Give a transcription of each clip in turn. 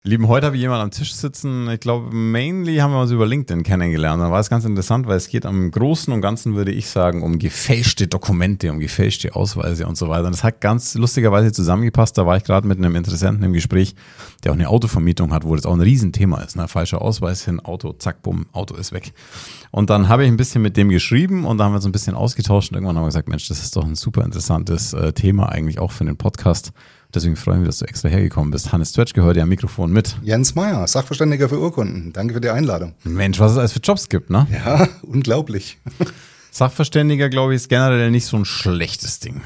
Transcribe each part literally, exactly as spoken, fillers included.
Lieben, heute habe ich jemanden am Tisch sitzen, ich glaube, mainly haben wir uns über LinkedIn kennengelernt. Da war es ganz interessant, weil es geht am Großen und Ganzen, würde ich sagen, um gefälschte Dokumente, um gefälschte Ausweise und so weiter. Und das hat ganz lustigerweise zusammengepasst. Da war ich gerade mit einem Interessenten im Gespräch, der auch eine Autovermietung hat, wo das auch ein Riesenthema ist. Ne? Falscher Ausweis hin, Auto, zack, bumm, Auto ist weg. Und dann habe ich ein bisschen mit dem geschrieben und da haben wir uns ein bisschen ausgetauscht und irgendwann haben wir gesagt, Mensch, das ist doch ein super interessantes äh, Thema eigentlich auch für den Podcast. Deswegen freue ich mich, dass du extra hergekommen bist. Hannes Twetsch gehört ja am Mikrofon mit. Jens Meyer, Sachverständiger für Urkunden. Danke für die Einladung. Mensch, was es alles für Jobs gibt, ne? Ja, unglaublich. Sachverständiger, glaube ich, ist generell nicht so ein schlechtes Ding.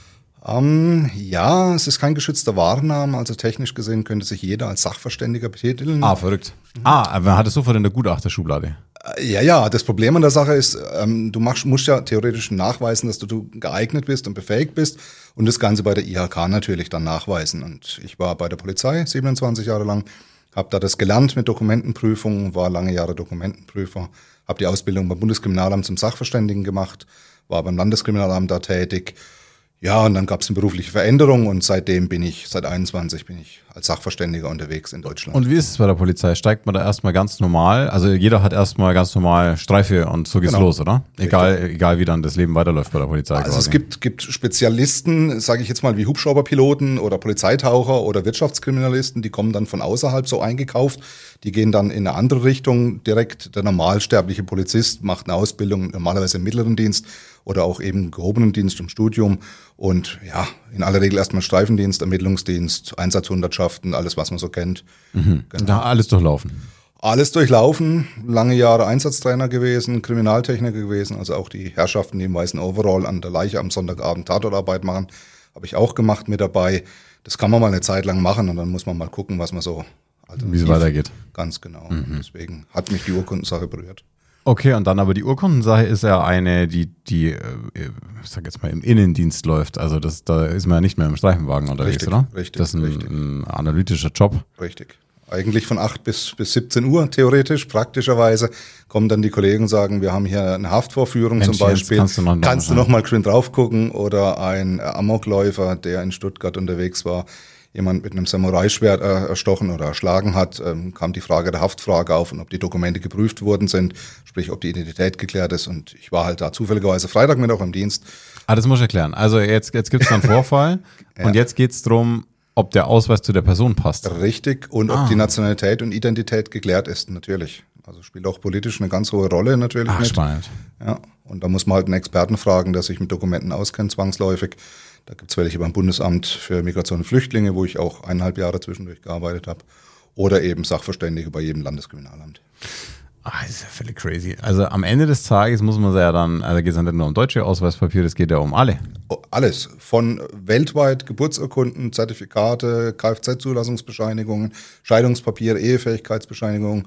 Um, ja, es ist kein geschützter Warenname. Also technisch gesehen könnte sich jeder als Sachverständiger betiteln. Ah, verrückt. Mhm. Ah, aber man hat es sofort in der Gutachterschublade. Ja, ja, das Problem an der Sache ist, ähm, du machst, musst ja theoretisch nachweisen, dass du, du geeignet bist und befähigt bist und das Ganze bei der I H K natürlich dann nachweisen. Und ich war bei der Polizei siebenundzwanzig Jahre lang, habe da das gelernt mit Dokumentenprüfung, war lange Jahre Dokumentenprüfer, habe die Ausbildung beim Bundeskriminalamt zum Sachverständigen gemacht, war beim Landeskriminalamt da tätig. Ja, und dann gab es eine berufliche Veränderung und seitdem bin ich, seit einundzwanzig bin ich als Sachverständiger unterwegs in Deutschland. Und wie ist es bei der Polizei? Steigt man da erstmal ganz normal? Also jeder hat erstmal ganz normal Streife und so geht's genau. los, oder? Egal, egal wie dann das Leben weiterläuft bei der Polizei. Also quasi. Es gibt, gibt Spezialisten, sage ich jetzt mal, wie Hubschrauberpiloten oder Polizeitaucher oder Wirtschaftskriminalisten, die kommen dann von außerhalb so eingekauft. Die gehen dann in eine andere Richtung. Direkt der normalsterbliche Polizist macht eine Ausbildung, normalerweise im mittleren Dienst oder auch eben gehobenen Dienst im Studium. Und ja, in aller Regel erstmal Streifendienst, Ermittlungsdienst, Einsatzhundertschaften, alles, was man so kennt. Mhm. Genau. Da alles durchlaufen. Alles durchlaufen, lange Jahre Einsatztrainer gewesen, Kriminaltechniker gewesen, also auch die Herrschaften, die im weißen Overall an der Leiche am Sonntagabend Tatortarbeit machen, habe ich auch gemacht mit dabei. Das kann man mal eine Zeit lang machen und dann muss man mal gucken, was man so wie es weitergeht. Ganz genau. Mhm. Deswegen hat mich die Urkundensache berührt. Okay, und dann aber die Urkundensache ist ja eine, die, die, ich sag jetzt mal, im Innendienst läuft. Also das, da ist man ja nicht mehr im Streifenwagen unterwegs, richtig, oder? Richtig, das ist ein, richtig. ein analytischer Job. Richtig. Eigentlich von acht bis, bis siebzehn Uhr theoretisch. Praktischerweise kommen dann die Kollegen und sagen, wir haben hier eine Haftvorführung Mensch, zum Beispiel. Kannst du noch, kannst du noch mal schön drauf gucken? Oder ein Amokläufer, der in Stuttgart unterwegs war, jemand mit einem Samurai-Schwert äh, erstochen oder erschlagen hat, ähm, kam die Frage der Haftfrage auf und ob die Dokumente geprüft worden sind, sprich ob die Identität geklärt ist. Und ich war halt da zufälligerweise Freitag mit auch im Dienst. Ah, das muss ich erklären. Also jetzt, jetzt gibt es einen Vorfall ja. Und jetzt geht es darum, ob der Ausweis zu der Person passt. Richtig, und ah. ob die Nationalität und Identität geklärt ist, natürlich. Also spielt auch politisch eine ganz hohe Rolle natürlich Ach, mit. Spannend. Ja, und da muss man halt einen Experten fragen, der sich mit Dokumenten auskennt, zwangsläufig. Da gibt es welche beim Bundesamt für Migration und Flüchtlinge, wo ich auch eineinhalb Jahre zwischendurch gearbeitet habe. Oder eben Sachverständige bei jedem Landeskriminalamt. Ach, das ist ja völlig crazy. Also am Ende des Tages muss man ja dann, also geht es ja nicht nur um deutsche Ausweispapiere, das geht ja um alle. Alles. Von weltweit Geburtsurkunden, Zertifikate, Kfz-Zulassungsbescheinigungen, Scheidungspapiere, Ehefähigkeitsbescheinigungen,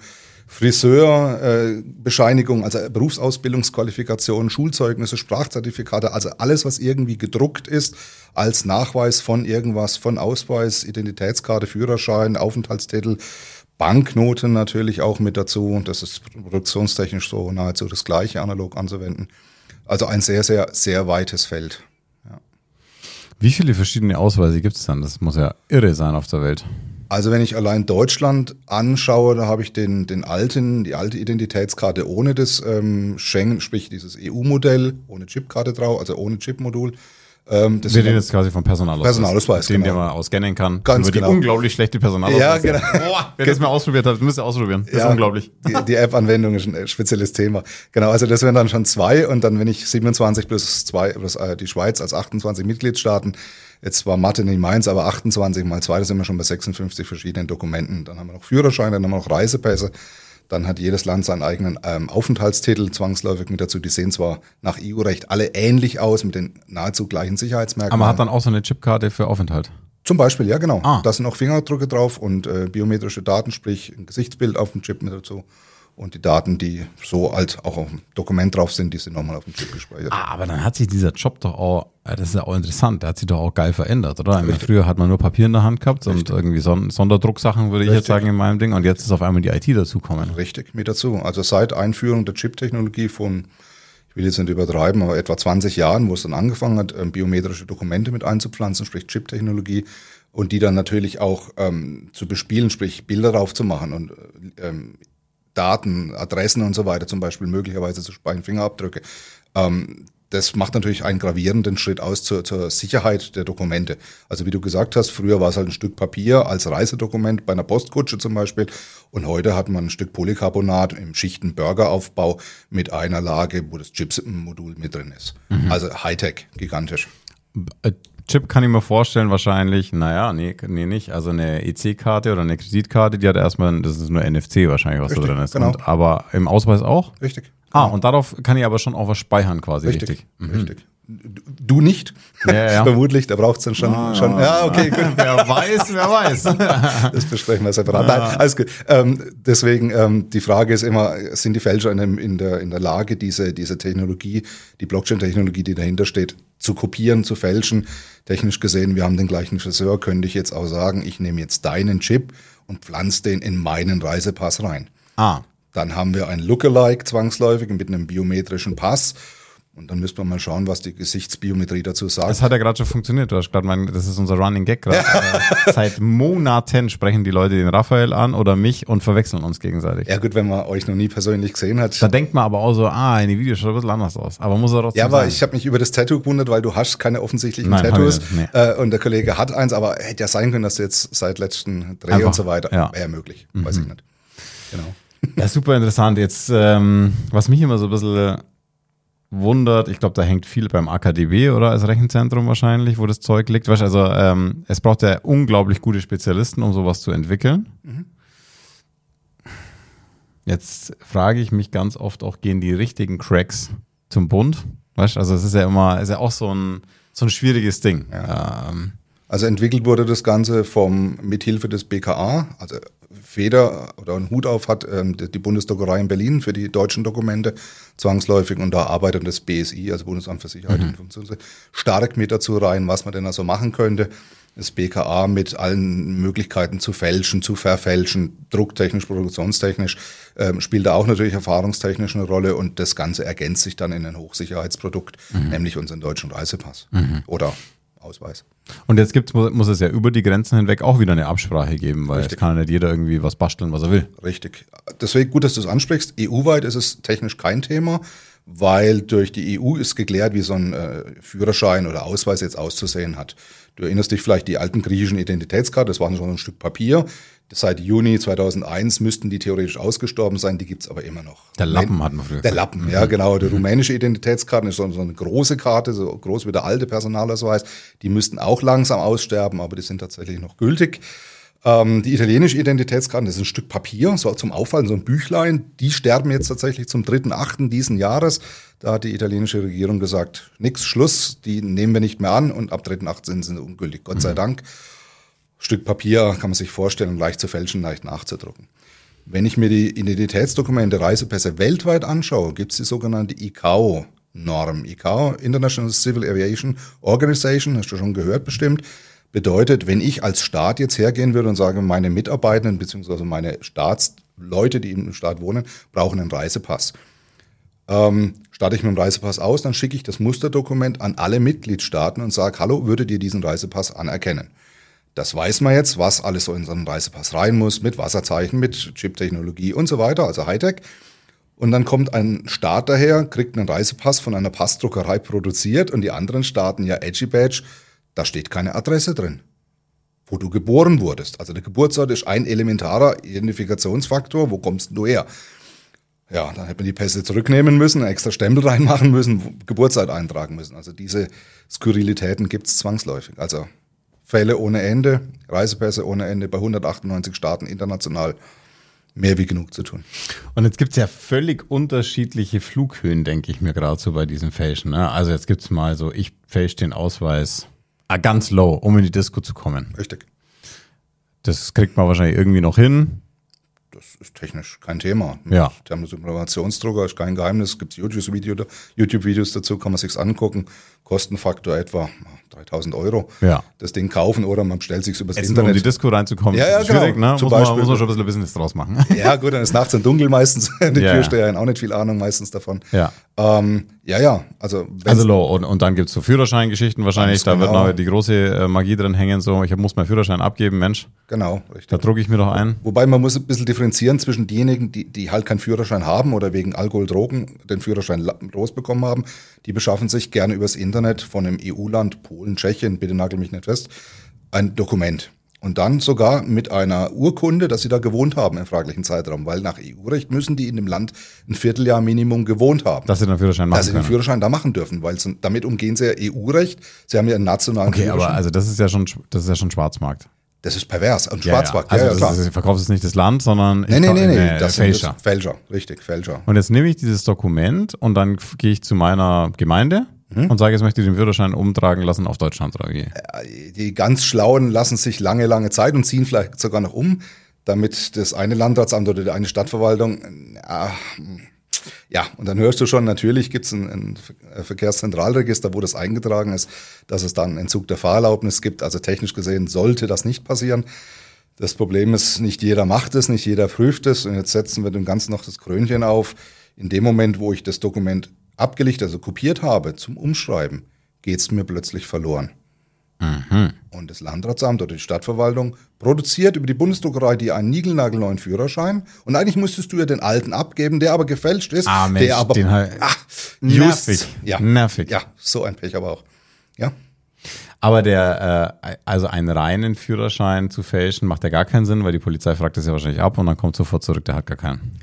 Friseurbescheinigung, äh, also Berufsausbildungsqualifikationen, Schulzeugnisse, Sprachzertifikate, also alles, was irgendwie gedruckt ist, als Nachweis von irgendwas, von Ausweis, Identitätskarte, Führerschein, Aufenthaltstitel, Banknoten natürlich auch mit dazu. Das ist produktionstechnisch so nahezu das Gleiche, analog anzuwenden. Also ein sehr, sehr, sehr weites Feld. Ja. Wie viele verschiedene Ausweise gibt es dann? Das muss ja irre sein auf der Welt. Also wenn ich allein Deutschland anschaue, da habe ich den, den alten, die alte Identitätskarte ohne das ähm, Schengen, sprich dieses E U-Modell, ohne Chipkarte drauf, also ohne Chipmodul. Ähm, Wir reden jetzt quasi vom Personalausweis. Personalausweis, den, genau. den man ausscannen kann. Ganz über genau. Die unglaublich schlechte Personalausweis. Ja, genau. Boah, wer das mal ausprobiert hat, müsst ihr ausprobieren. Das ja, ist unglaublich. Die, die App-Anwendung ist ein spezielles Thema. Genau, also das wären dann schon zwei und dann, wenn ich siebenundzwanzig plus zwei, plus äh, die Schweiz als achtundzwanzig Mitgliedstaaten, jetzt war Mathe nicht meins, aber achtundzwanzig mal zwei, da sind wir schon bei sechsundfünfzig verschiedenen Dokumenten. Dann haben wir noch Führerscheine, dann haben wir noch Reisepässe. Dann hat jedes Land seinen eigenen ähm, Aufenthaltstitel zwangsläufig mit dazu. Die sehen zwar nach E U-Recht alle ähnlich aus mit den nahezu gleichen Sicherheitsmerkmalen. Aber man hat dann auch so eine Chipkarte für Aufenthalt? Zum Beispiel, ja genau. Ah. Da sind auch Fingerabdrücke drauf und äh, biometrische Daten, sprich ein Gesichtsbild auf dem Chip mit dazu. Und die Daten, die so alt auch auf dem Dokument drauf sind, die sind nochmal auf dem Chip gespeichert. Ah, aber dann hat sich dieser Job doch auch, das ist ja auch interessant, der hat sich doch auch geil verändert, oder? Meine, früher hat man nur Papier in der Hand gehabt Richtig. Und irgendwie Son- Sonderdrucksachen, würde ich Richtig. Jetzt sagen, in meinem Ding. Und jetzt ist auf einmal die I T dazukommen. Richtig, mit dazu. Also seit Einführung der Chip-Technologie von, ich will jetzt nicht übertreiben, aber etwa zwanzig Jahren, wo es dann angefangen hat, biometrische Dokumente mit einzupflanzen, sprich Chip-Technologie, und die dann natürlich auch ähm, zu bespielen, sprich Bilder drauf zu machen und ähm, Daten, Adressen und so weiter zum Beispiel möglicherweise zu speichern, Fingerabdrücke. Ähm, das macht natürlich einen gravierenden Schritt aus zur, zur Sicherheit der Dokumente. Also wie du gesagt hast, früher war es halt ein Stück Papier als Reisedokument bei einer Postkutsche zum Beispiel und heute hat man ein Stück Polycarbonat im Schichten-Burgeraufbau mit einer Lage, wo das Chip-Modul mit drin ist. Mhm. Also Hightech, gigantisch. Chip kann ich mir vorstellen, wahrscheinlich, naja, nee, nee, nicht. Also eine E C-Karte oder eine Kreditkarte, die hat erstmal, das ist nur N F C wahrscheinlich, was richtig, da drin ist. Genau. Und, aber im Ausweis auch? Richtig. Ah, genau. Und darauf kann ich aber schon auch was speichern quasi, richtig? Richtig, mhm. richtig. Du nicht, ja, ja. vermutlich, da braucht es dann schon, ah, schon. Ja, okay, gut. Wer weiß, wer weiß. Das besprechen wir separat. Ja. Nein, alles gut. Ähm, deswegen, ähm, die Frage ist immer, sind die Fälscher in, dem, in, der, in der Lage, diese, diese Technologie, die Blockchain-Technologie, die dahinter steht, zu kopieren, zu fälschen? Technisch gesehen, wir haben den gleichen Friseur, könnte ich jetzt auch sagen, ich nehme jetzt deinen Chip und pflanze den in meinen Reisepass rein. Ah. Dann haben wir ein Lookalike zwangsläufig mit einem biometrischen Pass. Und dann müsste man mal schauen, was die Gesichtsbiometrie dazu sagt. Das hat ja gerade schon funktioniert. Du hast gerade mein, das ist unser Running Gag gerade. Ja. Seit Monaten sprechen die Leute den Raphael an oder mich und verwechseln uns gegenseitig. Ja gut, wenn man euch noch nie persönlich gesehen hat. Da denkt man aber auch so, ah, in den Videos schaut ein bisschen anders aus. Aber muss er trotzdem Ja, aber sein. Ich habe mich über das Tattoo gewundert, weil du hast keine offensichtlichen Nein, Tattoos. Nee. Äh, und der Kollege hat eins, aber hätte ja sein können, dass du jetzt seit letzten Dreh Einfach, und so weiter. ja. Wäre ja möglich, mhm. weiß ich nicht. Genau. Ja, super interessant. Jetzt, ähm, was mich immer so ein bisschen wundert, ich glaube, da hängt viel beim A K D B oder als Rechenzentrum wahrscheinlich, wo das Zeug liegt. Weißt, also ähm, es braucht ja unglaublich gute Spezialisten, um sowas zu entwickeln. Mhm. Jetzt frage ich mich ganz oft auch, gehen die richtigen Cracks zum Bund? Weißt, also es ist ja immer, ist ja auch so ein, so ein schwieriges Ding. Ja. Ähm, Also entwickelt wurde das Ganze vom mithilfe des B K A, also Feder oder einen Hut auf hat ähm, die Bundesdruckerei in Berlin für die deutschen Dokumente zwangsläufig und da arbeitet das B S I, also Bundesamt für Sicherheit und Informationssicherheit, stark mit dazu rein, was man denn also machen könnte. Das B K A mit allen Möglichkeiten zu fälschen, zu verfälschen, drucktechnisch, produktionstechnisch, ähm, spielt da auch natürlich erfahrungstechnisch eine Rolle und das Ganze ergänzt sich dann in ein Hochsicherheitsprodukt, mhm. nämlich unseren deutschen Reisepass mhm. oder Ausweis. Und jetzt gibt's, muss es ja über die Grenzen hinweg auch wieder eine Absprache geben, weil es kann ja nicht jeder irgendwie was basteln, was er will. Richtig. Deswegen gut, dass du es ansprichst. E U-weit ist es technisch kein Thema, weil durch die E U ist geklärt, wie so ein äh, Führerschein oder Ausweis jetzt auszusehen hat. Du erinnerst dich vielleicht die alten griechischen Identitätskarten, das war schon ein Stück Papier. Seit Juni zweitausendeins müssten die theoretisch ausgestorben sein, die gibt's aber immer noch. Der Lappen hat man früher Der Lappen, ja genau. Die rumänische Identitätskarte ist so eine große Karte, so groß wie der alte Personalausweis. Die müssten auch langsam aussterben, aber die sind tatsächlich noch gültig. Ähm, die italienische Identitätskarte, das ist ein Stück Papier, so zum Auffallen, so ein Büchlein. Die sterben jetzt tatsächlich zum dritten achten diesen Jahres. Da hat die italienische Regierung gesagt, nix, Schluss, die nehmen wir nicht mehr an und ab dritten achten sind sie ungültig, Gott sei Dank. Stück Papier kann man sich vorstellen, leicht zu fälschen, leicht nachzudrucken. Wenn ich mir die Identitätsdokumente, Reisepässe weltweit anschaue, gibt es die sogenannte I C A O-Norm. I C A O, International Civil Aviation Organization, hast du schon gehört bestimmt, bedeutet, wenn ich als Staat jetzt hergehen würde und sage, meine Mitarbeitenden bzw. meine Staatsleute, die im Staat wohnen, brauchen einen Reisepass. Ähm, starte ich mit dem Reisepass aus, dann schicke ich das Musterdokument an alle Mitgliedstaaten und sage, hallo, würdet ihr diesen Reisepass anerkennen? Das weiß man jetzt, was alles so in so einen Reisepass rein muss, mit Wasserzeichen, mit Chip-Technologie und so weiter, also Hightech. Und dann kommt ein Staat daher, kriegt einen Reisepass von einer Passdruckerei produziert und die anderen Staaten, ja, Edgy Badge, da steht keine Adresse drin, wo du geboren wurdest. Also der Geburtsort ist ein elementarer Identifikationsfaktor, wo kommst du her? Ja, dann hätte man die Pässe zurücknehmen müssen, einen extra Stempel reinmachen müssen, Geburtszeit eintragen müssen. Also diese Skurrilitäten gibt es zwangsläufig. Also Fälle ohne Ende, Reisepässe ohne Ende bei hundertachtundneunzig Staaten international, mehr wie genug zu tun. Und jetzt gibt es ja völlig unterschiedliche Flughöhen, denke ich mir gerade so bei diesen Fälschen. Ne? Also jetzt gibt es mal so, ich fälsche den Ausweis ah, ganz low, um in die Disco zu kommen. Richtig. Das kriegt man wahrscheinlich irgendwie noch hin. Das ist technisch kein Thema. Ja. Thermosimulationsdrucker ist kein Geheimnis. Es gibt YouTube-Videos YouTube dazu, kann man sich's angucken. Kostenfaktor etwa dreitausend Euro. Ja. Das Ding kaufen oder man bestellt sich übers Jetzt Internet. nur um die Disco reinzukommen, ja, ja, ist schwierig, genau. ne? Zum Muss man, Beispiel. muss man schon ein bisschen Business draus machen. Ja, gut, dann ist nachts dann dunkel meistens. Die Ja, Türsteher haben auch nicht viel Ahnung meistens davon. Ja. Ähm, ja, ja. Also, Also low. Und, und dann gibt's so Führerscheingeschichten wahrscheinlich. Ganz Da wird genau. noch die große äh, Magie drin hängen. So, ich muss meinen Führerschein abgeben, Mensch. Genau, richtig. Da drucke ich mir doch ein. Wobei man muss ein bisschen differenzieren zwischen denjenigen, die, die halt keinen Führerschein haben oder wegen Alkohol, Drogen den Führerschein la- losbekommen haben. Die beschaffen sich gerne übers Internet von einem E U-Land, Polen, Tschechien, bitte nagel mich nicht fest, ein Dokument. Und dann sogar mit einer Urkunde, dass sie da gewohnt haben im fraglichen Zeitraum. Weil nach E U-Recht müssen die in dem Land ein Vierteljahr Minimum gewohnt haben. Dass sie den Führerschein machen dass sie den können. Führerschein da machen dürfen, weil sie, damit umgehen sie ja E U-Recht. Sie haben ja einen nationalen Okay, Führerschein. aber also das ist ja schon, das ist ja schon Schwarzmarkt. Das ist pervers. Und Ja, Schwarzmarkt, ja. ja, Also ja, das klar. ist, ich verkaufe es nicht das Land, sondern ich Nee, nee, kau- nee, nee. nee, Das sind Fälscher. das Fälscher, richtig, Fälscher. Und jetzt nehme ich dieses Dokument und dann f- gehe ich zu meiner Gemeinde Mhm. und sage, jetzt möchte ich den Führerschein umtragen lassen auf Deutschland. Oder wie? Die ganz Schlauen lassen sich lange, lange Zeit und ziehen vielleicht sogar noch um, damit das eine Landratsamt oder die eine Stadtverwaltung, ja, ja, und dann hörst du schon, natürlich gibt es ein, ein Verkehrszentralregister, wo das eingetragen ist, dass es dann Entzug der Fahrerlaubnis gibt. Also technisch gesehen sollte das nicht passieren. Das Problem ist, nicht jeder macht es, nicht jeder prüft es. Und jetzt setzen wir dem Ganzen noch das Krönchen auf. In dem Moment, wo ich das Dokument abgelegt, also kopiert habe zum Umschreiben, geht es mir plötzlich verloren. Mhm. Und das Landratsamt oder die Stadtverwaltung produziert über die Bundesdruckerei die einen niegelnagelneuen Führerschein. Und eigentlich müsstest du ja den alten abgeben, der aber gefälscht ist. Ah, Mensch, der aber, den halt- ach, nervig, just, ja, nervig. Ja, so ein Pech aber auch. Ja. Aber der, äh, also einen reinen Führerschein zu fälschen, macht ja gar keinen Sinn, weil die Polizei fragt das ja wahrscheinlich ab und dann kommt sofort zurück, der hat gar keinen.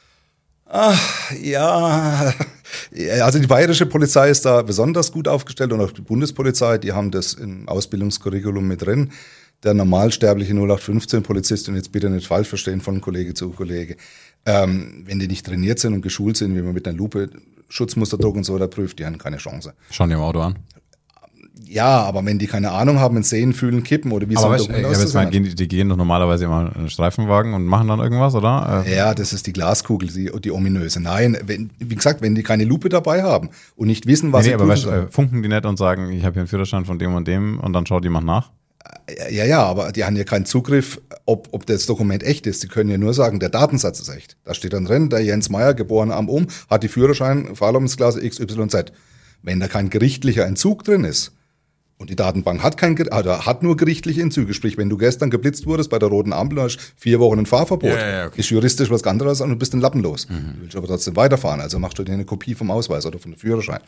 Ach, ja, also die bayerische Polizei ist da besonders gut aufgestellt und auch die Bundespolizei, die haben das im Ausbildungskurriculum mit drin. Der normalsterbliche null acht fünfzehn Polizist, und jetzt bitte nicht falsch verstehen von Kollege zu Kollege, ähm, wenn die nicht trainiert sind und geschult sind, wie man mit einer Lupe Schutzmusterdruck und so weiter prüft, die haben keine Chance. Schauen die im Auto an. Ja, aber wenn die keine Ahnung haben, sehen, fühlen, kippen oder wie Aber so ein weißt, ich Dokument hab jetzt mal, auszusehen gehen, die, die gehen doch normalerweise immer in einen Streifenwagen und machen dann irgendwas, oder? hat. Äh, Ja, das ist die Glaskugel, die, die ominöse. Nein, wenn, wie gesagt, wenn die keine Lupe dabei haben und nicht wissen, was nee, sie aber prüfen weißt, sollen. äh, funken die nicht und sagen, ich habe hier einen Führerschein von dem und dem und dann schaut jemand nach? Ja, ja, aber die haben ja keinen Zugriff, ob, ob das Dokument echt ist. Die können ja nur sagen, der Datensatz ist echt. Da steht dann drin, der Jens Meyer, geboren am Um, hat die Führerschein, Fahrerlaubnisklasse X Y Z. Wenn da kein gerichtlicher Entzug drin ist und die Datenbank hat kein, oder hat nur gerichtliche Entzüge, sprich, wenn du gestern geblitzt wurdest bei der roten Ampel, hast vier Wochen ein Fahrverbot, Ja, ja, okay. ist juristisch was anderes und du bist den Lappen los. Mhm. Du willst aber trotzdem weiterfahren, also machst du dir eine Kopie vom Ausweis oder von dem Führerschein.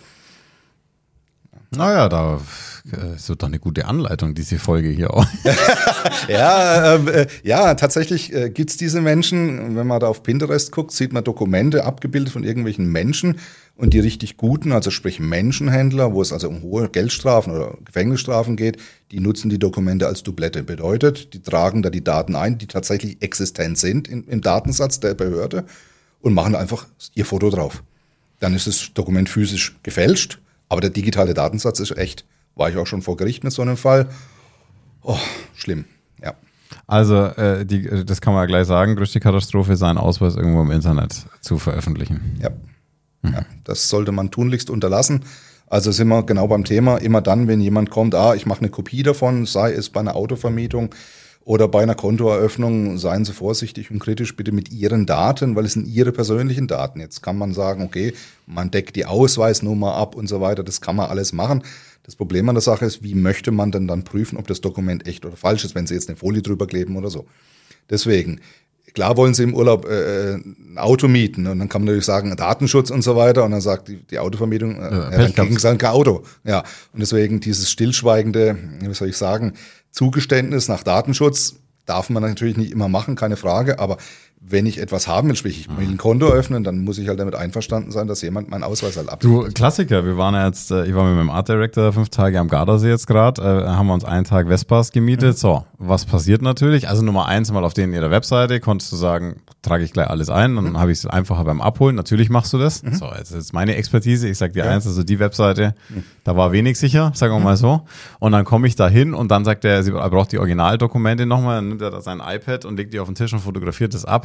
Naja, da äh, ist doch eine gute Anleitung, diese Folge hier auch. Ja, äh, ja, tatsächlich äh, gibt's diese Menschen. Wenn man da auf Pinterest guckt, sieht man Dokumente abgebildet von irgendwelchen Menschen und die richtig guten, also sprich Menschenhändler, wo es also um hohe Geldstrafen oder Gefängnisstrafen geht, die nutzen die Dokumente als Doublette. Bedeutet, die tragen da die Daten ein, die tatsächlich existent sind im, im Datensatz der Behörde und machen einfach ihr Foto drauf. Dann ist das Dokument physisch gefälscht, aber der digitale Datensatz ist echt. War ich auch schon vor Gericht mit so einem Fall. Oh, schlimm, ja. Also, äh, die, äh, das kann man ja gleich sagen, größte Katastrophe, seinen Ausweis irgendwo im Internet zu veröffentlichen. Ja. Ja, das sollte man tunlichst unterlassen. Also sind wir genau beim Thema, immer dann, wenn jemand kommt, ah, ich mache eine Kopie davon, sei es bei einer Autovermietung oder bei einer Kontoeröffnung, seien Sie vorsichtig und kritisch bitte mit Ihren Daten, weil es sind Ihre persönlichen Daten. Jetzt kann man sagen, okay, man deckt die Ausweisnummer ab und so weiter, das kann man alles machen. Das Problem an der Sache ist, wie möchte man denn dann prüfen, ob das Dokument echt oder falsch ist, wenn Sie jetzt eine Folie drüber kleben oder so. Deswegen, klar wollen Sie im Urlaub äh, ein Auto mieten und dann kann man natürlich sagen, Datenschutz und so weiter und dann sagt die, die Autovermietung, äh, Ja, ja, dann kriegen Sie halt kein Auto. Ja, und deswegen dieses stillschweigende, wie soll ich sagen, Zugeständnis nach Datenschutz darf man natürlich nicht immer machen, keine Frage, aber wenn ich etwas haben will, sprich ich will ein Konto öffnen, dann muss ich halt damit einverstanden sein, dass jemand meinen Ausweis halt abgibt. Du, Klassiker, wir waren ja jetzt, äh, ich war mit meinem Art Director fünf Tage am Gardasee jetzt gerade, äh, haben wir uns einen Tag Vespas gemietet. Mhm. So, was passiert natürlich? Also Nummer eins, mal auf denen ihrer Webseite konntest du sagen, trage ich gleich alles ein, dann mhm. habe ich es einfacher beim Abholen. Natürlich machst du das. Mhm. So, jetzt ist meine Expertise. Ich sag dir ja. eins, also die Webseite, mhm. da war wenig sicher, sagen wir mal so. Und dann komme ich da hin und dann sagt er, er braucht die Originaldokumente nochmal, dann nimmt er da sein iPad und legt die auf den Tisch und fotografiert das ab.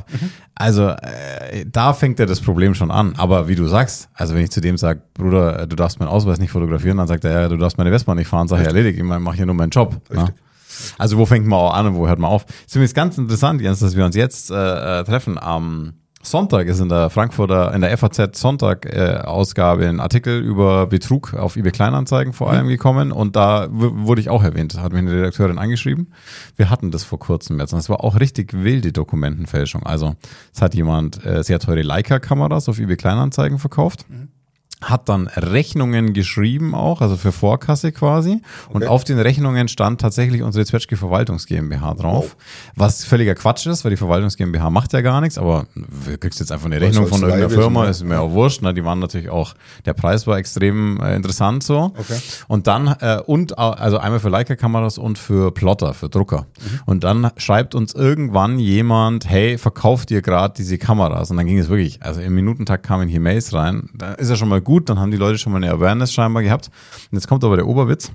ab. Mhm. Also äh, da fängt ja das Problem schon an. Aber wie du sagst, also wenn ich zu dem sage, Bruder, du darfst meinen Ausweis nicht fotografieren, dann sagt er, ja, du darfst meine Vespa nicht fahren, sag ich, erledigt, ich mache hier nur meinen Job. Ja? Also wo fängt man auch an und wo hört man auf? Es ist übrigens ganz interessant, Jens, dass wir uns jetzt äh, treffen am Sonntag ist in der Frankfurter, in der F A Z Sonntag-Ausgabe äh, ein Artikel über Betrug auf eBay Kleinanzeigen vor allem gekommen und da w- wurde ich auch erwähnt, hat mich eine Redakteurin angeschrieben. Wir hatten das vor kurzem jetzt und es war auch richtig wilde Dokumentenfälschung. Also es hat jemand äh, sehr teure Leica-Kameras auf eBay Kleinanzeigen verkauft. Mhm. Hat dann Rechnungen geschrieben auch, also für Vorkasse quasi. Okay. Und auf den Rechnungen stand tatsächlich unsere Zwetschge Verwaltungs GmbH drauf. Oh. Was völliger Quatsch ist, weil die Verwaltungs GmbH macht ja gar nichts, aber du kriegst jetzt einfach eine Rechnung von irgendeiner Firma, ist mir auch wurscht. Ne? Die waren natürlich auch, der Preis war extrem äh, interessant so. Okay. Und dann, äh, und also einmal für Leica-Kameras und für Plotter, für Drucker. Mhm. Und dann schreibt uns irgendwann jemand, hey, verkauft ihr gerade diese Kameras? Und dann ging es wirklich, also im Minutentakt kamen hier Mails rein. Da ist ja schon mal gut. Gut, dann haben die Leute schon mal eine Awareness scheinbar gehabt. Und jetzt kommt aber der Oberwitz.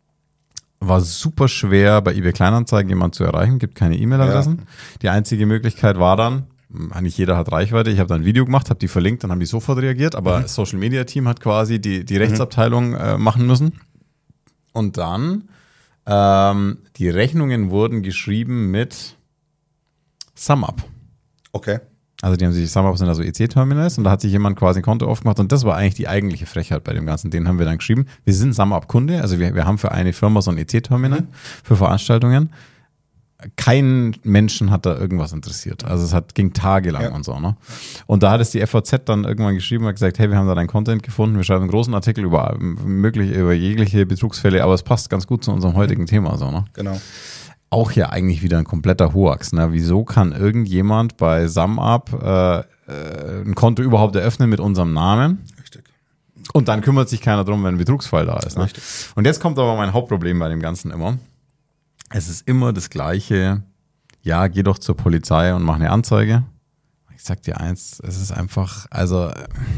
War super schwer, bei eBay Kleinanzeigen jemanden zu erreichen, gibt keine E-Mail-Adressen. Ja. Die einzige Möglichkeit war dann, nicht jeder hat Reichweite, ich habe dann ein Video gemacht, habe die verlinkt, dann haben die sofort reagiert, aber mhm. das Social-Media-Team hat quasi die, die Rechtsabteilung mhm. äh, machen müssen. Und dann, ähm, die Rechnungen wurden geschrieben mit SumUp. Okay. Also die haben sich, SumUp sind also E C-Terminals und da hat sich jemand quasi ein Konto aufgemacht und das war eigentlich die eigentliche Frechheit bei dem Ganzen. Den haben wir dann geschrieben. Wir sind SumUp-Kunde, also wir, wir haben für eine Firma so ein E C-Terminal mhm. für Veranstaltungen. Kein Menschen hat da irgendwas interessiert. Also es hat, ging tagelang ja. und so. Ne? Und da hat es die F A Z dann irgendwann geschrieben und gesagt, hey, wir haben da dein Content gefunden, wir schreiben einen großen Artikel über möglich über jegliche Betrugsfälle, aber es passt ganz gut zu unserem heutigen mhm. Thema. So, ne? Genau. Auch ja eigentlich wieder ein kompletter Hoax. Ne? Wieso kann irgendjemand bei SumUp äh, äh, ein Konto überhaupt eröffnen mit unserem Namen? Richtig. Und dann kümmert sich keiner drum, wenn ein Betrugsfall da ist. Ne? Richtig. Und jetzt kommt aber mein Hauptproblem bei dem Ganzen immer. Es ist immer das Gleiche. Ja, geh doch zur Polizei und mach eine Anzeige. Ich sag dir eins, es ist einfach, also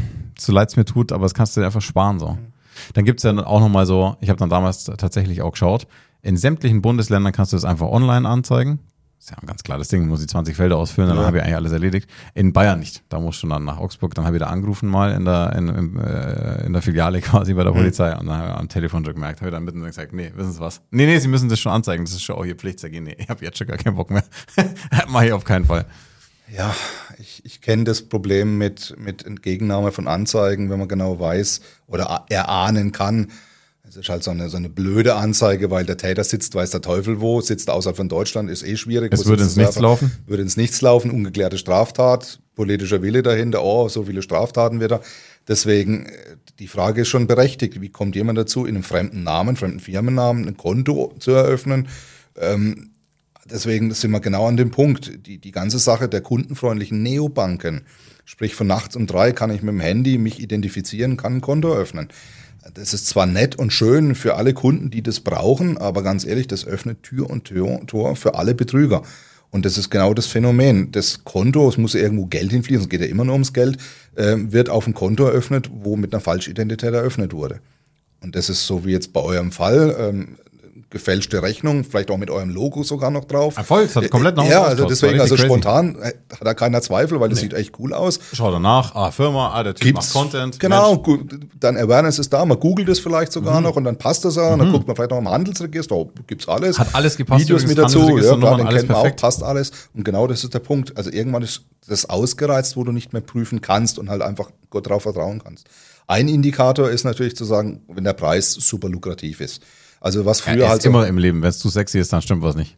so leid es mir tut, aber das kannst du dir einfach sparen. So. Dann gibt's ja auch nochmal so, ich habe dann damals tatsächlich auch geschaut, in sämtlichen Bundesländern kannst du das einfach online anzeigen. Das ist ja ganz klar, das Ding muss ich zwanzig Felder ausfüllen, dann ja. habe ich eigentlich alles erledigt. In Bayern nicht. Da musst du dann nach Augsburg, dann habe ich da angerufen mal in der, in, in, in der Filiale quasi bei der Polizei und dann habe ich am Telefon schon gemerkt, habe ich dann mitten gesagt, nee, wissen Sie was? Nee, nee, Sie müssen das schon anzeigen, das ist schon auch Ihr Pflicht. Sag ich, nee, ich habe jetzt schon gar keinen Bock mehr. Mach ich auf keinen Fall. Ja, ich, ich kenne das Problem mit, mit Entgegennahme von Anzeigen, wenn man genau weiß oder erahnen kann. Es ist halt so eine, so eine blöde Anzeige, weil der Täter sitzt, weiß der Teufel wo, sitzt außerhalb von Deutschland, ist eh schwierig. Es würde ins Nichts laufen? Würde ins Nichts laufen, ungeklärte Straftat, politischer Wille dahinter, oh, so viele Straftaten wieder. Deswegen, die Frage ist schon berechtigt. Wie kommt jemand dazu, in einem fremden Namen, fremden Firmennamen ein Konto zu eröffnen? Ähm, deswegen sind wir genau an dem Punkt. Die, die ganze Sache der kundenfreundlichen Neobanken, sprich von nachts um drei kann ich mit dem Handy mich identifizieren, kann ein Konto eröffnen. Das ist zwar nett und schön für alle Kunden, die das brauchen, aber ganz ehrlich, das öffnet Tür und Tür, Tor für alle Betrüger. Und das ist genau das Phänomen. Das Konto, es muss ja irgendwo Geld hinfließen, es geht ja immer nur ums Geld, äh, wird auf ein Konto eröffnet, wo mit einer Falschidentität eröffnet wurde. Und das ist so wie jetzt bei eurem Fall, ähm, gefälschte Rechnung, vielleicht auch mit eurem Logo sogar noch drauf. Erfolg, das hat komplett noch Ja, also deswegen, also spontan crazy. Hat da keiner Zweifel, weil das nee. sieht echt cool aus. Schau danach, ah, Firma, ah, der Typ Gibt's, macht Content. Genau, gut, dann Awareness ist da, man googelt es vielleicht sogar mhm. noch und dann passt das ja, mhm. und dann guckt man vielleicht noch im Handelsregister, oh, gibt's alles. Hat alles gepasst. Videos mit dazu, ja, klar, den kennt man auch, passt alles. Und genau das ist der Punkt. Also irgendwann ist das ausgereizt, wo du nicht mehr prüfen kannst und halt einfach Gott drauf vertrauen kannst. Ein Indikator ist natürlich zu sagen, wenn der Preis super lukrativ ist. Also was früher ja, halt so, immer im Leben, wenn es zu sexy ist, dann stimmt was nicht.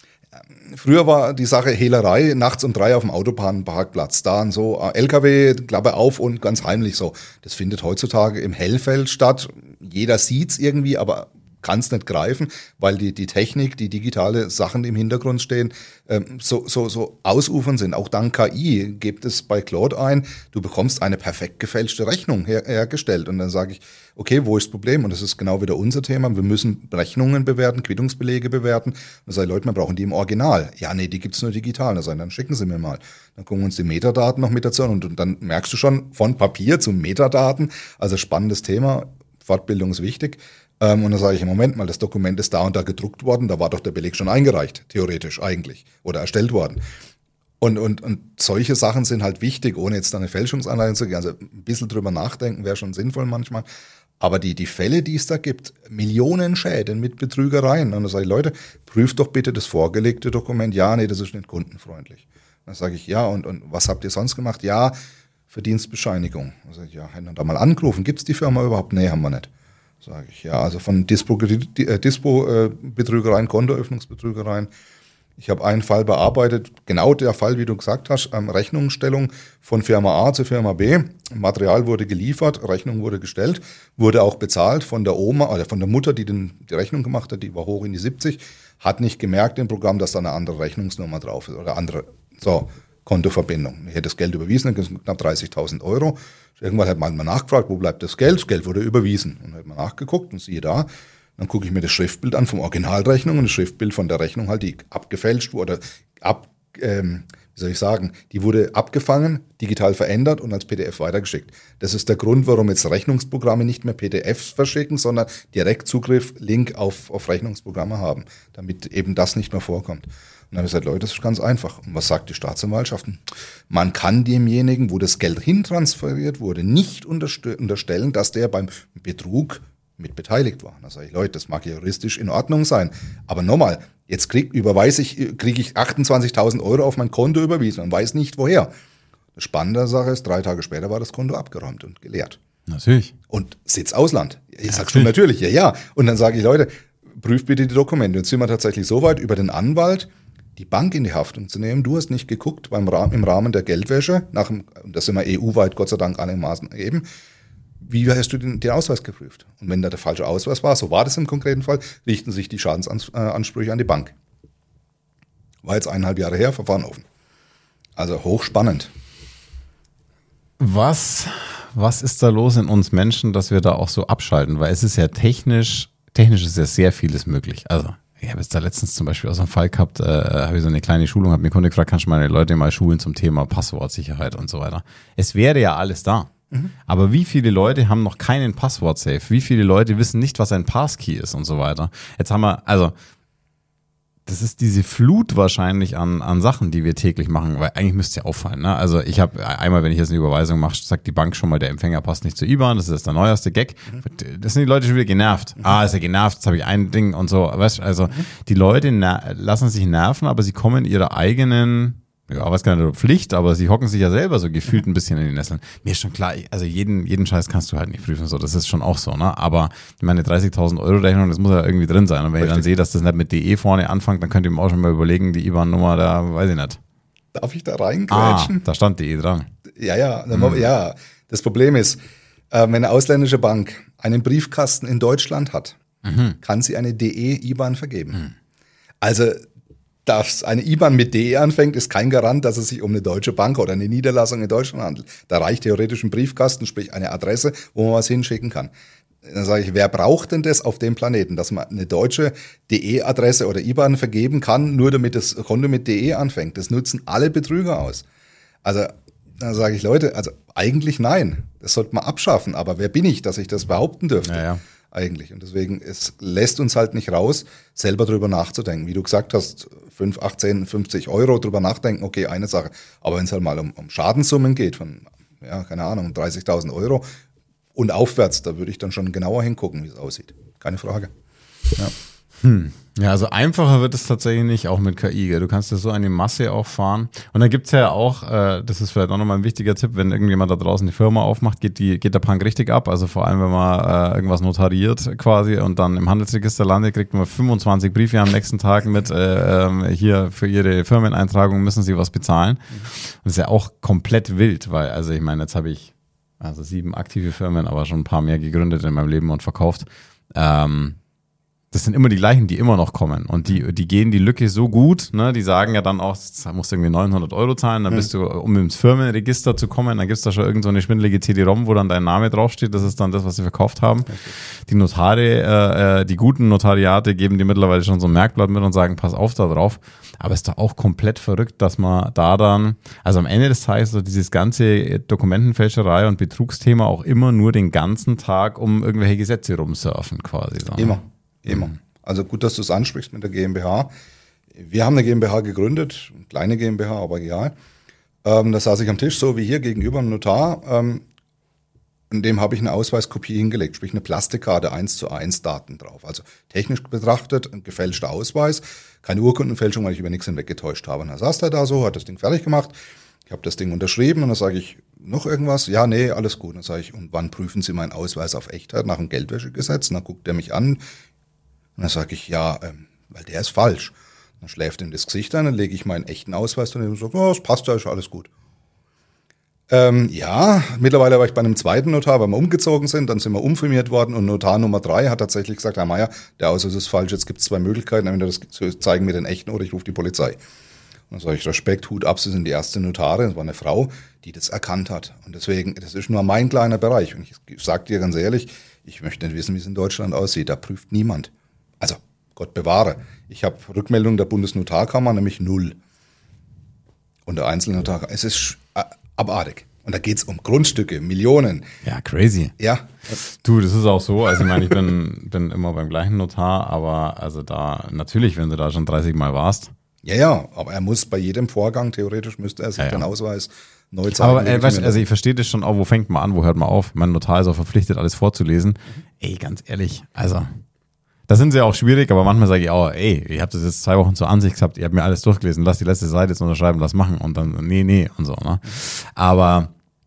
Früher war die Sache Hehlerei, nachts um drei auf dem Autobahnparkplatz, da und so L K W, Klappe auf und ganz heimlich so. Das findet heutzutage im Hellfeld statt. Jeder sieht's irgendwie, aber kann es nicht greifen, weil die, die Technik, die digitale Sachen im Hintergrund stehen, ähm, so, so, so ausufern sind. Auch dank K I gibt es bei Claude ein, du bekommst eine perfekt gefälschte Rechnung her, hergestellt. Und dann sage ich, okay, wo ist das Problem? Und das ist genau wieder unser Thema. Wir müssen Rechnungen bewerten, Quittungsbelege bewerten. Und dann sage ich, Leute, wir brauchen die im Original. Ja, nee, die gibt's nur digital. Dann, dann schicken Sie mir mal. Dann gucken wir uns die Metadaten noch mit dazu an. Und, und dann merkst du schon, von Papier zu Metadaten. Also spannendes Thema. Fortbildung ist wichtig. Ähm, und dann sage ich, im Moment mal, das Dokument ist da und da gedruckt worden, da war doch der Beleg schon eingereicht, theoretisch eigentlich, oder erstellt worden. Und, und, und solche Sachen sind halt wichtig, ohne jetzt da eine Fälschungsanleitung zu gehen. Also ein bisschen drüber nachdenken wäre schon sinnvoll manchmal. Aber die, die Fälle, die es da gibt, Millionen Schäden mit Betrügereien. Und da sage ich, Leute, prüft doch bitte das vorgelegte Dokument. Ja, nee, das ist nicht kundenfreundlich. Dann sage ich, ja, und, und was habt ihr sonst gemacht? Ja, Verdienstbescheinigung. Dann sage ich, ja, haben wir da mal angerufen. Gibt es die Firma überhaupt? Nee, haben wir nicht. Sage ich, ja, also von Dispo-Betrügereien, Kontoöffnungsbetrügereien. Ich habe einen Fall bearbeitet, genau der Fall, wie du gesagt hast, ähm, Rechnungsstellung von Firma A zu Firma B. Material wurde geliefert, Rechnung wurde gestellt, wurde auch bezahlt von der Oma oder von der Mutter, die den, die Rechnung gemacht hat, die war hoch in die siebzig, hat nicht gemerkt im Programm, dass da eine andere Rechnungsnummer drauf ist oder andere so, Kontoverbindung. Ich hätte das Geld überwiesen, das sind knapp dreißigtausend Euro. Irgendwann hat man mal nachgefragt, wo bleibt das Geld? Das Geld wurde überwiesen. Und dann hat man nachgeguckt und siehe da, dann gucke ich mir das Schriftbild an vom Originalrechnung und das Schriftbild von der Rechnung halt, die abgefälscht wurde, oder ab, ähm, wie soll ich sagen, die wurde abgefangen, digital verändert und als P D F weitergeschickt. Das ist der Grund, warum jetzt Rechnungsprogramme nicht mehr P D Fs verschicken, sondern Direktzugriff, Link auf, auf Rechnungsprogramme haben, damit eben das nicht mehr vorkommt. Und dann habe ich gesagt, Leute, das ist ganz einfach. Und was sagt die Staatsanwaltschaft? Man kann demjenigen, wo das Geld hintransferiert wurde, nicht unterstellen, dass der beim Betrug mit beteiligt war. Da sage ich, Leute, das mag juristisch in Ordnung sein. Aber nochmal, jetzt krieg, überweise ich, kriege ich achtundzwanzigtausend Euro auf mein Konto überwiesen und weiß nicht woher. Das Spannende Sache ist, drei Tage später war das Konto abgeräumt und geleert. Natürlich. Und Sitz Ausland. Ich ja, sag schon natürlich, ja, ja. Und dann sage ich, Leute, prüft bitte die Dokumente. Jetzt sind wir tatsächlich so weit, über den Anwalt die Bank in die Haftung zu nehmen. Du hast nicht geguckt beim Rahmen, im Rahmen der Geldwäsche, nach dem, das sind wir E U-weit Gott sei Dank einigermaßen gegeben. Wie hast du den, den Ausweis geprüft? Und wenn da der falsche Ausweis war, so war das im konkreten Fall, richten sich die Schadensansprüche an die Bank. War jetzt eineinhalb Jahre her, Verfahren offen. Also hochspannend. Was, was ist da los in uns Menschen, dass wir da auch so abschalten? Weil es ist ja technisch, technisch ist ja sehr vieles möglich. Also ich habe jetzt da letztens zum Beispiel aus einem Fall gehabt, äh, habe ich so eine kleine Schulung, habe mir Kunde gefragt, kannst du meine Leute mal schulen zum Thema Passwortsicherheit und so weiter. Es wäre ja alles da. Mhm. Aber wie viele Leute haben noch keinen Passwort-Safe? Wie viele Leute wissen nicht, was ein Passkey ist und so weiter? Jetzt haben wir, also das ist diese Flut wahrscheinlich an, an Sachen, die wir täglich machen, weil eigentlich müsste es ja auffallen. Ne? Also ich habe einmal, wenn ich jetzt eine Überweisung mache, sagt die Bank schon mal, der Empfänger passt nicht zur I B A N, das ist der neueste Gag. Mhm. Das sind die Leute schon wieder genervt. Mhm. Ah, ist ja genervt, jetzt habe ich ein Ding und so. Weißt du, also mhm. die Leute ner- lassen sich nerven, aber sie kommen in ihre eigenen, ja, weiß gar nicht, Pflicht, aber sie hocken sich ja selber so gefühlt ein bisschen in die Nesseln. Mir ist schon klar, also jeden, jeden Scheiß kannst du halt nicht prüfen, so, das ist schon auch so, ne, aber meine dreißigtausend Euro Rechnung, das muss ja irgendwie drin sein und wenn Richtig. Ich dann sehe, dass das nicht mit D E vorne anfängt, dann könnt ihr mir auch schon mal überlegen, die I B A N-Nummer, da weiß ich nicht. Darf ich da reingrätschen? Ah, da stand D E dran. Ja, ja, mhm. ja, das Problem ist, äh, wenn eine ausländische Bank einen Briefkasten in Deutschland hat, mhm. kann sie eine D E-I B A N vergeben. Mhm. Also dass eine I B A N mit D E anfängt, ist kein Garant, dass es sich um eine deutsche Bank oder eine Niederlassung in Deutschland handelt. Da reicht theoretisch ein Briefkasten, sprich eine Adresse, wo man was hinschicken kann. Dann sage ich, wer braucht denn das auf dem Planeten, dass man eine deutsche D E-Adresse oder I B A N vergeben kann, nur damit das Konto mit D E anfängt? Das nutzen alle Betrüger aus. Also da sage ich, Leute, also eigentlich nein, das sollte man abschaffen. Aber wer bin ich, dass ich das behaupten dürfte? Ja, ja. Eigentlich. Und deswegen, es lässt uns halt nicht raus, selber drüber nachzudenken. Wie du gesagt hast, fünf, achtzehn, fünfzig Euro drüber nachdenken, okay, eine Sache. Aber wenn es halt mal um, um Schadenssummen geht von, ja, keine Ahnung, dreißigtausend Euro und aufwärts, da würde ich dann schon genauer hingucken, wie es aussieht. Keine Frage. Ja. Hm. Ja, also einfacher wird es tatsächlich nicht, auch mit K I. Gell? Du kannst ja so eine Masse auch fahren. Und dann gibt's ja auch, äh, das ist vielleicht auch nochmal ein wichtiger Tipp, wenn irgendjemand da draußen die Firma aufmacht, geht, die, geht der Punk richtig ab. Also vor allem, wenn man äh, irgendwas notariert quasi und dann im Handelsregister landet, kriegt man fünfundzwanzig Briefe am nächsten Tag mit, äh, hier für ihre Firmeneintragung müssen sie was bezahlen. Und das ist ja auch komplett wild, weil, also ich meine, jetzt habe ich also sieben aktive Firmen, aber schon ein paar mehr gegründet in meinem Leben und verkauft. Ähm, Das sind immer die gleichen, die immer noch kommen. Und die, die gehen die Lücke so gut, ne? Die sagen ja dann auch, da musst du irgendwie neunhundert Euro zahlen, dann bist du, um ins Firmenregister zu kommen, dann gibt's da schon irgend so eine schwindelige C D-ROM, wo dann dein Name draufsteht. Das ist dann das, was sie verkauft haben. Okay. Die Notare, äh, die guten Notariate geben dir mittlerweile schon so ein Merkblatt mit und sagen, pass auf da drauf. Aber es ist doch auch komplett verrückt, dass man da dann, also am Ende des Tages, so dieses ganze Dokumentenfälscherei und Betrugsthema auch immer nur den ganzen Tag um irgendwelche Gesetze rumsurfen quasi. So. Immer. Immer. Also gut, dass du es ansprichst mit der GmbH. Wir haben eine GmbH gegründet, eine kleine GmbH, aber egal. Ähm, da saß ich am Tisch, so wie hier gegenüber dem Notar. Ähm, in dem habe ich eine Ausweiskopie hingelegt, sprich eine Plastikkarte eins zu eins Daten drauf. Also technisch betrachtet ein gefälschter Ausweis, keine Urkundenfälschung, weil ich über nichts hinweggetäuscht habe. Und da saß der da so, hat das Ding fertig gemacht. Ich habe das Ding unterschrieben und dann sage ich, noch irgendwas? Ja, nee, alles gut. Dann sage ich, und wann prüfen Sie meinen Ausweis auf Echtheit nach dem Geldwäschegesetz? Und dann guckt er mich an und dann sage ich, ja, ähm, weil der ist falsch. Dann schläft ihm das Gesicht an, dann lege ich meinen echten Ausweis daneben und sage, oh, das passt ja, ist alles gut. Ähm, ja, mittlerweile war ich bei einem zweiten Notar, weil wir umgezogen sind, dann sind wir umfirmiert worden und Notar Nummer drei hat tatsächlich gesagt, Herr Meier, der Ausweis ist falsch, jetzt gibt es zwei Möglichkeiten, entweder das zeigen wir den echten oder ich rufe die Polizei. Und dann sage ich, Respekt, Hut ab, Sie sind die erste Notarin, das war eine Frau, die das erkannt hat. Und deswegen, das ist nur mein kleiner Bereich. Und ich sage dir ganz ehrlich, ich möchte nicht wissen, wie es in Deutschland aussieht, da prüft niemand. Also, Gott bewahre. Ich habe Rückmeldung der Bundesnotarkammer, nämlich null. Und der Einzelnotar, es ist abartig. Und da geht's um Grundstücke, Millionen. Ja, crazy. Ja. Du, das ist auch so. Also ich meine, ich bin, bin immer beim gleichen Notar, aber also da, natürlich, wenn du da schon dreißig Mal warst. Ja, ja, aber er muss bei jedem Vorgang, theoretisch müsste er sich ja, den ja. Ausweis neu zeigen. Aber äh, weißt, also ich verstehe das schon auch, wo fängt man an, wo hört man auf? Mein Notar ist auch verpflichtet, alles vorzulesen. Mhm. Ey, ganz ehrlich, also da sind sie auch schwierig, aber manchmal sage ich auch, ey, ich habe das jetzt zwei Wochen zur Ansicht gehabt, ihr habt mir alles durchgelesen, lass die letzte Seite jetzt unterschreiben, lass machen und dann, nee, nee und so. Ne? Aber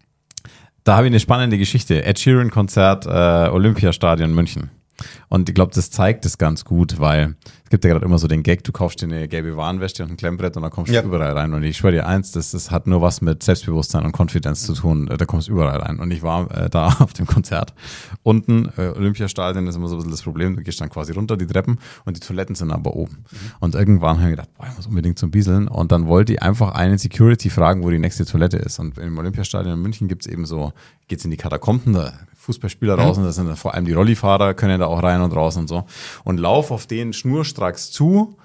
da habe ich eine spannende Geschichte. Ed Sheeran Konzert, äh, Olympiastadion München. Und ich glaube, das zeigt es ganz gut, weil es gibt ja gerade immer so den Gag, du kaufst dir eine gelbe Warnweste und ein Klemmbrett und dann kommst du ja. überall rein. Und ich schwöre dir eins, das, das hat nur was mit Selbstbewusstsein und Konfidenz zu tun. Da kommst du überall rein. Und ich war äh, da auf dem Konzert. Unten, äh, Olympiastadion, ist immer so ein bisschen das Problem, du gehst dann quasi runter die Treppen und die Toiletten sind aber oben. Mhm. Und irgendwann habe ich gedacht, boah, ich muss unbedingt zum Bieseln. Und dann wollte ich einfach einen Security fragen, wo die nächste Toilette ist. Und im Olympiastadion in München gibt es eben so, geht's in die Katakomben, da Fußballspieler raus und das sind vor allem die Rollifahrer, können da auch rein und raus und so. Und lauf auf den schnurstracks zu,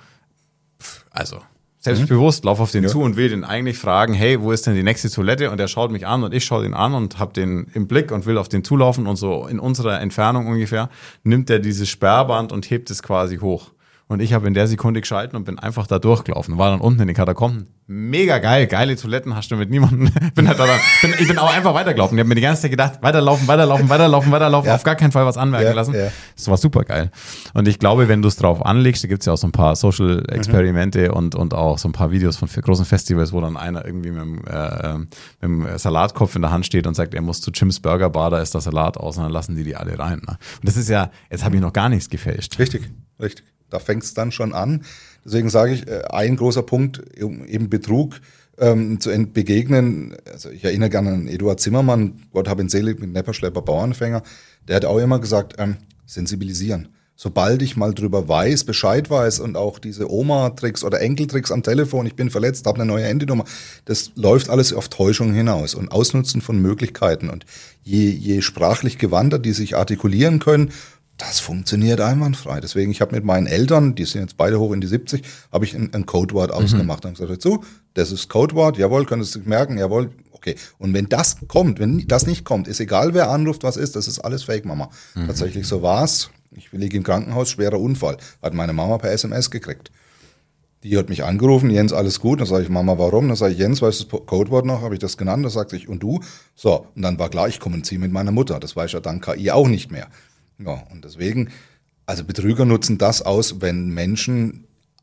also selbstbewusst, lauf auf den ja. zu und will den eigentlich fragen, hey, wo ist denn die nächste Toilette? Und er schaut mich an und ich schaue ihn an und hab den im Blick und will auf den zulaufen und so in unserer Entfernung ungefähr nimmt er dieses Sperrband und hebt es quasi hoch. Und ich habe in der Sekunde geschalten und bin einfach da durchgelaufen. War dann unten in den Katakomben. Mega geil, geile Toiletten hast du mit niemandem. bin halt da dann, bin, ich bin auch einfach weitergelaufen. Ich habe mir die ganze Zeit gedacht, weiterlaufen, weiterlaufen, weiterlaufen, weiterlaufen, ja. auf gar keinen Fall was anmerken ja, lassen. Ja. Das war super geil. Und ich glaube, wenn du es drauf anlegst, da gibt's ja auch so ein paar Social-Experimente mhm. und, und auch so ein paar Videos von großen Festivals, wo dann einer irgendwie mit dem, äh, mit dem Salatkopf in der Hand steht und sagt, er muss zu Jim's Burger Bar, da ist der Salat aus und dann lassen die die alle rein. Ne? Und das ist ja, jetzt habe ich noch gar nichts gefälscht. Richtig, richtig. Da fängt es dann schon an. Deswegen sage ich, ein großer Punkt, um eben Betrug ähm, zu begegnen. Also ich erinnere gerne an Eduard Zimmermann, Gott hab ihn selig, mit Nepperschlepper Bauernfänger. Der hat auch immer gesagt, ähm, sensibilisieren. Sobald ich mal drüber weiß, Bescheid weiß und auch diese Oma-Tricks oder Enkeltricks am Telefon, ich bin verletzt, habe eine neue Handynummer, das läuft alles auf Täuschung hinaus und Ausnutzen von Möglichkeiten. Und je, je sprachlich gewandter die sich artikulieren können, das funktioniert einwandfrei. Deswegen, ich habe mit meinen Eltern, die sind jetzt beide hoch in die siebzig, habe ich ein, ein Codewort mhm. ausgemacht. Dann gesagt, so, das ist Codewort, jawohl, könntest du merken, jawohl, okay. Und wenn das kommt, wenn das nicht kommt, ist egal, wer anruft, was ist, das ist alles Fake, Mama. Mhm. Tatsächlich, so war's. Ich liege im Krankenhaus, schwerer Unfall. Hat meine Mama per S M S gekriegt. Die hat mich angerufen, Jens, alles gut. Dann sage ich, Mama, warum? Dann sage ich, Jens, weißt du das Codewort noch? Habe ich das genannt? Dann sagt ich, und du? So, und dann war klar, ich kommuniziere mit meiner Mutter. Das weiß ja dank K I auch nicht mehr. Ja, und deswegen, also Betrüger nutzen das aus, wenn Menschen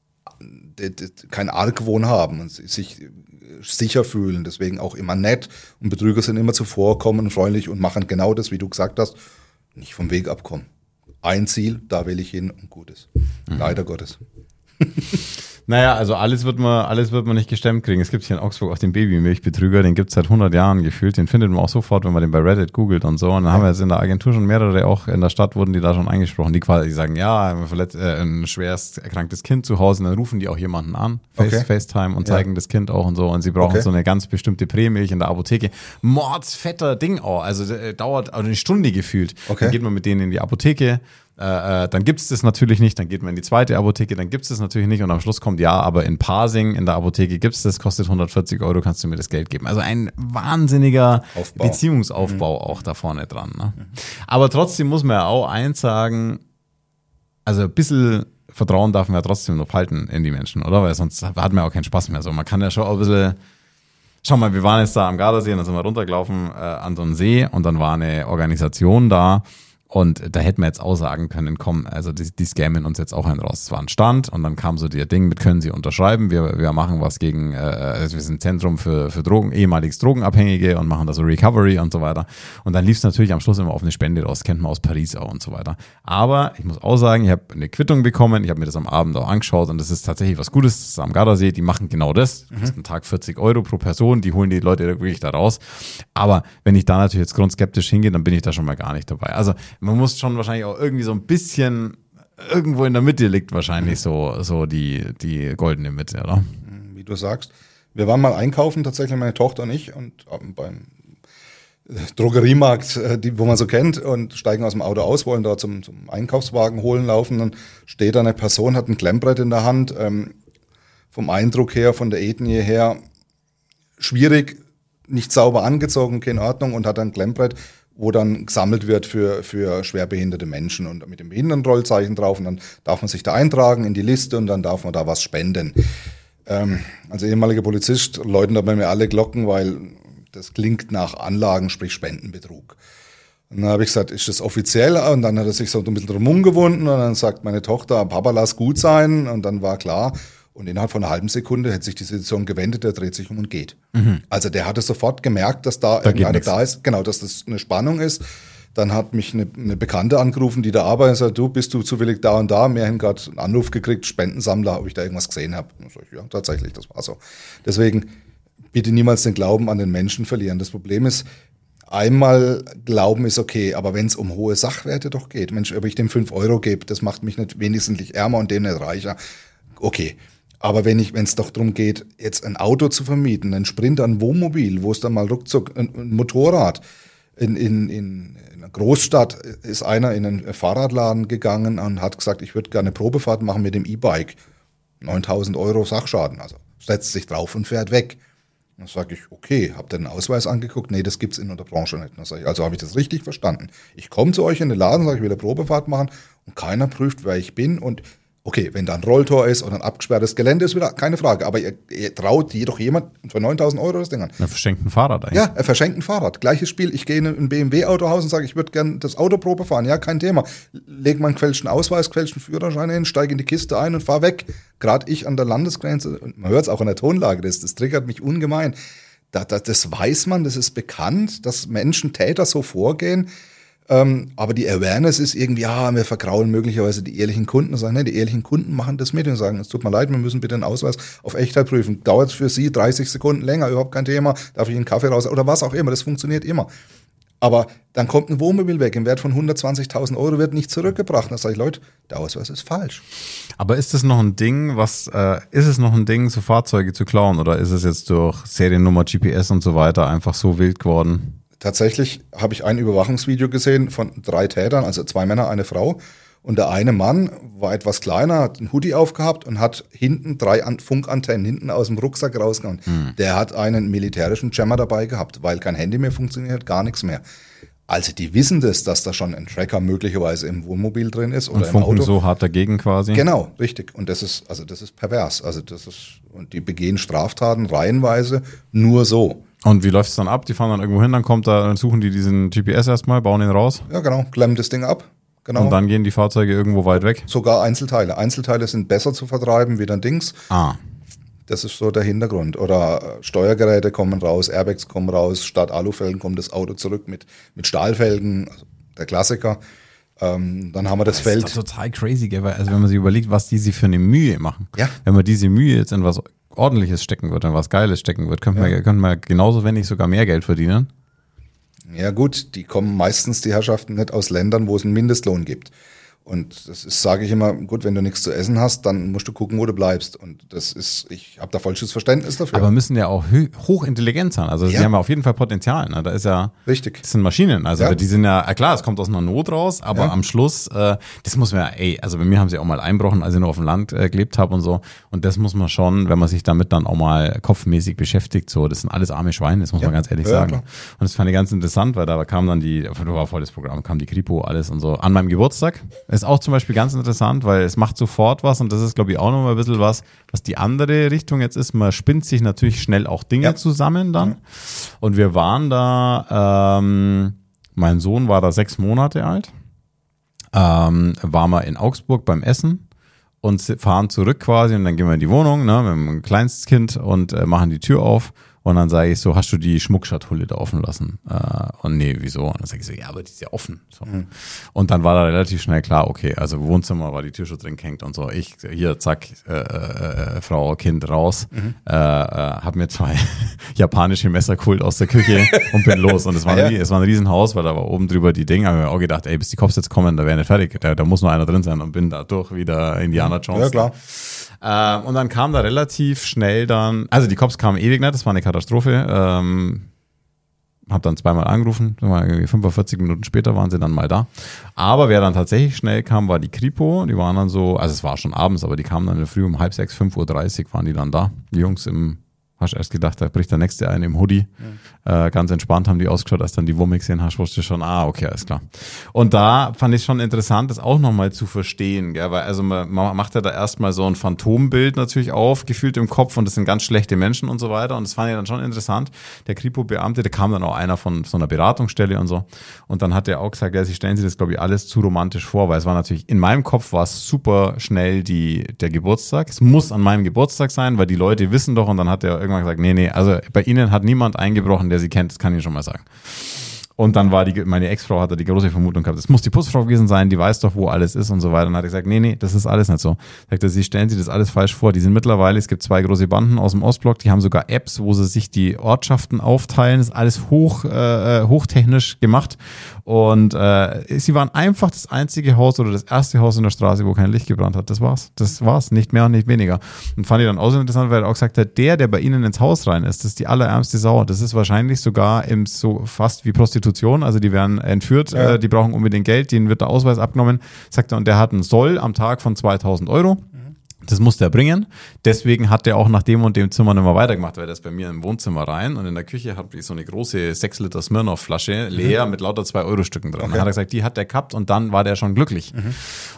kein Argwohn haben und sich sicher fühlen, deswegen auch immer nett. Und Betrüger sind immer zuvorkommend, freundlich und machen genau das, wie du gesagt hast, nicht vom Weg abkommen. Ein Ziel, da will ich hin und gut ist. Mhm. Leider Gottes. Naja, also alles wird man, alles wird man nicht gestemmt kriegen. Es gibt hier in Augsburg auch den Babymilchbetrüger, den gibt es seit hundert Jahren gefühlt. Den findet man auch sofort, wenn man den bei Reddit googelt und so. Und dann haben wir jetzt in der Agentur schon mehrere, auch in der Stadt wurden die da schon eingesprochen, die quasi sagen, ja, ein, verletzt, äh, ein schwerst erkranktes Kind zu Hause. Und dann rufen die auch jemanden an, Face, okay. FaceTime und zeigen ja. das Kind auch und so. Und sie brauchen okay. so eine ganz bestimmte Prämilch in der Apotheke. Mordsfetter Ding auch. Also äh, dauert also eine Stunde gefühlt. Okay. Dann geht man mit denen in die Apotheke. Äh, äh, dann gibt es das natürlich nicht, dann geht man in die zweite Apotheke, dann gibt es das natürlich nicht und am Schluss kommt, ja, aber in Parsing in der Apotheke gibt es das, kostet hundertvierzig Euro, kannst du mir das Geld geben. Also ein wahnsinniger Aufbau. Beziehungsaufbau mhm. auch da vorne dran. Ne? Mhm. Aber trotzdem muss man ja auch eins sagen, also ein bisschen Vertrauen darf man ja trotzdem noch halten in die Menschen, oder? Weil sonst hat man ja auch keinen Spaß mehr. So, man kann ja schon auch ein bisschen, schau mal, wir waren jetzt da am Gardasee und dann sind wir runtergelaufen äh, an so einen See und dann war eine Organisation da. Und da hätten wir jetzt auch sagen können, komm, also die, die scammen uns jetzt auch einen raus. Es war ein Stand und dann kam so der Ding mit, können Sie unterschreiben, wir, wir machen was gegen, äh, also wir sind Zentrum für, für Drogen, ehemaliges Drogenabhängige und machen da so Recovery und so weiter. Und dann lief es natürlich am Schluss immer auf eine Spende raus, kennt man aus Paris auch und so weiter. Aber ich muss auch sagen, ich habe eine Quittung bekommen, ich habe mir das am Abend auch angeschaut und das ist tatsächlich was Gutes, das ist am Gardasee, die machen genau das, das ist ein Tag vierzig Euro pro Person, die holen die Leute wirklich da raus. Aber wenn ich da natürlich jetzt grundskeptisch hingehe, dann bin ich da schon mal gar nicht dabei. Also man muss schon wahrscheinlich auch irgendwie so ein bisschen, irgendwo in der Mitte liegt wahrscheinlich so, so die, die goldene Mitte, oder? Wie du sagst. Wir waren mal einkaufen, tatsächlich meine Tochter und ich, und beim Drogeriemarkt, die, wo man so kennt, und steigen aus dem Auto aus, wollen da zum, zum Einkaufswagen holen laufen, dann steht da eine Person, hat ein Klemmbrett in der Hand, ähm, vom Eindruck her, von der Ethnie her, schwierig, nicht sauber angezogen, keine Ordnung, und hat ein Klemmbrett, wo dann gesammelt wird für, für schwerbehinderte Menschen und mit dem Behindertenrollzeichen drauf, und dann darf man sich da eintragen in die Liste und dann darf man da was spenden. Ähm, als ehemaliger Polizist läuten da bei mir alle Glocken, weil das klingt nach Anlagen, sprich Spendenbetrug. Und dann habe ich gesagt, ist das offiziell? Und dann hat er sich so ein bisschen drum umgewunden und dann sagt meine Tochter, Papa, lass gut sein, und dann war klar. Und innerhalb von einer halben Sekunde hätte sich die Situation gewendet, der dreht sich um und geht. Mhm. Also der hatte sofort gemerkt, dass da, da irgendeiner da ist, genau, dass das eine Spannung ist. Dann hat mich eine, eine Bekannte angerufen, die da arbeitet, und sagt, du, bist du zufällig da und da? Wir haben gerade einen Anruf gekriegt, Spendensammler, ob ich da irgendwas gesehen habe. Und so, ja, tatsächlich, das war so. Deswegen bitte niemals den Glauben an den Menschen verlieren. Das Problem ist, einmal Glauben ist okay, aber wenn es um hohe Sachwerte doch geht, Mensch, ob ich dem fünf Euro gebe, das macht mich nicht wesentlich ärmer und dem nicht reicher. Okay. Aber wenn ich, wenn es doch darum geht, jetzt ein Auto zu vermieten, ein Sprinter, ein Wohnmobil, wo es dann mal ruckzuck, ein, ein Motorrad, in, in, in, in einer Großstadt ist einer in einen Fahrradladen gegangen und hat gesagt, ich würde gerne eine Probefahrt machen mit dem E-Bike. neuntausend Euro Sachschaden, also setzt sich drauf und fährt weg. Dann sage ich, okay, habt ihr den Ausweis angeguckt? Nee, das gibt's in der Branche nicht. Dann sage ich, also habe ich das richtig verstanden. Ich komme zu euch in den Laden, sage ich, will eine Probefahrt machen und keiner prüft, wer ich bin, und okay, wenn da ein Rolltor ist oder ein abgesperrtes Gelände ist, wieder keine Frage. Aber ihr, ihr traut jedoch jemand für neuntausend Euro das Ding an. Er verschenkt ein Fahrrad eigentlich. Ja, er verschenkt ein Fahrrad. Gleiches Spiel. Ich gehe in ein B M W-Autohaus und sage, ich würde gerne das Autoprobe fahren. Ja, kein Thema. Leg meinen gefälschten Ausweis, gefälschten Führerschein hin, steige in die Kiste ein und fahr weg. Gerade ich an der Landesgrenze, und man hört es auch an der Tonlage, das, das triggert mich ungemein. Da, da, das weiß man, das ist bekannt, dass Menschen, Täter so vorgehen. Ähm, aber die Awareness ist irgendwie, ja, wir vergraulen möglicherweise die ehrlichen Kunden. Sagen, ne, die ehrlichen Kunden machen das mit und sagen, es tut mir leid, wir müssen bitte den Ausweis auf Echtheit prüfen. Dauert für Sie dreißig Sekunden länger, überhaupt kein Thema, darf ich einen Kaffee raus oder was auch immer, das funktioniert immer. Aber dann kommt ein Wohnmobil weg im Wert von hundertzwanzigtausend Euro, wird nicht zurückgebracht. Dann sage ich, Leute, der Ausweis ist falsch. Aber ist es noch ein Ding, was, äh, ist es noch ein Ding, so Fahrzeuge zu klauen, oder ist es jetzt durch Seriennummer, G P S und so weiter einfach so wild geworden? Tatsächlich habe ich ein Überwachungsvideo gesehen von drei Tätern, also zwei Männer, eine Frau. Und der eine Mann war etwas kleiner, hat einen Hoodie aufgehabt und hat hinten drei Funkantennen hinten aus dem Rucksack rausgehauen. Hm. Der hat einen militärischen Jammer dabei gehabt, weil kein Handy mehr funktioniert, gar nichts mehr. Also die wissen das, dass da schon ein Tracker möglicherweise im Wohnmobil drin ist oder und im funken Auto. So hart dagegen quasi. Genau, richtig. Und das ist, also das ist pervers. Also das ist, und die begehen Straftaten reihenweise nur so. Und wie läuft es dann ab? Die fahren dann irgendwo hin, dann kommt da, dann suchen die diesen G P S erstmal, bauen ihn raus. Ja, genau, klemmen das Ding ab. Genau. Und dann gehen die Fahrzeuge irgendwo weit weg? Sogar Einzelteile. Einzelteile sind besser zu vertreiben wie ein Dings. Ah. Das ist so der Hintergrund. Oder Steuergeräte kommen raus, Airbags kommen raus, statt Alufelgen kommt das Auto zurück mit, mit Stahlfelgen, also der Klassiker. Ähm, dann haben wir das, das Feld. Das ist doch total crazy, gell? Also wenn man sich überlegt, was die sich für eine Mühe machen. Ja. Wenn man diese Mühe jetzt in was Ordentliches stecken wird, in was Geiles stecken wird, könnte, ja. man, könnte man genauso, wenn nicht sogar mehr Geld verdienen. Ja gut, die kommen meistens, die Herrschaften, nicht aus Ländern, wo es einen Mindestlohn gibt. Und das ist, sage ich immer, gut, wenn du nichts zu essen hast, dann musst du gucken, wo du bleibst. Und das ist, ich habe da falsches Verständnis dafür. Aber müssen ja auch hochintelligent sein. Also ja. die haben ja auf jeden Fall Potenzial. Ne? Da ist ja, richtig. Das sind Maschinen. Also ja. die sind ja, klar, es kommt aus einer Not raus, aber ja. am Schluss, äh, das muss man ja, ey, also bei mir haben sie auch mal einbrochen, als ich noch auf dem Land äh, gelebt habe und so. Und das muss man schon, wenn man sich damit dann auch mal kopfmäßig beschäftigt, so, das sind alles arme Schweine, das muss ja. man ganz ehrlich ja, sagen. Klar. Und das fand ich ganz interessant, weil da kam dann die, da war voll das Programm, kam die Kripo, alles und so, an meinem Geburtstag, Ist auch zum Beispiel ganz interessant, weil es macht sofort was und das ist, glaube ich, auch nochmal ein bisschen was, was die andere Richtung jetzt ist. Man spinnt sich natürlich schnell auch Dinge ja. zusammen dann. Ja. Und wir waren da, ähm, mein Sohn war da sechs Monate alt, ähm, waren wir in Augsburg beim Essen und fahren zurück quasi und dann gehen wir in die Wohnung, ne, mit einem Kleinstkind und äh, machen die Tür auf. Und dann sage ich so, hast du die Schmuckschatulle da offen lassen? Äh, und nee, wieso? Und dann sage ich so, ja, aber die ist ja offen. So. Mhm. Und dann war da relativ schnell klar, okay, also Wohnzimmer war die Tür schon drin gehängt und so. Ich, hier, zack, äh, äh, Frau, Kind raus, mhm. äh, äh, hab mir zwei japanische Messer geholt aus der Küche und bin los. Und es war, ja. ein, es war ein Riesenhaus, weil da war oben drüber die Dinge. Hab mir auch gedacht, ey, bis die Cops jetzt kommen, da wäre nicht fertig. Da, da muss nur einer drin sein und bin da durch wieder Indiana Jones. Ja, klar. Ähm, und dann kam da relativ schnell dann, also die Cops kamen ewig nicht, das war eine Katastrophe. Ähm, hab dann zweimal angerufen, fünfundvierzig Minuten später waren sie dann mal da. Aber wer dann tatsächlich schnell kam, war die Kripo. Die waren dann so, also es war schon abends, aber die kamen dann in der Früh um halb sechs, fünf Uhr dreißig waren die dann da. Die Jungs im, hast erst gedacht, da bricht der nächste ein im Hoodie. Ja. Äh, ganz entspannt haben die ausgeschaut, als dann die Wumme gesehen hast, wusste schon, ah, okay, alles klar. Und da fand ich schon interessant, das auch nochmal zu verstehen, gell? Weil also man, man macht ja da erstmal so ein Phantombild natürlich auf, gefühlt im Kopf und das sind ganz schlechte Menschen und so weiter und das fand ich dann schon interessant. Der Kripo-Beamte, da kam dann auch einer von so einer Beratungsstelle und so und dann hat der auch gesagt, ja, sie stellen sich das, glaube ich, alles zu romantisch vor, weil es war natürlich, in meinem Kopf war es super schnell die, der Geburtstag. Es muss an meinem Geburtstag sein, weil die Leute wissen doch und dann hat er irgendwann gesagt, nee, nee, also bei Ihnen hat niemand eingebrochen, der Sie kennt, das kann ich schon mal sagen. Und dann war die, meine Ex-Frau hatte die große Vermutung gehabt, es muss die Putzfrau gewesen sein, die weiß doch, wo alles ist und so weiter. Und dann hat er gesagt, nee, nee, das ist alles nicht so. Sagt er, Sie stellen sich das alles falsch vor. Die sind mittlerweile, es gibt zwei große Banden aus dem Ostblock, die haben sogar Apps, wo sie sich die Ortschaften aufteilen. Das ist alles hoch, äh, hochtechnisch gemacht. Und äh, sie waren einfach das einzige Haus oder das erste Haus in der Straße, wo kein Licht gebrannt hat. Das war's. Das war's. Nicht mehr und nicht weniger. Und fand ich dann auch so interessant, weil er auch gesagt hat, der, der bei Ihnen ins Haus rein ist, das ist die allerärmste Sau. Das ist wahrscheinlich sogar im so fast wie Prostitution. Also die werden entführt, ja. äh, die brauchen unbedingt Geld, denen wird der Ausweis abgenommen. Sagt er, und der hat einen Soll am Tag von zweitausend Euro. Das musste er bringen. Deswegen hat er auch nach dem und dem Zimmer nicht mehr weitergemacht, weil er ist bei mir im Wohnzimmer rein und in der Küche habe ich so eine große sechs Liter Smirnoff-Flasche leer mhm. mit lauter zwei Euro Stücken drin. Okay. Dann hat er gesagt, die hat er gehabt und dann war der schon glücklich. Mhm.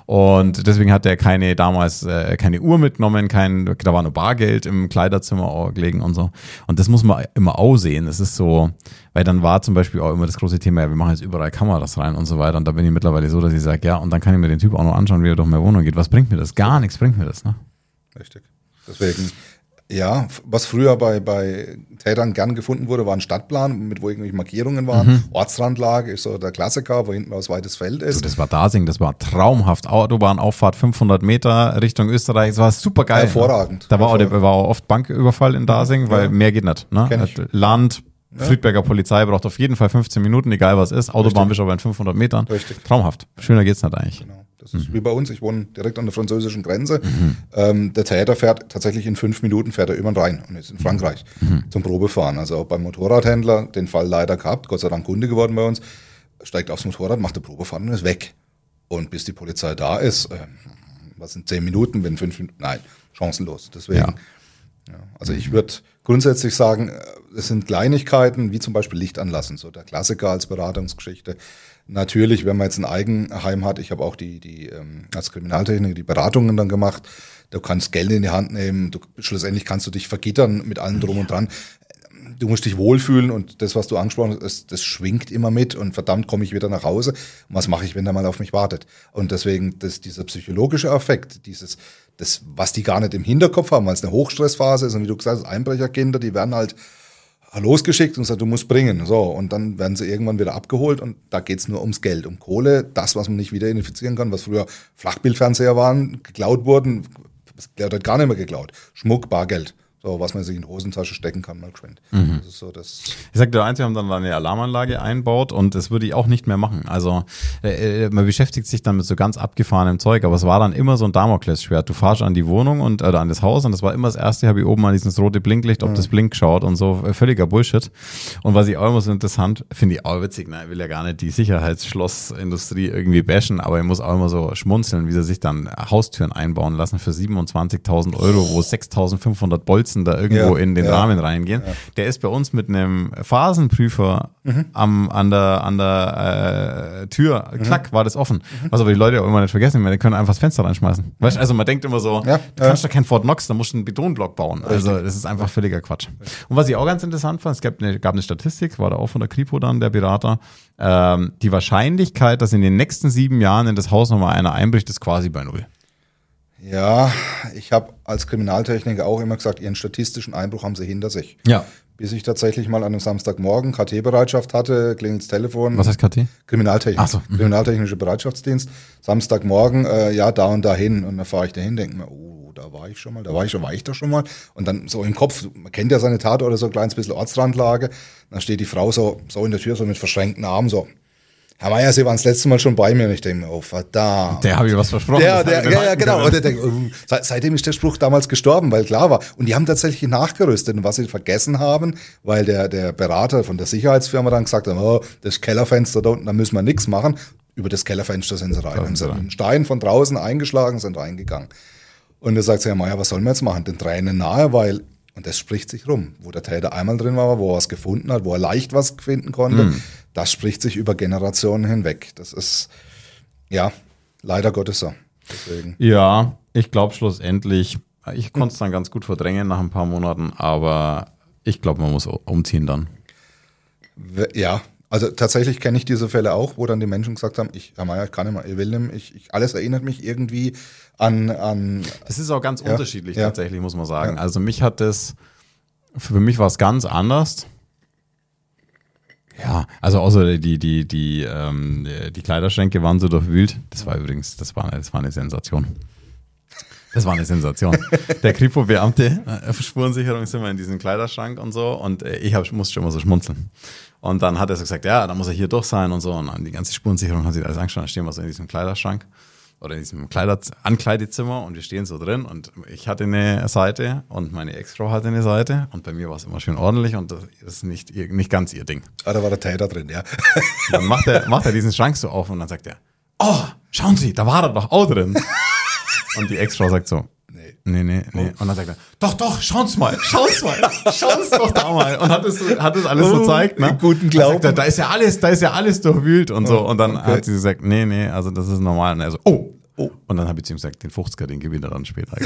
Und deswegen hat er keine, damals äh, keine Uhr mitgenommen, kein, da war nur Bargeld im Kleiderzimmer gelegen und so. Und das muss man immer aussehen. Das ist so, weil dann war zum Beispiel auch immer das große Thema, ja, wir machen jetzt überall Kameras rein und so weiter. Und da bin ich mittlerweile so, dass ich sage, ja, und dann kann ich mir den Typ auch noch anschauen, wie er durch meine Wohnung geht. Was bringt mir das? Gar nichts bringt mir das, ne? Richtig. Deswegen, ja, was früher bei, bei Tätern gern gefunden wurde, war ein Stadtplan, mit wo irgendwelche Markierungen waren. Mhm. Ortsrandlage ist so der Klassiker, wo hinten aus weites Feld ist. Du, das war Dasing, das war traumhaft. Autobahnauffahrt fünfhundert Meter Richtung Österreich, das war super geil. Hervorragend. Ne? Da war auch, der, war auch oft Banküberfall in Dasing, weil ja. mehr geht nicht. Ne? Land, ja. Friedberger Polizei braucht auf jeden Fall fünfzehn Minuten, egal was ist. Autobahn bist aber in fünfhundert Metern. Richtig. Traumhaft. Schöner geht's nicht eigentlich. Genau. Das ist mhm. wie bei uns. Ich wohne direkt an der französischen Grenze. Mhm. Ähm, der Täter fährt tatsächlich in fünf Minuten fährt er über den Rhein und ist in Frankreich mhm. zum Probefahren. Also auch beim Motorradhändler den Fall leider gehabt, Gott sei Dank Kunde geworden bei uns, steigt aufs Motorrad, macht eine Probefahrt und ist weg. Und bis die Polizei da ist, äh, was sind zehn Minuten, wenn fünf Minuten, nein, chancenlos. Deswegen, ja. Ja, also ich würde grundsätzlich sagen, es sind Kleinigkeiten, wie zum Beispiel Licht anlassen, so der Klassiker als Beratungsgeschichte. Natürlich, wenn man jetzt ein Eigenheim hat, ich habe auch die, die ähm, als Kriminaltechniker die Beratungen dann gemacht, du kannst Geld in die Hand nehmen, du, schlussendlich kannst du dich vergittern mit allem drum und dran. Du musst dich wohlfühlen und das, was du angesprochen hast, das, das schwingt immer mit und verdammt komme ich wieder nach Hause und was mache ich, wenn der mal auf mich wartet? Und deswegen, das, dieser psychologische Effekt, dieses, das, was die gar nicht im Hinterkopf haben, weil es eine Hochstressphase ist und wie du gesagt hast, Einbrecherkinder, die werden halt losgeschickt und sagt, du musst bringen. So, und dann werden sie irgendwann wieder abgeholt und da geht's nur ums Geld, um Kohle, das, was man nicht wieder identifizieren kann, was früher Flachbildfernseher waren, geklaut wurden, das hat gar nicht mehr geklaut. Schmuck, Bargeld. So, was man sich in die Hosentasche stecken kann, mal geschwind. Mhm. Das ist so das. Ich sag dir eins, wir haben dann eine Alarmanlage einbaut und das würde ich auch nicht mehr machen. Also äh, man beschäftigt sich dann mit so ganz abgefahrenem Zeug, aber es war dann immer so ein Damoklesschwert. Du fahrst an die Wohnung und oder an das Haus und das war immer das erste, habe ich oben an dieses rote Blinklicht, ob mhm. das blinkt schaut und so, völliger Bullshit. Und was ich auch immer so interessant, finde ich auch witzig, ne? Ich will ja gar nicht die Sicherheitsschlossindustrie irgendwie bashen, aber ich muss auch immer so schmunzeln, wie sie sich dann Haustüren einbauen lassen für siebenundzwanzigtausend Euro, wo sechstausendfünfhundert Bolzen müssen da irgendwo Ja, in den ja, Rahmen reingehen. ja. Der ist bei uns mit einem Phasenprüfer Mhm. am, an der, an der äh, Tür, klack, war das offen. Was aber die Leute auch immer nicht vergessen, die können einfach das Fenster reinschmeißen. Weißt du, also man denkt immer so, Ja, du kannst doch kein Fort Knox, da musst du einen Betonblock bauen. Also das ist einfach völliger Quatsch. Und was ich auch ganz interessant fand, es gab eine, gab eine Statistik, war da auch von der Kripo dann, der Berater, ähm, die Wahrscheinlichkeit, dass in den nächsten sieben Jahren in das Haus nochmal einer einbricht, ist quasi bei null. Ja, ich habe als Kriminaltechniker auch immer gesagt, ihren statistischen Einbruch haben sie hinter sich. Ja. Bis ich tatsächlich mal an einem Samstagmorgen K T-Bereitschaft hatte, klingelt das Telefon. Was heißt K T? Kriminaltechnik. Ach so. Mhm. Kriminaltechnischer Bereitschaftsdienst. Samstagmorgen, äh, ja, da und dahin. Und dann fahre ich dahin, denke mir, oh, da war ich schon mal, da war ich schon, war ich doch schon mal. Und dann so im Kopf, man kennt ja seine Tat oder so ein kleines bisschen Ortsrandlage. Dann steht die Frau so, so in der Tür, so mit verschränkten Armen, so. Herr Meier, Sie waren das letzte Mal schon bei mir. Und ich denke mir, oh, verdammt. Der habe ich was versprochen. Der, das der, hab ich ja, nicht ja, genau. halten Und ich denke, oh, seit, seitdem ist der Spruch damals gestorben, weil klar war. Und die haben tatsächlich nachgerüstet. Und was sie vergessen haben, weil der, der Berater von der Sicherheitsfirma dann gesagt hat, oh, das Kellerfenster da unten, da müssen wir nichts machen. Über das Kellerfenster sind sie rein. Haben sie einen Stein von draußen eingeschlagen, sind reingegangen. Und da sagt sie, Herr Meier, was sollen wir jetzt machen? Den Tränen nahe, weil, und das spricht sich rum, wo der Täter einmal drin war, wo er was gefunden hat, wo er leicht was finden konnte, mm. das spricht sich über Generationen hinweg. Das ist, ja, leider Gottes so. Deswegen. Ja, ich glaube schlussendlich, ich konnte es dann ganz gut verdrängen nach ein paar Monaten, aber ich glaube, man muss umziehen dann. Ja, also tatsächlich kenne ich diese Fälle auch, wo dann die Menschen gesagt haben, ich, Herr Meier, ich kann nicht mehr, ich will nicht mehr, ich, ich, alles erinnert mich irgendwie an... an das ist auch ganz ja, unterschiedlich ja. tatsächlich, muss man sagen. Ja. Also mich hat das, für mich war es ganz anders. Ja, also außer die, die, die, ähm, die Kleiderschränke waren so durchwühlt. Das war übrigens, das war, das war eine Sensation. Das war eine Sensation. Der Kripo-Beamte, äh, Spurensicherung, sind wir in diesem Kleiderschrank und so und äh, ich hab, musste schon mal so schmunzeln. Und dann hat er so gesagt, ja, da muss er hier durch sein und so. Und dann die ganze Spurensicherung hat sich alles angeschaut, dann stehen wir so in diesem Kleiderschrank oder in diesem Kleider Ankleidezimmer und wir stehen so drin und ich hatte eine Seite und meine Ex-Frau hatte eine Seite und bei mir war es immer schön ordentlich und das ist nicht, nicht ganz ihr Ding. Ah, da war der Täter drin, ja. Und dann macht er, macht er diesen Schrank so auf und dann sagt er, oh, schauen Sie, da war er doch auch drin. Und die Ex-Frau sagt so, nee, nee, nee, nee. Und dann sagt er, doch, doch, schauen's mal, schauen's mal, schauen's doch da mal. Und hat das, hat das alles so gezeigt, ne? Guten Glauben. Er, da ist ja alles, da ist ja alles durchwühlt und so. Und dann okay. hat sie gesagt, nee, nee, also das ist normal. Und er so, oh, oh. Und dann habe ich zu ihm gesagt, den fünfziger, den gewinnt er dann später.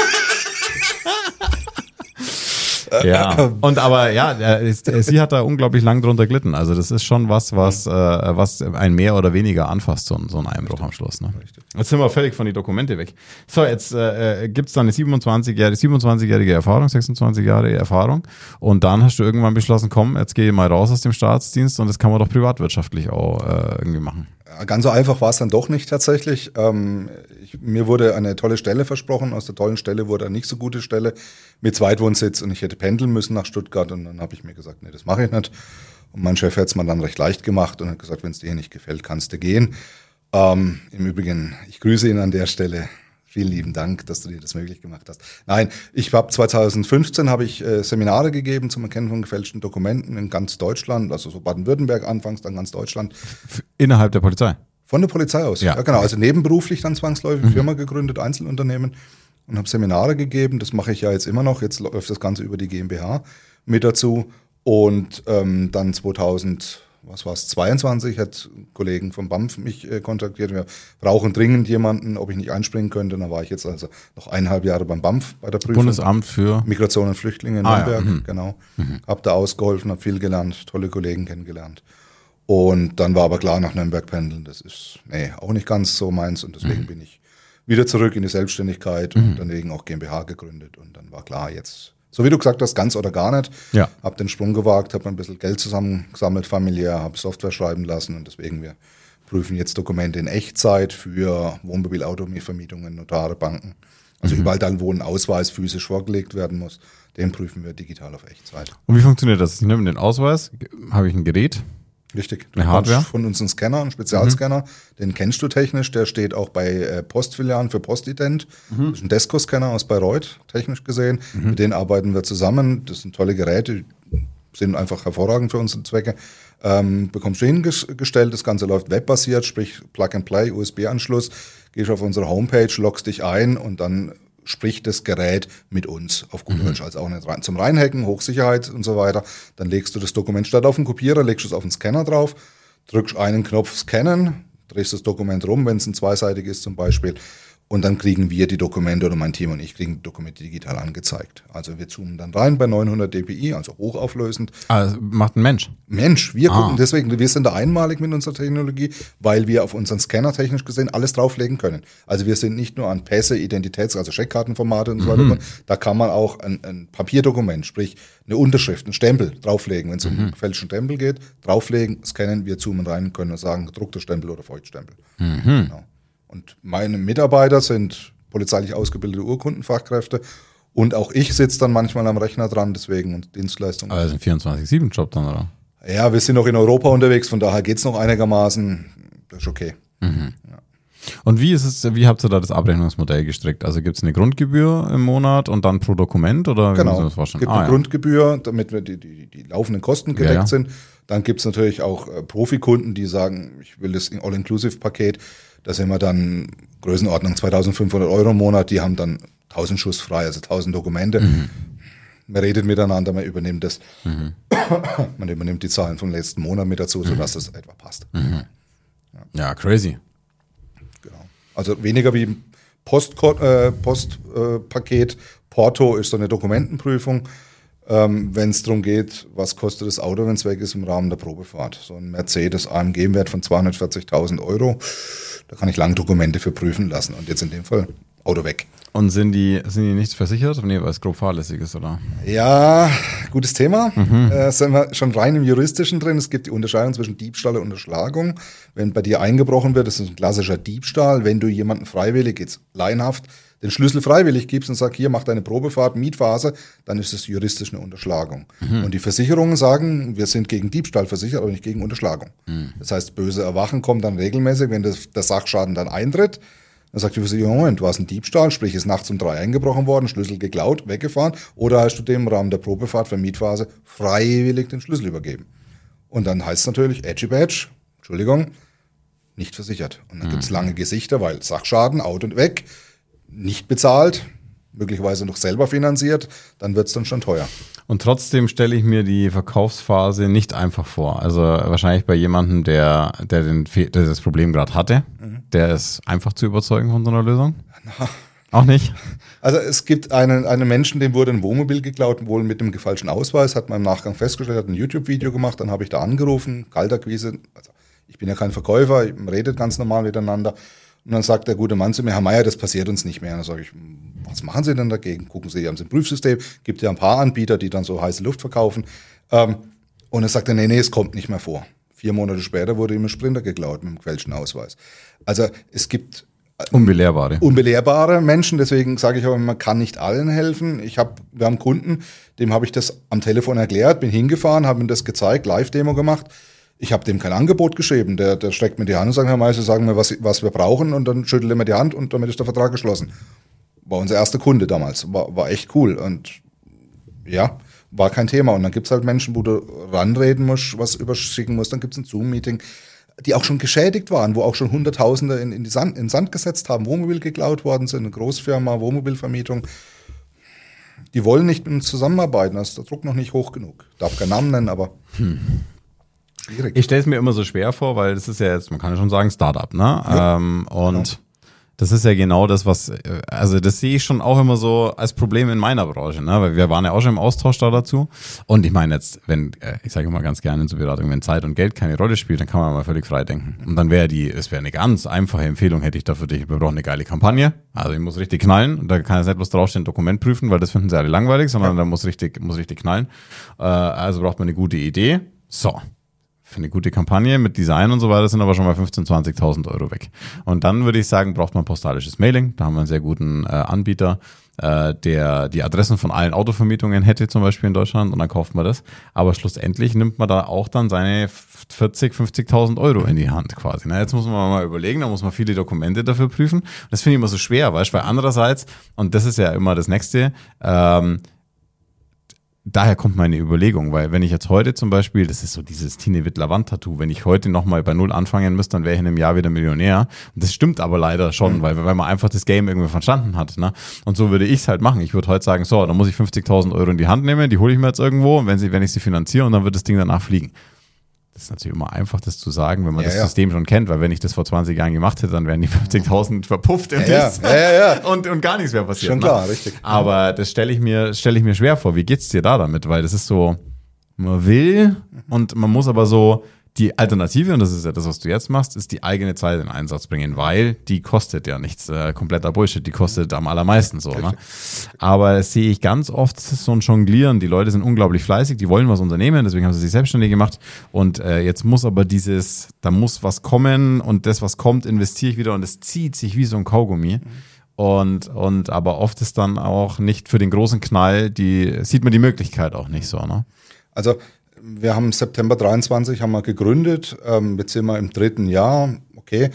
Ja, und aber ja, er ist, sie hat da unglaublich lang drunter gelitten. Also das ist schon was, was, äh, was ein mehr oder weniger anfasst, so, so ein Einbruch am Schluss. Ne? Jetzt sind wir völlig von die Dokumente weg. So, jetzt äh, gibt es dann eine siebenundzwanzigjährige, siebenundzwanzigjährige Erfahrung, sechsundzwanzig Jahre Erfahrung und dann hast du irgendwann beschlossen, komm, jetzt gehe ich mal raus aus dem Staatsdienst und das kann man doch privatwirtschaftlich auch äh, irgendwie machen. Ganz so einfach war es dann doch nicht tatsächlich. Ähm, ich, mir wurde eine tolle Stelle versprochen. Aus der tollen Stelle wurde eine nicht so gute Stelle mit Zweitwohnsitz und ich hätte pendeln müssen nach Stuttgart und dann habe ich mir gesagt, nee, das mache ich nicht. Und mein Chef hat es mir dann recht leicht gemacht und hat gesagt, wenn es dir hier nicht gefällt, kannst du gehen. Ähm, im Übrigen, ich grüße ihn an der Stelle. Vielen lieben Dank, dass du dir das möglich gemacht hast. Nein, ich habe zweitausendfünfzehn habe ich äh, Seminare gegeben zum Erkennen von gefälschten Dokumenten in ganz Deutschland, also so Baden-Württemberg anfangs, dann ganz Deutschland. Innerhalb der Polizei? Von der Polizei aus, ja, ja genau. Also nebenberuflich dann zwangsläufig, mhm. Firma gegründet, Einzelunternehmen und habe Seminare gegeben. Das mache ich ja jetzt immer noch. Jetzt läuft das Ganze über die GmbH mit dazu. Und ähm, dann zweitausend, was war es, zweiundzwanzig hat Kollegen vom B A M F mich äh, kontaktiert. Wir brauchen dringend jemanden, ob ich nicht einspringen könnte. Und dann war ich jetzt also noch eineinhalb Jahre beim B A M F bei der Prüfung. Bundesamt für Migration und Flüchtlinge in ah, Nürnberg, ja. mhm. genau. Mhm. Habe da ausgeholfen, habe viel gelernt, tolle Kollegen kennengelernt. Und dann war aber klar, nach Nürnberg pendeln, das ist nee, auch nicht ganz so meins. Und deswegen mhm. bin ich wieder zurück in die Selbstständigkeit und mhm. dann auch GmbH gegründet. Und dann war klar, jetzt, so wie du gesagt hast, ganz oder gar nicht. Ja. Habe den Sprung gewagt, habe ein bisschen Geld zusammengesammelt familiär, habe Software schreiben lassen. Und deswegen, wir prüfen jetzt Dokumente in Echtzeit für Wohnmobil, Autovermietungen, Notare, Banken. Also mhm. überall dann, wo ein Ausweis physisch vorgelegt werden muss, den prüfen wir digital auf Echtzeit. Und wie funktioniert das? Ich nehme den Ausweis, habe ich ein Gerät. Richtig. Eine Hardware? Von uns einen Scanner, einen Spezialscanner, mhm. den kennst du technisch, der steht auch bei äh, Postfilialen für Postident. Mhm. Das ist ein Desco-Scanner aus Bayreuth, technisch gesehen. Mhm. Mit denen arbeiten wir zusammen. Das sind tolle Geräte, sind einfach hervorragend für unsere Zwecke. Ähm, bekommst du hingestellt, das Ganze läuft webbasiert, sprich Plug and Play, U S B-Anschluss. Gehst auf unsere Homepage, loggst dich ein und dann spricht das Gerät mit uns auf gut Deutsch, also auch nicht rein, zum Reinhacken, Hochsicherheit und so weiter. Dann legst du das Dokument statt auf den Kopierer, legst es auf den Scanner drauf, drückst einen Knopf Scannen, drehst das Dokument rum, wenn es ein zweiseitig ist zum Beispiel. Und dann kriegen wir die Dokumente, oder mein Team und ich kriegen die Dokumente digital angezeigt. Also wir zoomen dann rein bei neunhundert dpi, also hochauflösend. Also macht ein Mensch? Mensch, wir Ah. gucken deswegen, wir sind da einmalig mit unserer Technologie, weil wir auf unseren Scanner technisch gesehen alles drauflegen können. Also wir sind nicht nur an Pässe, Identitäts-, also Scheckkartenformate und so weiter. Mhm. Da kann man auch ein, ein Papierdokument, sprich eine Unterschrift, einen Stempel drauflegen. Wenn es um einen gefälschten Stempel geht, drauflegen, scannen, wir zoomen rein und können sagen, gedruckter Stempel oder Feuchtstempel. Mhm. Genau. Und meine Mitarbeiter sind polizeilich ausgebildete Urkundenfachkräfte und auch ich sitze dann manchmal am Rechner dran, deswegen und Dienstleistungen. Aber das ist ein vierundzwanzig sieben Job dann, oder? Ja, wir sind noch in Europa unterwegs, von daher geht's noch einigermaßen, das ist okay. Mhm. Ja. Und wie ist es, wie habt ihr da das Abrechnungsmodell gestrickt? Also gibt es eine Grundgebühr im Monat und dann pro Dokument, oder wie Genau, muss man das es vorstellen? gibt Ah, eine ja. Grundgebühr, damit wir die, die, die laufenden Kosten gedeckt Ja, ja. sind. Dann gibt's natürlich auch äh, Profikunden, die sagen, ich will das All-Inclusive-Paket. Da sind wir dann Größenordnung zweitausendfünfhundert Euro im Monat. Die haben dann tausend Schuss frei, also tausend Dokumente. Mhm. Man redet miteinander, man übernimmt das. Mhm. Man übernimmt die Zahlen vom letzten Monat mit dazu, sodass das etwa passt. Mhm. Ja, crazy. Genau. Also weniger wie Postpaket, äh, Postpaket. Porto ist so eine Dokumentenprüfung. Ähm, wenn es darum geht, was kostet das Auto, wenn es weg ist im Rahmen der Probefahrt. So ein Mercedes A M G im Wert von zweihundertvierzigtausend Euro, da kann ich lange Dokumente für prüfen lassen. Und jetzt in dem Fall Auto weg. Und sind die, sind die nicht versichert? Nee, weil es grob fahrlässig ist, oder? Ja, gutes Thema. Mhm. Äh, sind wir schon rein im Juristischen drin. Es gibt die Unterscheidung zwischen Diebstahl und Unterschlagung. Wenn bei dir eingebrochen wird, das ist ein klassischer Diebstahl. Wenn du jemanden freiwillig, jetzt laienhaft, den Schlüssel freiwillig gibst und sagst, hier, mach deine Probefahrt, Mietphase, dann ist es juristisch eine Unterschlagung. Mhm. Und die Versicherungen sagen, wir sind gegen Diebstahl versichert, aber nicht gegen Unterschlagung. Mhm. Das heißt, böse Erwachen kommt dann regelmäßig, wenn das, der Sachschaden dann eintritt. Dann sagt die Versicherung, Moment, du hast einen Diebstahl, sprich ist nachts um drei eingebrochen worden, Schlüssel geklaut, weggefahren, oder hast du dem im Rahmen der Probefahrt für Mietphase freiwillig den Schlüssel übergeben. Und dann heißt es natürlich, Edgy Badge, Entschuldigung, nicht versichert. Und dann mhm. gibt es lange Gesichter, weil Sachschaden, Auto und weg, nicht bezahlt, möglicherweise noch selber finanziert, dann wird es dann schon teuer. Und trotzdem stelle ich mir die Verkaufsphase nicht einfach vor. Also wahrscheinlich bei jemandem, der, der, den, der das Problem gerade hatte, mhm. der ist einfach zu überzeugen von so einer Lösung? Na. Auch nicht? Also es gibt einen, einen Menschen, dem wurde ein Wohnmobil geklaut, wohl mit einem gefälschten Ausweis, hat man im Nachgang festgestellt, hat ein YouTube-Video gemacht, dann habe ich da angerufen, Kaltakquise, also ich bin ja kein Verkäufer, man redet ganz normal miteinander. Und dann sagt der gute Mann zu mir, Herr Meier, das passiert uns nicht mehr. Und dann sage ich, was machen Sie denn dagegen? Gucken Sie, haben Sie ein Prüfsystem? Gibt ja ein paar Anbieter, die dann so heiße Luft verkaufen. Und dann sagt er, nee, nee, es kommt nicht mehr vor. Vier Monate später wurde ihm ein Sprinter geklaut mit einem gefälschten Ausweis. Also es gibt Unbelehrbare. Unbelehrbare Menschen, deswegen sage ich aber, man kann nicht allen helfen. Ich hab, wir haben einen Kunden, dem habe ich das am Telefon erklärt, bin hingefahren, habe ihm das gezeigt, Live-Demo gemacht. Ich habe dem kein Angebot geschrieben. Der, der streckt mir die Hand und sagt, Herr Meister, sagen mir, was, was wir brauchen, und dann schüttelt er mir die Hand und damit ist der Vertrag geschlossen. War unser erster Kunde damals. War, war echt cool und ja, war kein Thema. Und dann gibt es halt Menschen, wo du ranreden musst, was überschicken musst. Dann gibt es ein Zoom-Meeting, die auch schon geschädigt waren, wo auch schon Hunderttausende in, in, die Sand, in Sand gesetzt haben, Wohnmobil geklaut worden sind, eine Großfirma, Wohnmobilvermietung. Die wollen nicht mit uns zusammenarbeiten. Da ist der Druck noch nicht hoch genug. Darf keinen Namen nennen, aber... Hm. Schwierig. Ich stelle es mir immer so schwer vor, weil das ist ja jetzt, man kann ja schon sagen, Startup, ne? Ja. Ähm, und ja. Das ist ja genau das, was, also das sehe ich schon auch immer so als Problem in meiner Branche, ne? Weil wir waren ja auch schon im Austausch da dazu. Und ich meine jetzt, wenn, ich sage immer ganz gerne in so Beratung, wenn Zeit und Geld keine Rolle spielt, dann kann man mal völlig frei denken. Und dann wäre die, es wäre eine ganz einfache Empfehlung, hätte ich da für dich, wir brauchen eine geile Kampagne. Also ich muss richtig knallen. Und da kann jetzt nicht bloß draufstehen, Dokument prüfen, weil das finden sie alle langweilig, sondern ja. da muss richtig, muss richtig knallen. Äh, also braucht man eine gute Idee. So. Für eine gute Kampagne mit Design und so weiter sind aber schon mal fünfzehntausend, zwanzigtausend Euro weg. Und dann würde ich sagen, braucht man postalisches Mailing. Da haben wir einen sehr guten äh, Anbieter, äh, der die Adressen von allen Autovermietungen hätte, zum Beispiel in Deutschland, und dann kauft man das. Aber schlussendlich nimmt man da auch dann seine vierzig, fünfzigtausend Euro in die Hand quasi. Na, jetzt muss man mal überlegen, da muss man viele Dokumente dafür prüfen. Und das finde ich immer so schwer, weißt du, weil andererseits, und das ist ja immer das Nächste, ähm, daher kommt meine Überlegung, weil wenn ich jetzt heute zum Beispiel, das ist so dieses Tine Wittler-Wand-Tattoo, wenn ich heute nochmal bei Null anfangen müsste, dann wäre ich in einem Jahr wieder Millionär. Und das stimmt aber leider schon, mhm. weil, weil man einfach das Game irgendwie verstanden hat. Ne? Und so würde ich es halt machen. Ich würde heute sagen, so, dann muss ich fünfzigtausend Euro in die Hand nehmen, die hole ich mir jetzt irgendwo, und wenn, sie, wenn ich sie finanziere, und dann wird das Ding danach fliegen. Das ist natürlich immer einfach, das zu sagen, wenn man ja, das ja. System schon kennt, weil wenn ich das vor zwanzig Jahren gemacht hätte, dann wären die fünfzigtausend verpufft im ja, Nichts ja, ja, ja. und, und gar nichts mehr passiert. Schon klar, ne? richtig. Aber das stelle ich mir, stelle ich mir schwer vor. Wie geht's dir da damit? Weil das ist so, man will und man muss aber so, die Alternative, und das ist ja das, was du jetzt machst, ist die eigene Zeit in Einsatz bringen, weil die kostet ja nichts, äh, kompletter Bullshit, die kostet am allermeisten so. Ne? Aber das sehe ich ganz oft, so ein Jonglieren, die Leute sind unglaublich fleißig, die wollen was unternehmen, deswegen haben sie sich selbstständig gemacht und äh, jetzt muss aber dieses, da muss was kommen und das, was kommt, investiere ich wieder und es zieht sich wie so ein Kaugummi. Und, und aber oft ist dann auch nicht für den großen Knall, die sieht man die Möglichkeit auch nicht so. Ne? Also wir haben September dreiundzwanzig haben wir gegründet, ähm, jetzt sind wir im dritten Jahr, okay.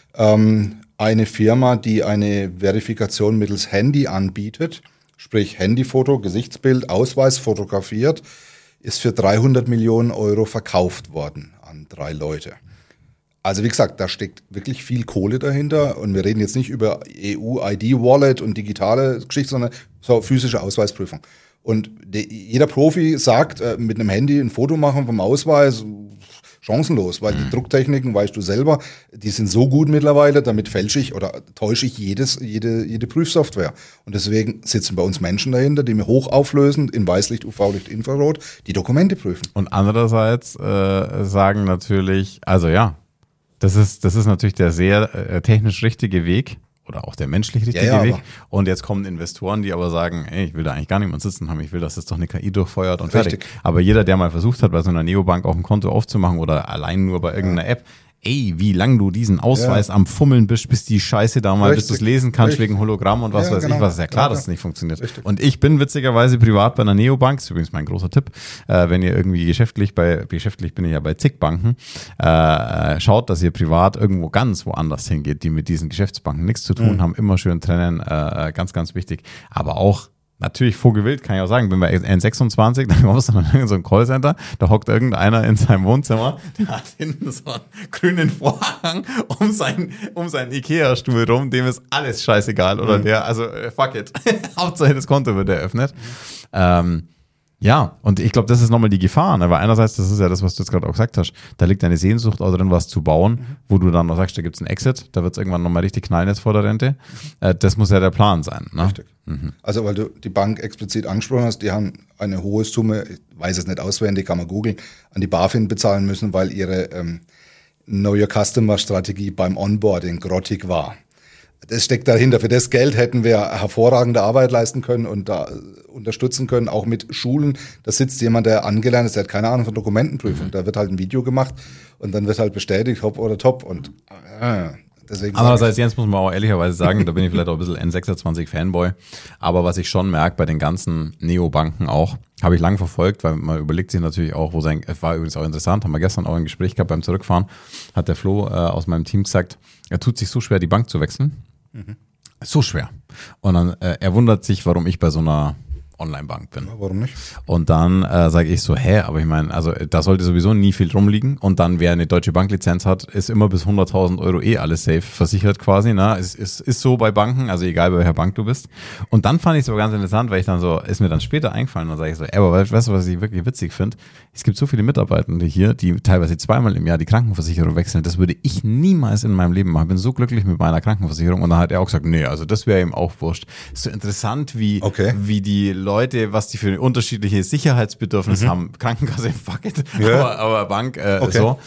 Ähm, eine Firma, die eine Verifikation mittels Handy anbietet, sprich Handyfoto, Gesichtsbild, Ausweis fotografiert, ist für dreihundert Millionen Euro verkauft worden an drei Leute. Also wie gesagt, da steckt wirklich viel Kohle dahinter und wir reden jetzt nicht über E U-I D-Wallet und digitale Geschichte, sondern so physische Ausweisprüfung. Und de, jeder Profi sagt, äh, mit einem Handy ein Foto machen vom Ausweis, chancenlos, weil mhm. die Drucktechniken, weißt du selber, die sind so gut mittlerweile, damit fälsche ich oder täusche ich jedes, jede, jede Prüfsoftware. Und deswegen sitzen bei uns Menschen dahinter, die mir hochauflösend in Weißlicht, U V-Licht, Infrarot die Dokumente prüfen. Und andererseits äh, sagen natürlich, also ja, das ist, das ist natürlich der sehr äh, technisch richtige Weg. Oder auch der menschlich richtige ja, ja, Weg. Und jetzt kommen Investoren, die aber sagen, ey, ich will da eigentlich gar niemand sitzen haben, ich will, dass das doch eine K I durchfeuert und fertig. Richtig. Aber jeder, der mal versucht hat, bei so einer Neobank auch ein Konto aufzumachen oder allein nur bei irgendeiner ja. App, ey, wie lang du diesen Ausweis ja. am Fummeln bist, bis die Scheiße da mal, Richtig. bis du es lesen kannst Richtig. wegen Hologramm und was ja, weiß genau. ich was. Ist ja klar, ja, dass es nicht funktioniert. Richtig. Und ich bin witzigerweise privat bei einer Neobank, ist übrigens mein großer Tipp, äh, wenn ihr irgendwie geschäftlich bei, geschäftlich bin ich ja bei zig Banken, äh, schaut, dass ihr privat irgendwo ganz woanders hingeht, die mit diesen Geschäftsbanken nichts zu tun mhm. haben, immer schön trennen, äh, ganz, ganz wichtig. Aber auch natürlich vogelwild, kann ich auch sagen, bin bei N sechsundzwanzig, dann kommst du in irgendein so ein Callcenter, da hockt irgendeiner in seinem Wohnzimmer, der hat hinten so einen grünen Vorhang um seinen, um seinen Ikea-Stuhl rum, dem ist alles scheißegal, oder mhm. der, also fuck it, Hauptsache das Konto wird eröffnet. Mhm. Ähm, ja, und ich glaube, das ist nochmal die Gefahr, ne? Weil einerseits, das ist ja das, was du jetzt gerade auch gesagt hast, da liegt eine Sehnsucht auch drin, was zu bauen, mhm. wo du dann noch sagst, da gibt's einen Exit, da wird's irgendwann nochmal richtig knallen jetzt vor der Rente. Mhm. Äh, das muss ja der Plan sein. Ne? Richtig. Mhm. Also, weil du die Bank explizit angesprochen hast, die haben eine hohe Summe, ich weiß es nicht auswendig, kann man googeln, an die BaFin bezahlen müssen, weil ihre ähm, Know Your Customer Strategie beim Onboarding grottig war. Das steckt dahinter. Für das Geld hätten wir hervorragende Arbeit leisten können und da unterstützen können, auch mit Schulen. Da sitzt jemand, der angelernt ist, der hat keine Ahnung von Dokumentenprüfung. Da wird halt ein Video gemacht und dann wird halt bestätigt, hopp oder top. Und äh, deswegen. Andererseits, Jens, muss man auch ehrlicherweise sagen, da bin ich vielleicht auch ein bisschen N sechsundzwanzig Fanboy. Aber was ich schon merke bei den ganzen Neobanken auch, habe ich lang verfolgt, weil man überlegt sich natürlich auch, wo sein, es war übrigens auch interessant, haben wir gestern auch ein Gespräch gehabt beim Zurückfahren, hat der Flo äh, aus meinem Team gesagt, er tut sich so schwer, die Bank zu wechseln. Mhm. So schwer. Und dann, äh, er wundert sich, warum ich bei so einer Online-Bank bin. Ja, warum nicht? Und dann äh, sage ich so, hä, aber ich meine, also da sollte sowieso nie viel rumliegen und dann, wer eine deutsche Banklizenz hat, ist immer bis hunderttausend Euro eh alles safe versichert quasi, ne? Es ist, ist so bei Banken, also egal bei welcher Bank du bist. Und dann fand ich es aber ganz interessant, weil ich dann so, ist mir dann später eingefallen, dann sage ich so, ey, aber weißt du, was ich wirklich witzig finde? Es gibt so viele Mitarbeitende hier, die teilweise zweimal im Jahr die Krankenversicherung wechseln. Das würde ich niemals in meinem Leben machen. Ich bin so glücklich mit meiner Krankenversicherung und dann hat er auch gesagt, nee, also das wäre ihm auch wurscht. Ist so interessant, wie, okay. wie die Leute, was die für unterschiedliche Sicherheitsbedürfnisse mhm. haben. Krankenkasse, fuck it, ja. aber, aber Bank äh, okay. so.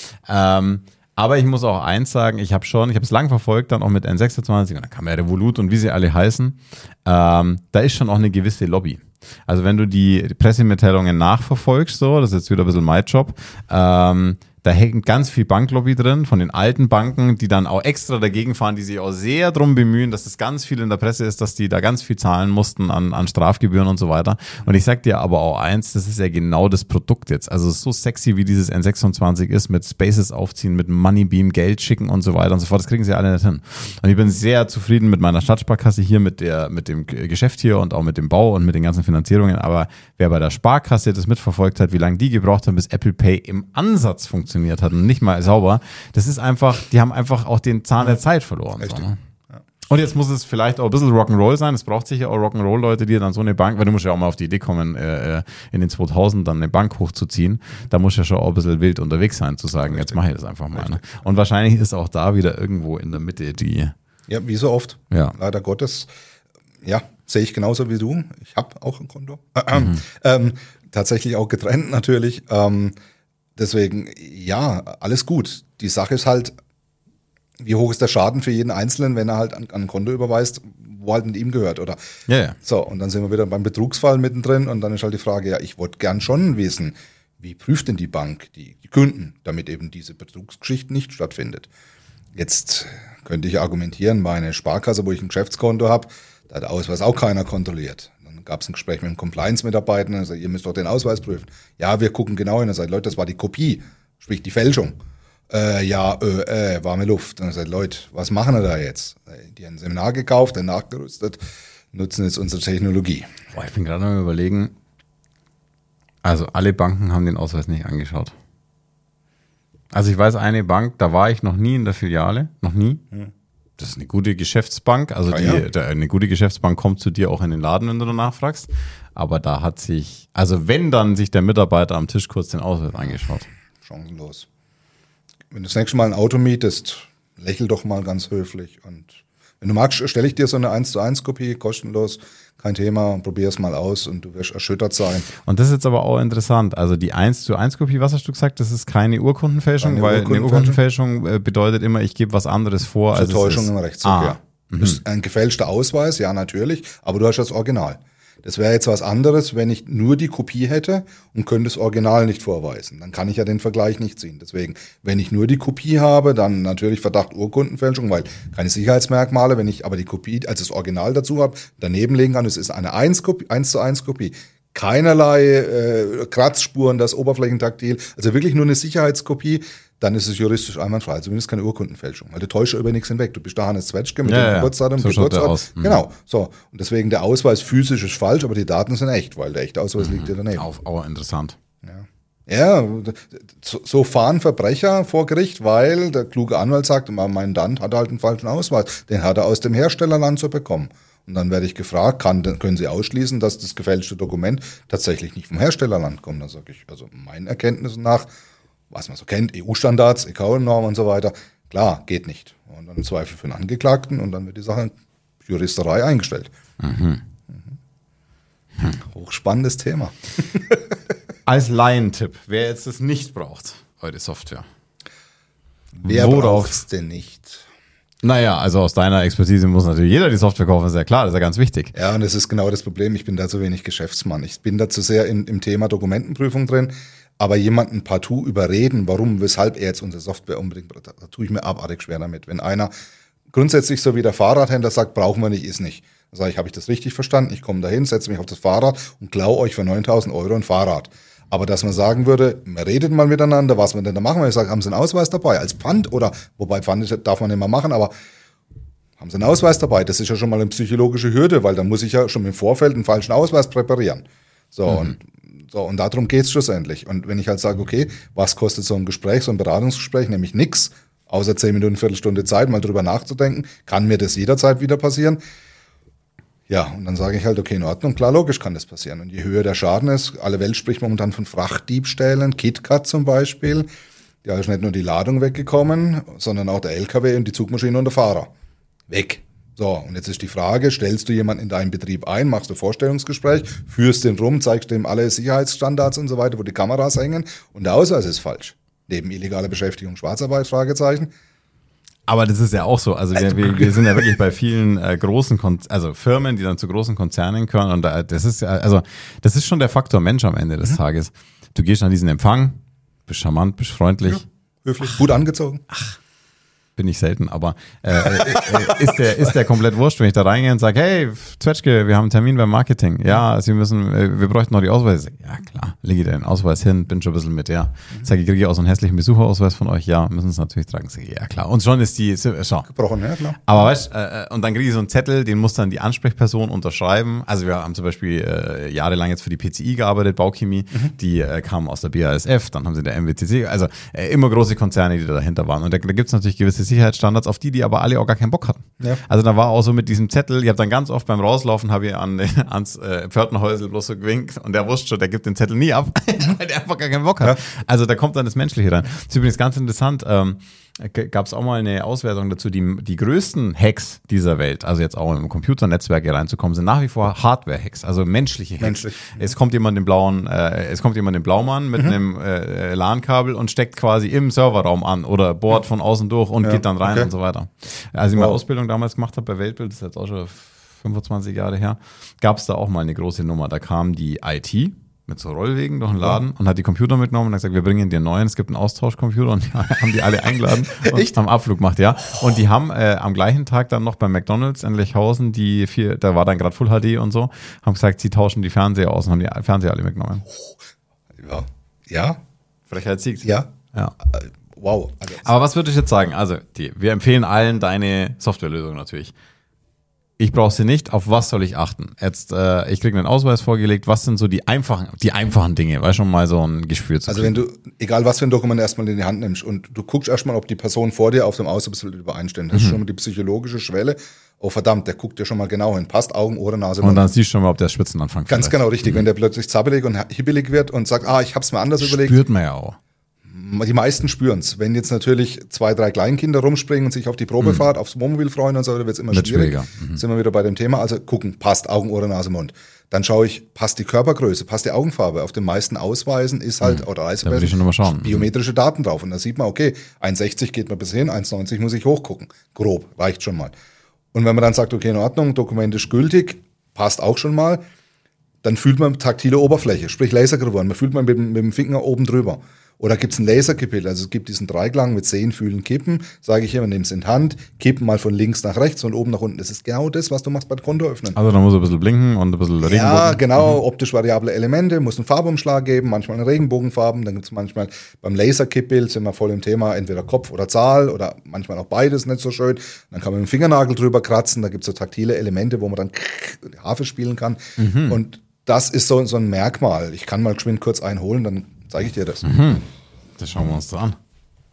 Ähm, aber ich muss auch eins sagen, ich habe schon, ich habe es lang verfolgt, dann auch mit N sechsundzwanzig und dann kam ja Revolut und wie sie alle heißen. Ähm, da ist schon auch eine gewisse Lobby. Also wenn du die Pressemitteilungen nachverfolgst, so, das ist jetzt wieder ein bisschen mein Job, ähm, Da hängt ganz viel Banklobby drin von den alten Banken, die dann auch extra dagegen fahren, die sich auch sehr drum bemühen, dass es ganz viel in der Presse ist, dass die da ganz viel zahlen mussten an, an Strafgebühren und so weiter. Und ich sag dir aber auch eins, das ist ja genau das Produkt jetzt. Also so sexy wie dieses N sechsundzwanzig ist, mit Spaces aufziehen, mit Moneybeam, Geld schicken und so weiter und so fort, das kriegen sie alle nicht hin. Und ich bin sehr zufrieden mit meiner Stadtsparkasse hier, mit der, mit dem Geschäft hier und auch mit dem Bau und mit den ganzen Finanzierungen. Aber wer bei der Sparkasse das mitverfolgt hat, wie lange die gebraucht haben, bis Apple Pay im Ansatz funktioniert hat und nicht mal sauber, das ist einfach, die haben einfach auch den Zahn der Zeit verloren. So, ne? Ja. Und jetzt muss es vielleicht auch ein bisschen Rock'n'Roll sein, es braucht sicher auch Rock'n'Roll-Leute, die dann so eine Bank, weil du musst ja auch mal auf die Idee kommen, äh, in den zweitausend dann eine Bank hochzuziehen, da muss ja schon auch ein bisschen wild unterwegs sein, zu sagen, Richtig. Jetzt mache ich das einfach mal. Ne? Und wahrscheinlich ist auch da wieder irgendwo in der Mitte die... Ja, wie so oft, ja. leider Gottes, ja, sehe ich genauso wie du, ich habe auch ein Konto, mhm. ähm, tatsächlich auch getrennt natürlich, ähm, deswegen, ja, alles gut. Die Sache ist halt, wie hoch ist der Schaden für jeden Einzelnen, wenn er halt an, an ein Konto überweist, wo halt mit ihm gehört, oder? Ja, ja. So, und dann sind wir wieder beim Betrugsfall mittendrin und dann ist halt die Frage, ja, ich wollte gern schon wissen, wie prüft denn die Bank die, die Kunden, damit eben diese Betrugsgeschichte nicht stattfindet. Jetzt könnte ich argumentieren, meine Sparkasse, wo ich ein Geschäftskonto habe, da hat der Ausweis auch keiner kontrolliert. Gab es ein Gespräch mit einem Compliance-Mitarbeiter und er sagt, ihr müsst doch den Ausweis prüfen. Ja, wir gucken genau hin. Er sagt, Leute, das war die Kopie, sprich die Fälschung. Äh, ja, äh, äh, warme Luft. Und er sagt, Leute, was machen wir da jetzt? Die haben ein Seminar gekauft, dann nachgerüstet, nutzen jetzt unsere Technologie. Boah, ich bin gerade am Überlegen, also alle Banken haben den Ausweis nicht angeschaut. Also ich weiß, eine Bank, da war ich noch nie in der Filiale, noch nie. Hm. Das ist eine gute Geschäftsbank, also ah, die, ja. der, eine gute Geschäftsbank kommt zu dir auch in den Laden, wenn du danach fragst. Aber da hat sich, also wenn dann sich der Mitarbeiter am Tisch kurz den Ausweis angeschaut. Chancenlos. Wenn du das nächste Mal ein Auto mietest, lächel doch mal ganz höflich. Und wenn du magst, stelle ich dir so eine eins zu eins Kopie, kostenlos, kein Thema, probier es mal aus und du wirst erschüttert sein. Und das ist jetzt aber auch interessant. Also die eins zu eins Kopie, was hast du gesagt, das ist keine Urkundenfälschung, keine weil Urkundenfälschung. Eine Urkundenfälschung bedeutet immer, ich gebe was anderes vor. Zur Täuschung im Rechtsverkehr. Ah. Das ist ein gefälschter Ausweis, ja natürlich, aber du hast das Original. Das wäre jetzt was anderes, wenn ich nur die Kopie hätte und könnte das Original nicht vorweisen. Dann kann ich ja den Vergleich nicht ziehen. Deswegen, wenn ich nur die Kopie habe, dann natürlich Verdacht Urkundenfälschung, weil keine Sicherheitsmerkmale. Wenn ich aber die Kopie, also das Original dazu habe, daneben legen kann, es ist eine eins zu eins Kopie. Keinerlei äh, Kratzspuren, das Oberflächentaktil, also wirklich nur eine Sicherheitskopie, dann ist es juristisch einwandfrei. Also zumindest keine Urkundenfälschung, weil du täuscht über nichts hinweg. Du bist da Hannes Zwetschge mit ja, dem ja. Geburtsdatum, so Geburtsdatum. Mhm. Genau, so. Und deswegen der Ausweis physisch ist falsch, aber die Daten sind echt, weil der echte Ausweis mhm. liegt ja daneben. Auch, auch interessant. Ja. Ja, so fahren Verbrecher vor Gericht, weil der kluge Anwalt sagt, mein Mandant hat halt einen falschen Ausweis. Den hat er aus dem Herstellerland so bekommen. Und dann werde ich gefragt, kann, können Sie ausschließen, dass das gefälschte Dokument tatsächlich nicht vom Herstellerland kommt? Dann sage ich, also meinen Erkenntnissen nach, was man so kennt, E U-Standards, E K U-Normen und so weiter, klar, geht nicht. Und dann im Zweifel für den Angeklagten und dann wird die Sache Juristerei eingestellt. Mhm. Mhm. Hochspannendes Thema. Als Laientipp, wer jetzt das nicht braucht, eure Software. Wer braucht es denn nicht? Naja, also aus deiner Expertise muss natürlich jeder die Software kaufen, ist ja klar, das ist ja ganz wichtig. Ja, und das ist genau das Problem, ich bin da zu wenig Geschäftsmann. Ich bin da zu sehr in, im Thema Dokumentenprüfung drin, aber jemanden partout überreden, warum, weshalb er jetzt unsere Software unbedingt braucht, da tue ich mir abartig schwer damit. Wenn einer grundsätzlich so wie der Fahrradhändler sagt, brauchen wir nicht, ist nicht. Dann sage ich, habe ich das richtig verstanden? Ich komme dahin, setze mich auf das Fahrrad und klaue euch für neuntausend Euro ein Fahrrad. Aber dass man sagen würde, man redet mal miteinander, was wir denn da machen. Ich sage, haben Sie einen Ausweis dabei als Pfand? Oder, wobei Pfand darf man nicht mehr machen, aber haben Sie einen Ausweis dabei? Das ist ja schon mal eine psychologische Hürde, weil dann muss ich ja schon im Vorfeld einen falschen Ausweis präparieren. So, mhm. und, so, und darum geht's schlussendlich. Und wenn ich halt sage, okay, was kostet so ein Gespräch, so ein Beratungsgespräch? Nämlich nix, außer zehn Minuten, Viertelstunde Zeit, mal drüber nachzudenken. Kann mir das jederzeit wieder passieren? Ja, und dann sage ich halt, okay, in Ordnung, klar, logisch kann das passieren. Und je höher der Schaden ist, alle Welt spricht momentan von Frachtdiebstählen, KitKat zum Beispiel, da ist nicht nur die Ladung weggekommen, sondern auch der L K W und die Zugmaschine und der Fahrer. Weg. So, und jetzt ist die Frage, stellst du jemanden in deinen Betrieb ein, machst du Vorstellungsgespräch, führst den rum, zeigst dem alle Sicherheitsstandards und so weiter, wo die Kameras hängen und der Ausweis ist falsch. Neben illegaler Beschäftigung, Schwarzarbeit, Fragezeichen. Aber das ist ja auch so, also wir, wir, wir sind ja wirklich bei vielen äh, großen, Kon- also Firmen, die dann zu großen Konzernen gehören und da, das ist ja, also das ist schon der Faktor Mensch am Ende des mhm. Tages. Du gehst an diesen Empfang, bist charmant, bist freundlich, ja. höflich, gut angezogen. Ach. Bin ich selten, aber äh, äh, ist, der, ist der komplett wurscht, wenn ich da reingehe und sage, hey, Zwetschge, wir haben einen Termin beim Marketing. Ja, Sie müssen, äh, wir bräuchten noch die Ausweise. Ja, klar, lege ich den Ausweis hin, bin schon ein bisschen mit, ja. Sage ich, kriege ich auch so einen hässlichen Besucherausweis von euch? Ja, müssen Sie natürlich tragen. Sag ich, ja, klar. Und schon ist die, schau. Gebrochen, ja, klar. Aber weißt äh, und dann kriege ich so einen Zettel, den muss dann die Ansprechperson unterschreiben. Also wir haben zum Beispiel äh, jahrelang jetzt für die P C I gearbeitet, Bauchemie, mhm. die äh, kamen aus der B A S F, dann haben sie der M W C C, also äh, immer große Konzerne, die da dahinter waren. Und da, da gibt es natürlich gewisse Sicherheitsstandards, auf die die aber alle auch gar keinen Bock hatten. Ja. Also da war auch so mit diesem Zettel, ich habe dann ganz oft beim Rauslaufen, habe ich an, ans äh, Pförtnerhäusl bloß so gewinkt und der wusste schon, der gibt den Zettel nie ab, weil der einfach gar keinen Bock hat. Ja. Also da kommt dann das Menschliche rein. Das ist übrigens ganz interessant, ähm, gab es auch mal eine Auswertung dazu, die, die größten Hacks dieser Welt, also jetzt auch im Computernetzwerke reinzukommen, sind nach wie vor Hardware-Hacks, also menschliche Hacks. Menschlich. Es kommt jemand den blauen, äh, es kommt jemand den Blaumann mit mhm. einem äh, LAN-Kabel und steckt quasi im Serverraum an oder bohrt von außen durch und ja, geht dann rein okay. und so weiter. Als ich wow. meine Ausbildung damals gemacht habe bei Weltbild, das ist jetzt auch schon fünfundzwanzig Jahre her, gab es da auch mal eine große Nummer. Da kam die I T mit so Rollwegen durch den Laden und hat die Computer mitgenommen und hat gesagt, wir bringen dir einen neuen, es gibt einen Austauschcomputer und die haben die alle eingeladen und Echt? haben Abflug gemacht, ja. Und die haben äh, am gleichen Tag dann noch bei McDonalds in Lechhausen, die vier, da war dann gerade Full H D und so, haben gesagt, sie tauschen die Fernseher aus und haben die Fernseher alle mitgenommen. Ja. Ja? Frechheit siegt. Ja. Ja. Wow. Also, aber was würde ich jetzt sagen? Also, die, wir empfehlen allen deine Softwarelösung natürlich. Ich brauche sie nicht. Auf was soll ich achten? Jetzt, äh, ich kriege einen Ausweis vorgelegt. Was sind so die einfachen, die einfachen Dinge? Weil schon mal so ein Gespür zu Also kriegen. wenn du, egal was für ein Dokument erstmal in die Hand nimmst und du guckst erstmal, ob die Person vor dir auf dem Ausweis übereinstimmt. Das mhm. ist schon mal die psychologische Schwelle. Oh verdammt, der guckt dir schon mal genau hin. Passt Augen, Ohren, Nase, Mund. Und dann siehst du schon mal, ob der Spitzen anfängt. Ganz vielleicht. Genau, richtig. Mhm. Wenn der plötzlich zappelig und hibbelig wird und sagt, ah, ich hab's mir anders Spürt überlegt. Spürt man ja auch. Die meisten spüren es. Wenn jetzt natürlich zwei, drei Kleinkinder rumspringen und sich auf die Probefahrt, mhm. aufs Wohnmobil freuen und so, dann wird es immer Wird schwieriger. Mhm. Sind wir wieder bei dem Thema. Also gucken, passt Augen, Ohren, Nase, Mund. Dann schaue ich, passt die Körpergröße, passt die Augenfarbe. Auf den meisten Ausweisen ist halt, mhm. oder Reisepässen, biometrische Daten drauf. Und da sieht man, okay, eins Komma sechzig geht man bis hin, eins Komma neunzig muss ich hochgucken. Grob, reicht schon mal. Und wenn man dann sagt, okay, in Ordnung, Dokument ist gültig, passt auch schon mal, dann fühlt man taktile Oberfläche, sprich Lasergravur. Man fühlt man mit, mit dem Finger oben drüber. Oder gibt es ein Laserkippel? Also es gibt diesen Dreiklang mit Sehen, Fühlen, Kippen. Sage ich immer, nimm es in die Hand, kippen mal von links nach rechts und oben nach unten. Das ist genau das, was du machst beim Konto öffnen. Also da muss er ein bisschen blinken und ein bisschen Regenbogen. Ja, genau, mhm. optisch variable Elemente, muss einen Farbumschlag geben, manchmal eine Regenbogenfarben. Dann gibt es manchmal beim Laserkippbild, sind wir voll im Thema, entweder Kopf oder Zahl oder manchmal auch beides, nicht so schön. Dann kann man mit dem Fingernagel drüber kratzen, da gibt es so taktile Elemente, wo man dann die Harfe spielen kann. Mhm. Und das ist so, so ein Merkmal. Ich kann mal geschwind kurz einholen, dann zeige ich dir das. Mhm. Das schauen wir uns da an.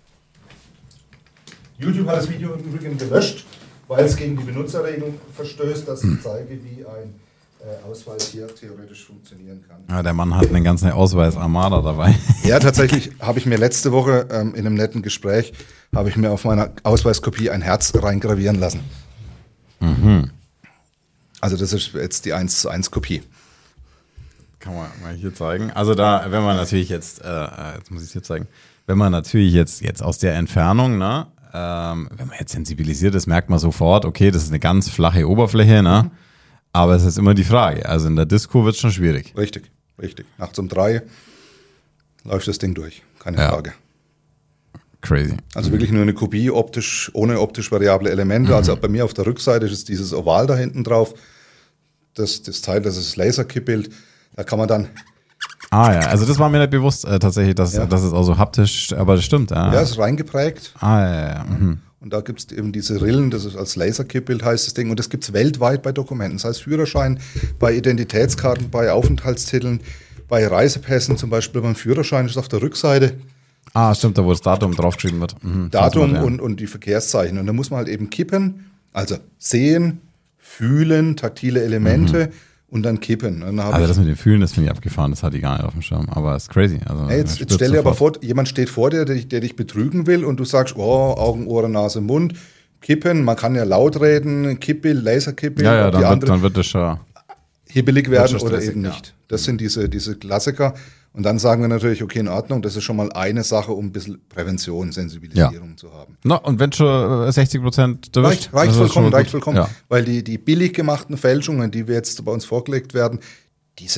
YouTube hat das Video im Übrigen gelöscht, weil es gegen die Benutzerregeln verstößt, dass ich zeige, wie ein äh, Ausweis hier theoretisch funktionieren kann. Ja, der Mann hat einen ganzen Ausweis-Armada dabei. Ja, tatsächlich habe ich mir letzte Woche ähm, in einem netten Gespräch, habe ich mir auf meiner Ausweiskopie ein Herz reingravieren lassen. Mhm. Also das ist jetzt die eins zu eins Kopie. Kann man mal hier zeigen. Also da, wenn man natürlich jetzt, äh, jetzt muss ich es hier zeigen, wenn man natürlich jetzt, jetzt aus der Entfernung, ne, ähm, wenn man jetzt sensibilisiert ist, merkt man sofort, okay, das ist eine ganz flache Oberfläche, ne, mhm. aber es ist immer die Frage, also in der Disco wird es schon schwierig. Richtig, richtig. Nachts um drei läuft das Ding durch, keine ja. Frage. Crazy. Also wirklich nur eine Kopie, optisch, ohne optisch variable Elemente, mhm. also bei mir auf der Rückseite ist dieses Oval da hinten drauf, das, das Teil, das ist das Laserkippbild. Da kann man dann. Ah ja, also das war mir nicht bewusst äh, tatsächlich, dass, ja. dass es auch so haptisch, aber das stimmt. Ja, ja ist reingeprägt. Ah ja, ja. Mhm. Und da gibt es eben diese Rillen, das ist als Laserkippbild heißt das Ding. Und das gibt es weltweit bei Dokumenten. Das heißt Führerschein, bei Identitätskarten, bei Aufenthaltstiteln, bei Reisepässen, zum Beispiel beim Führerschein ist auf der Rückseite. Ah, stimmt, da wo das Datum draufgeschrieben wird. Mhm, Datum ja. und, und die Verkehrszeichen. Und da muss man halt eben kippen, also sehen, fühlen, taktile Elemente. Mhm. Und dann kippen. Dann also das mit dem Fühlen, das finde ich abgefahren, das hatte ich gar nicht auf dem Schirm. Aber es ist crazy. Also hey, jetzt jetzt stell dir aber vor, jemand steht vor dir, der dich, der dich betrügen will und du sagst, oh, Augen, Ohren, Nase, Mund, kippen, man kann ja laut reden, Kippel, Laserkippel. Ja, ja, dann, wird, dann wird das schon hibbelig werden oder eben nicht. Ja. Das sind diese, diese Klassiker. Und dann sagen wir natürlich, okay, in Ordnung, das ist schon mal eine Sache, um ein bisschen Prävention, Sensibilisierung ja. zu haben. Na, und wenn schon sechzig Prozent reicht, reicht vollkommen, reicht vollkommen. Ja. Weil die, die billig gemachten Fälschungen, die wir jetzt bei uns vorgelegt werden, die sind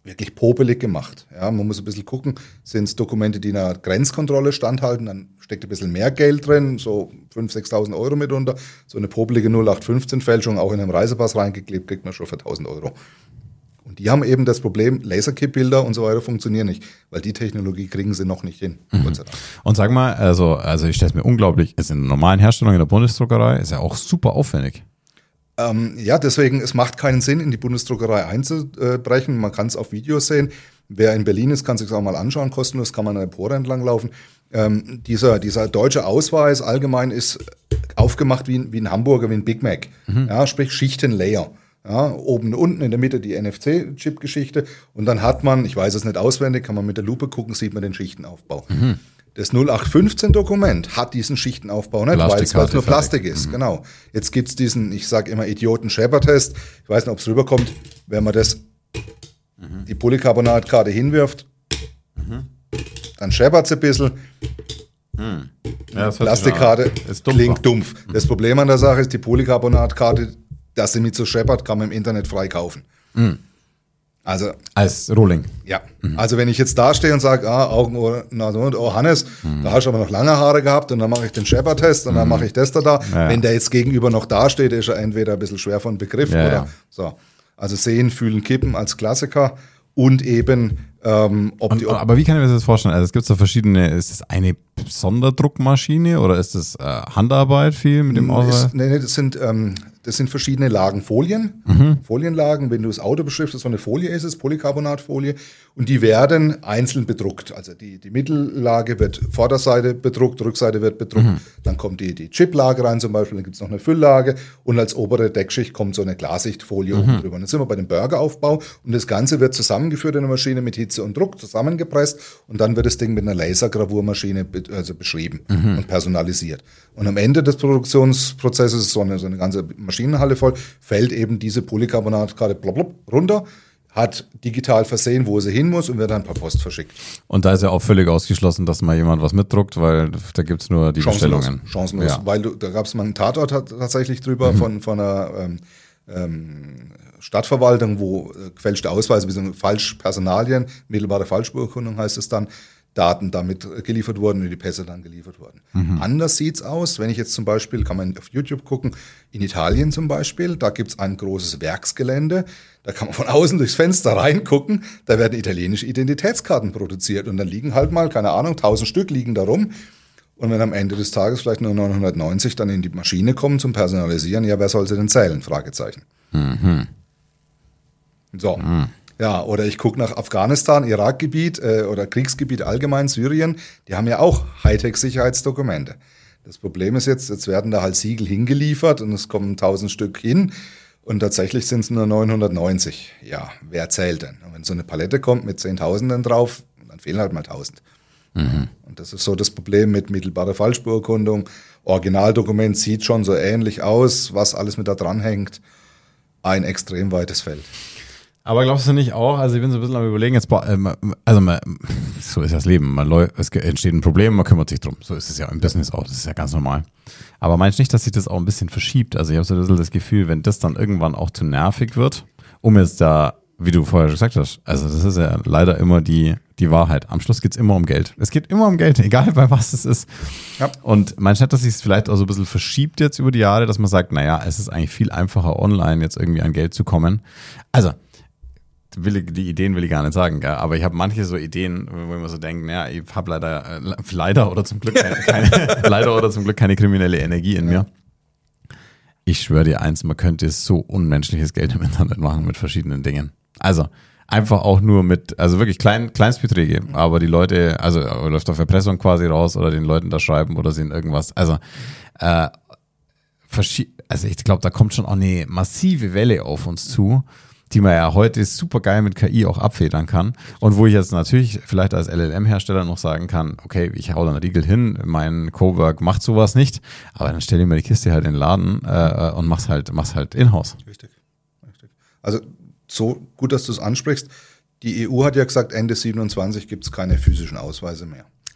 wirklich popelig gemacht. Ja, man muss ein bisschen gucken, sind es Dokumente, die einer Grenzkontrolle standhalten, dann steckt ein bisschen mehr Geld drin, so fünftausend, sechstausend Euro mitunter. So eine popelige null acht fünfzehn Fälschung auch in einem Reisepass reingeklebt, kriegt man schon für tausend Euro. Und die haben eben das Problem, Laserkip-Bilder und so weiter funktionieren nicht, weil die Technologie kriegen sie noch nicht hin. Mhm. Gott sei Dank. Und sag mal, also, also ich stelle es mir unglaublich, ist in der normalen Herstellung in der Bundesdruckerei, ist ja auch super aufwendig. Ähm, ja, deswegen, es macht keinen Sinn, in die Bundesdruckerei einzubrechen. Man kann es auf Videos sehen. Wer in Berlin ist, kann sich das auch mal anschauen. Kostenlos kann man an der Pore entlang laufen. Ähm, dieser, dieser deutsche Ausweis allgemein ist aufgemacht wie ein, wie ein Hamburger, wie ein Big Mac. Mhm. Ja, sprich Schichtenlayer. Ja, oben und unten in der Mitte die N F C-Chip-Geschichte. Und dann hat man, ich weiß es nicht auswendig, kann man mit der Lupe gucken, sieht man den Schichtenaufbau. Mhm. Das null acht fünfzehn Dokument hat diesen Schichtenaufbau nicht, weil es nur Plastik ist. Mhm. Genau. Jetzt gibt es diesen, ich sage immer, Idioten-Shepard-Test. Ich weiß nicht, ob es rüberkommt, wenn man das, mhm. die Polycarbonatkarte hinwirft, mhm. dann scheppert es ein bisschen. Mhm. Ja, Plastikkarte klingt dumpf. Mhm. Das Problem an der Sache ist, die Polycarbonatkarte, dass sie mit so scheppert, kann man im Internet frei kaufen. Mhm. Also, als Rohling. Ja, mhm. Also wenn ich jetzt da stehe und sage, ah, Augen, Ohr, Nase, Mund, oh Hannes, mhm. da hast du aber noch lange Haare gehabt und dann mache ich den Shepard-Test und mhm. dann mache ich das da da. Ja. Wenn der jetzt gegenüber noch da steht, ist er entweder ein bisschen schwer von Begriff ja, oder ja. so. Also sehen, fühlen, kippen als Klassiker und eben ähm, ob und, die... Ob aber wie kann ich mir das vorstellen? Also es gibt so verschiedene, ist das eine Sonderdruckmaschine oder ist das äh, Handarbeit viel mit dem Ausweis? Ist, nee, nee, das sind... Ähm, Das sind verschiedene Lagen Folien, mhm. Folienlagen. Wenn du das Auto beschriftest, so eine Folie ist es, Polycarbonatfolie. Und die werden einzeln bedruckt. Also die, die Mittellage wird Vorderseite bedruckt, Rückseite wird bedruckt. Mhm. Dann kommt die, die Chiplage rein zum Beispiel, dann gibt es noch eine Fülllage. Und als obere Deckschicht kommt so eine Glassichtfolie mhm. oben drüber. Und dann sind wir bei dem Burgeraufbau. Und das Ganze wird zusammengeführt in der Maschine mit Hitze und Druck, zusammengepresst. Und dann wird das Ding mit einer Lasergravurmaschine be- also beschrieben mhm. und personalisiert. Und am Ende des Produktionsprozesses, so eine, so eine ganze Maschinenhalle voll, fällt eben diese Polycarbonatkarte blub, blub, runter, hat digital versehen, wo sie hin muss und wird dann per Post verschickt. Und da ist ja auch völlig ausgeschlossen, dass mal jemand was mitdruckt, weil da gibt es nur die Chancenlos, Bestellungen. Chancenlos, ja. Weil du, da gab es mal einen Tatort tatsächlich drüber mhm. von, von einer ähm, ähm, Stadtverwaltung, wo äh, gefälschte Ausweise, bzw. Falschpersonalien, mittelbare Falschbeurkundung heißt es dann, Daten damit geliefert wurden und die Pässe dann geliefert wurden. Mhm. Anders sieht's aus, wenn ich jetzt zum Beispiel, kann man auf YouTube gucken, in Italien zum Beispiel, da gibt's ein großes Werksgelände, da kann man von außen durchs Fenster reingucken, da werden italienische Identitätskarten produziert und dann liegen halt mal, keine Ahnung, tausend Stück liegen da rum. Und wenn am Ende des Tages vielleicht nur neunhundertneunzig dann in die Maschine kommen zum Personalisieren, ja, wer soll sie denn zählen? Fragezeichen. Mhm. So. Mhm. Ja, oder ich gucke nach Afghanistan, Irakgebiet äh, oder Kriegsgebiet allgemein, Syrien, die haben ja auch Hightech-Sicherheitsdokumente. Das Problem ist jetzt, jetzt werden da halt Siegel hingeliefert und es kommen tausend Stück hin und tatsächlich sind es nur neunhundertneunzig. Ja, wer zählt denn? Und wenn so eine Palette kommt mit Zehntausenden drauf, dann fehlen halt mal tausend. Mhm. Und das ist so das Problem mit mittelbarer Falschbeurkundung. Originaldokument sieht schon so ähnlich aus, was alles mit da dran hängt. Ein extrem weites Feld. Aber glaubst du nicht auch, also ich bin so ein bisschen am Überlegen, jetzt, also man, so ist das Leben, man läuft, es entsteht ein Problem, man kümmert sich drum, so ist es ja im Business auch, das ist ja ganz normal. Aber meinst du nicht, dass sich das auch ein bisschen verschiebt? Also ich habe so ein bisschen das Gefühl, wenn das dann irgendwann auch zu nervig wird, um jetzt da, wie du vorher schon gesagt hast, also das ist ja leider immer die, die Wahrheit. Am Schluss geht es immer um Geld. Es geht immer um Geld, egal bei was es ist. Ja. Und meinst du nicht, dass sich es vielleicht auch so ein bisschen verschiebt jetzt über die Jahre, dass man sagt, naja, es ist eigentlich viel einfacher online jetzt irgendwie an Geld zu kommen. Also Will ich, die Ideen will ich gar nicht sagen, gell? Aber ich habe manche so Ideen, wo ich mir so denke, naja, ich habe leider, äh, leider oder zum Glück keine, keine leider oder zum Glück keine kriminelle Energie in mir. Ich schwöre dir eins, man könnte so unmenschliches Geld im Internet machen mit verschiedenen Dingen. Also einfach auch nur mit, also wirklich klein, Kleinstbeträge, aber die Leute, also läuft auf Erpressung quasi raus oder den Leuten da schreiben oder sehen irgendwas. Also äh, verschi- also ich glaube, da kommt schon auch eine massive Welle auf uns zu, die man ja heute super geil mit K I auch abfedern kann. Und wo ich jetzt natürlich vielleicht als L L M-Hersteller noch sagen kann, okay, ich hau da einen Riegel hin, mein Cowork macht sowas nicht, aber dann stelle ich mir die Kiste halt in den Laden äh, und mach's halt, mach's halt in-house. Richtig, richtig. Also so gut, dass du es ansprichst. Die E U hat ja gesagt, Ende siebenundzwanzig gibt es keine physischen Ausweise mehr.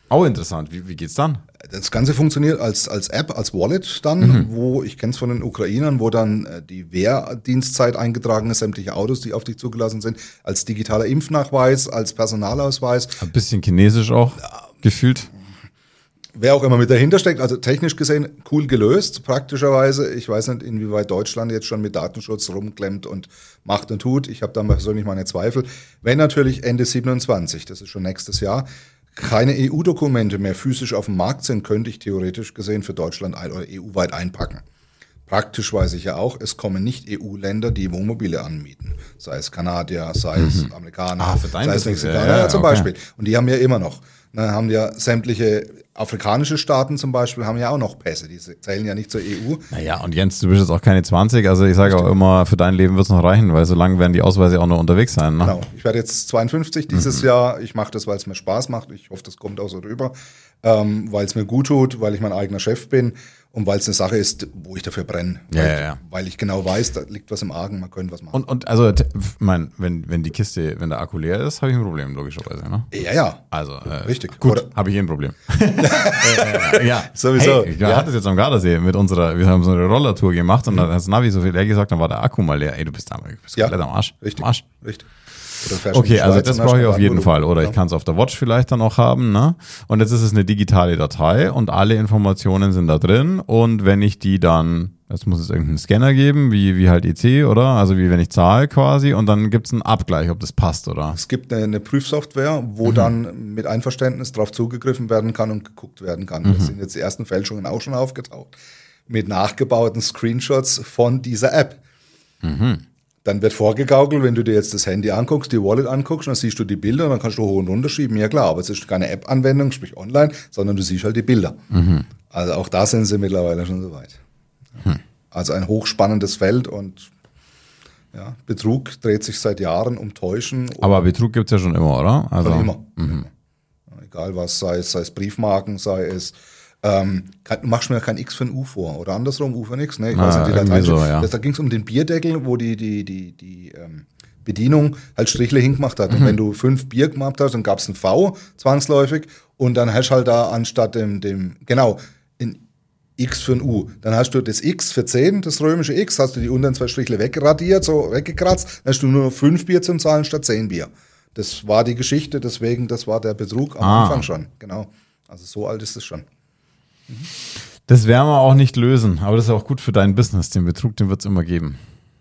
Auch interessant. Wie, wie geht's dann? Das Ganze funktioniert als, als App, als Wallet dann, mhm. wo, ich kenne es von den Ukrainern, wo dann die Wehrdienstzeit eingetragen ist, sämtliche Autos, die auf dich zugelassen sind, als digitaler Impfnachweis, als Personalausweis. Ein bisschen chinesisch auch, ja. gefühlt. Wer auch immer mit dahinter steckt, also technisch gesehen cool gelöst, praktischerweise. Ich weiß nicht, inwieweit Deutschland jetzt schon mit Datenschutz rumklemmt und macht und tut. Ich habe da persönlich meine Zweifel. Wenn natürlich Ende siebenundzwanzig, das ist schon nächstes Jahr, keine E U-Dokumente mehr physisch auf dem Markt sind, könnte ich theoretisch gesehen für Deutschland ein, oder E U-weit einpacken. Praktisch weiß ich ja auch, es kommen nicht E U-Länder, die Wohnmobile anmieten. Sei es Kanadier, sei es mhm. Amerikaner, ah, für sei es Mexikaner, ja, ja, ja, zum okay. Beispiel. Und die haben ja immer noch. Dann haben ja sämtliche afrikanische Staaten zum Beispiel, haben ja auch noch Pässe, die zählen ja nicht zur E U. Naja, und Jens, du bist jetzt auch keine zwanzig, also ich sage auch immer, für dein Leben wird es noch reichen, weil so lange werden die Ausweise auch noch unterwegs sein. Ne? Genau, ich werde jetzt zweiundfünfzig dieses mhm. Jahr, ich mache das, weil es mir Spaß macht, ich hoffe, das kommt auch so rüber, ähm, weil es mir gut tut, weil ich mein eigener Chef bin und weil es eine Sache ist, wo ich dafür brenne. Ja, weil, ja, ja. weil ich genau weiß, da liegt was im Argen, man könnte was machen. Und, und also, mein, wenn, wenn die Kiste, wenn der Akku leer ist, habe ich ein Problem, logischerweise. Ne? Ja, ja. Also, äh, richtig. Gut, habe ich eh ein Problem. äh, ja, sowieso. Hey, ich ja. hatte es jetzt am Gardasee mit unserer, wir haben so eine Rollertour gemacht und mhm. dann hat das Navi so viel leer gesagt, dann war der Akku mal leer. Ey, du bist da, du bist ja. komplett am Arsch. Richtig. Am Arsch. Richtig. Okay, also das brauche ich auf jeden Fall. Oder ja. ich kann es auf der Watch vielleicht dann auch haben. Ne? Und jetzt ist es eine digitale Datei und alle Informationen sind da drin. Und wenn ich die dann, jetzt muss es irgendeinen Scanner geben, wie, wie halt E C, oder? Also wie wenn ich zahle quasi. Und dann gibt es einen Abgleich, ob das passt, oder? Es gibt eine, eine Prüfsoftware, wo mhm. dann mit Einverständnis drauf zugegriffen werden kann und geguckt werden kann. Mhm. Da sind jetzt die ersten Fälschungen auch schon aufgetaucht. Mit nachgebauten Screenshots von dieser App. Mhm. Dann wird vorgegaukelt, wenn du dir jetzt das Handy anguckst, die Wallet anguckst, dann siehst du die Bilder, dann kannst du hoch und runter schieben. Ja klar, aber es ist keine App-Anwendung, sprich online, sondern du siehst halt die Bilder. Mhm. Also auch da sind sie mittlerweile schon soweit. Hm. Also ein hochspannendes Feld und ja, Betrug dreht sich seit Jahren um Täuschen. Aber Betrug gibt es ja schon immer, oder? Also, schon immer. Mhm. Ja, egal was, sei es, sei es Briefmarken, sei es Ähm, kann, du machst mir ja kein X für ein U vor. Oder andersrum, U für ein X. Ne? Ich ah, weiß nicht, die Lateinische. So, ja. das, da ging es um den Bierdeckel, wo die, die, die, die ähm, Bedienung halt Strichle hingemacht hat. Mhm. Und wenn du fünf Bier gemacht hast, dann gab es ein V zwangsläufig. Und dann hast du halt da anstatt dem, dem genau, in X für ein U. Dann hast du das X für zehn, das römische X, hast du die unteren zwei Strichle wegradiert, so weggekratzt. Dann hast du nur fünf Bier zum Zahlen statt zehn Bier. Das war die Geschichte, deswegen, das war der Betrug am ah. Anfang schon. Genau. Also so alt ist es schon. Das werden wir auch nicht lösen, aber das ist auch gut für dein Business. Den Betrug, den wird es immer geben.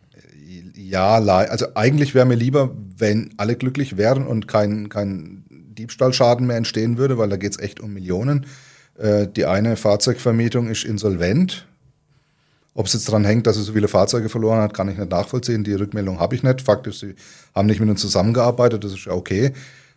Ja, also eigentlich wäre mir lieber, wenn alle glücklich wären und kein, kein Diebstahlschaden mehr entstehen würde, weil da geht es echt um Millionen. Die eine Fahrzeugvermietung ist insolvent. Ob es jetzt daran hängt, dass sie so viele Fahrzeuge verloren hat, kann ich nicht nachvollziehen. Die Rückmeldung habe ich nicht. Fakt ist, sie haben nicht mit uns zusammengearbeitet, das ist ja okay.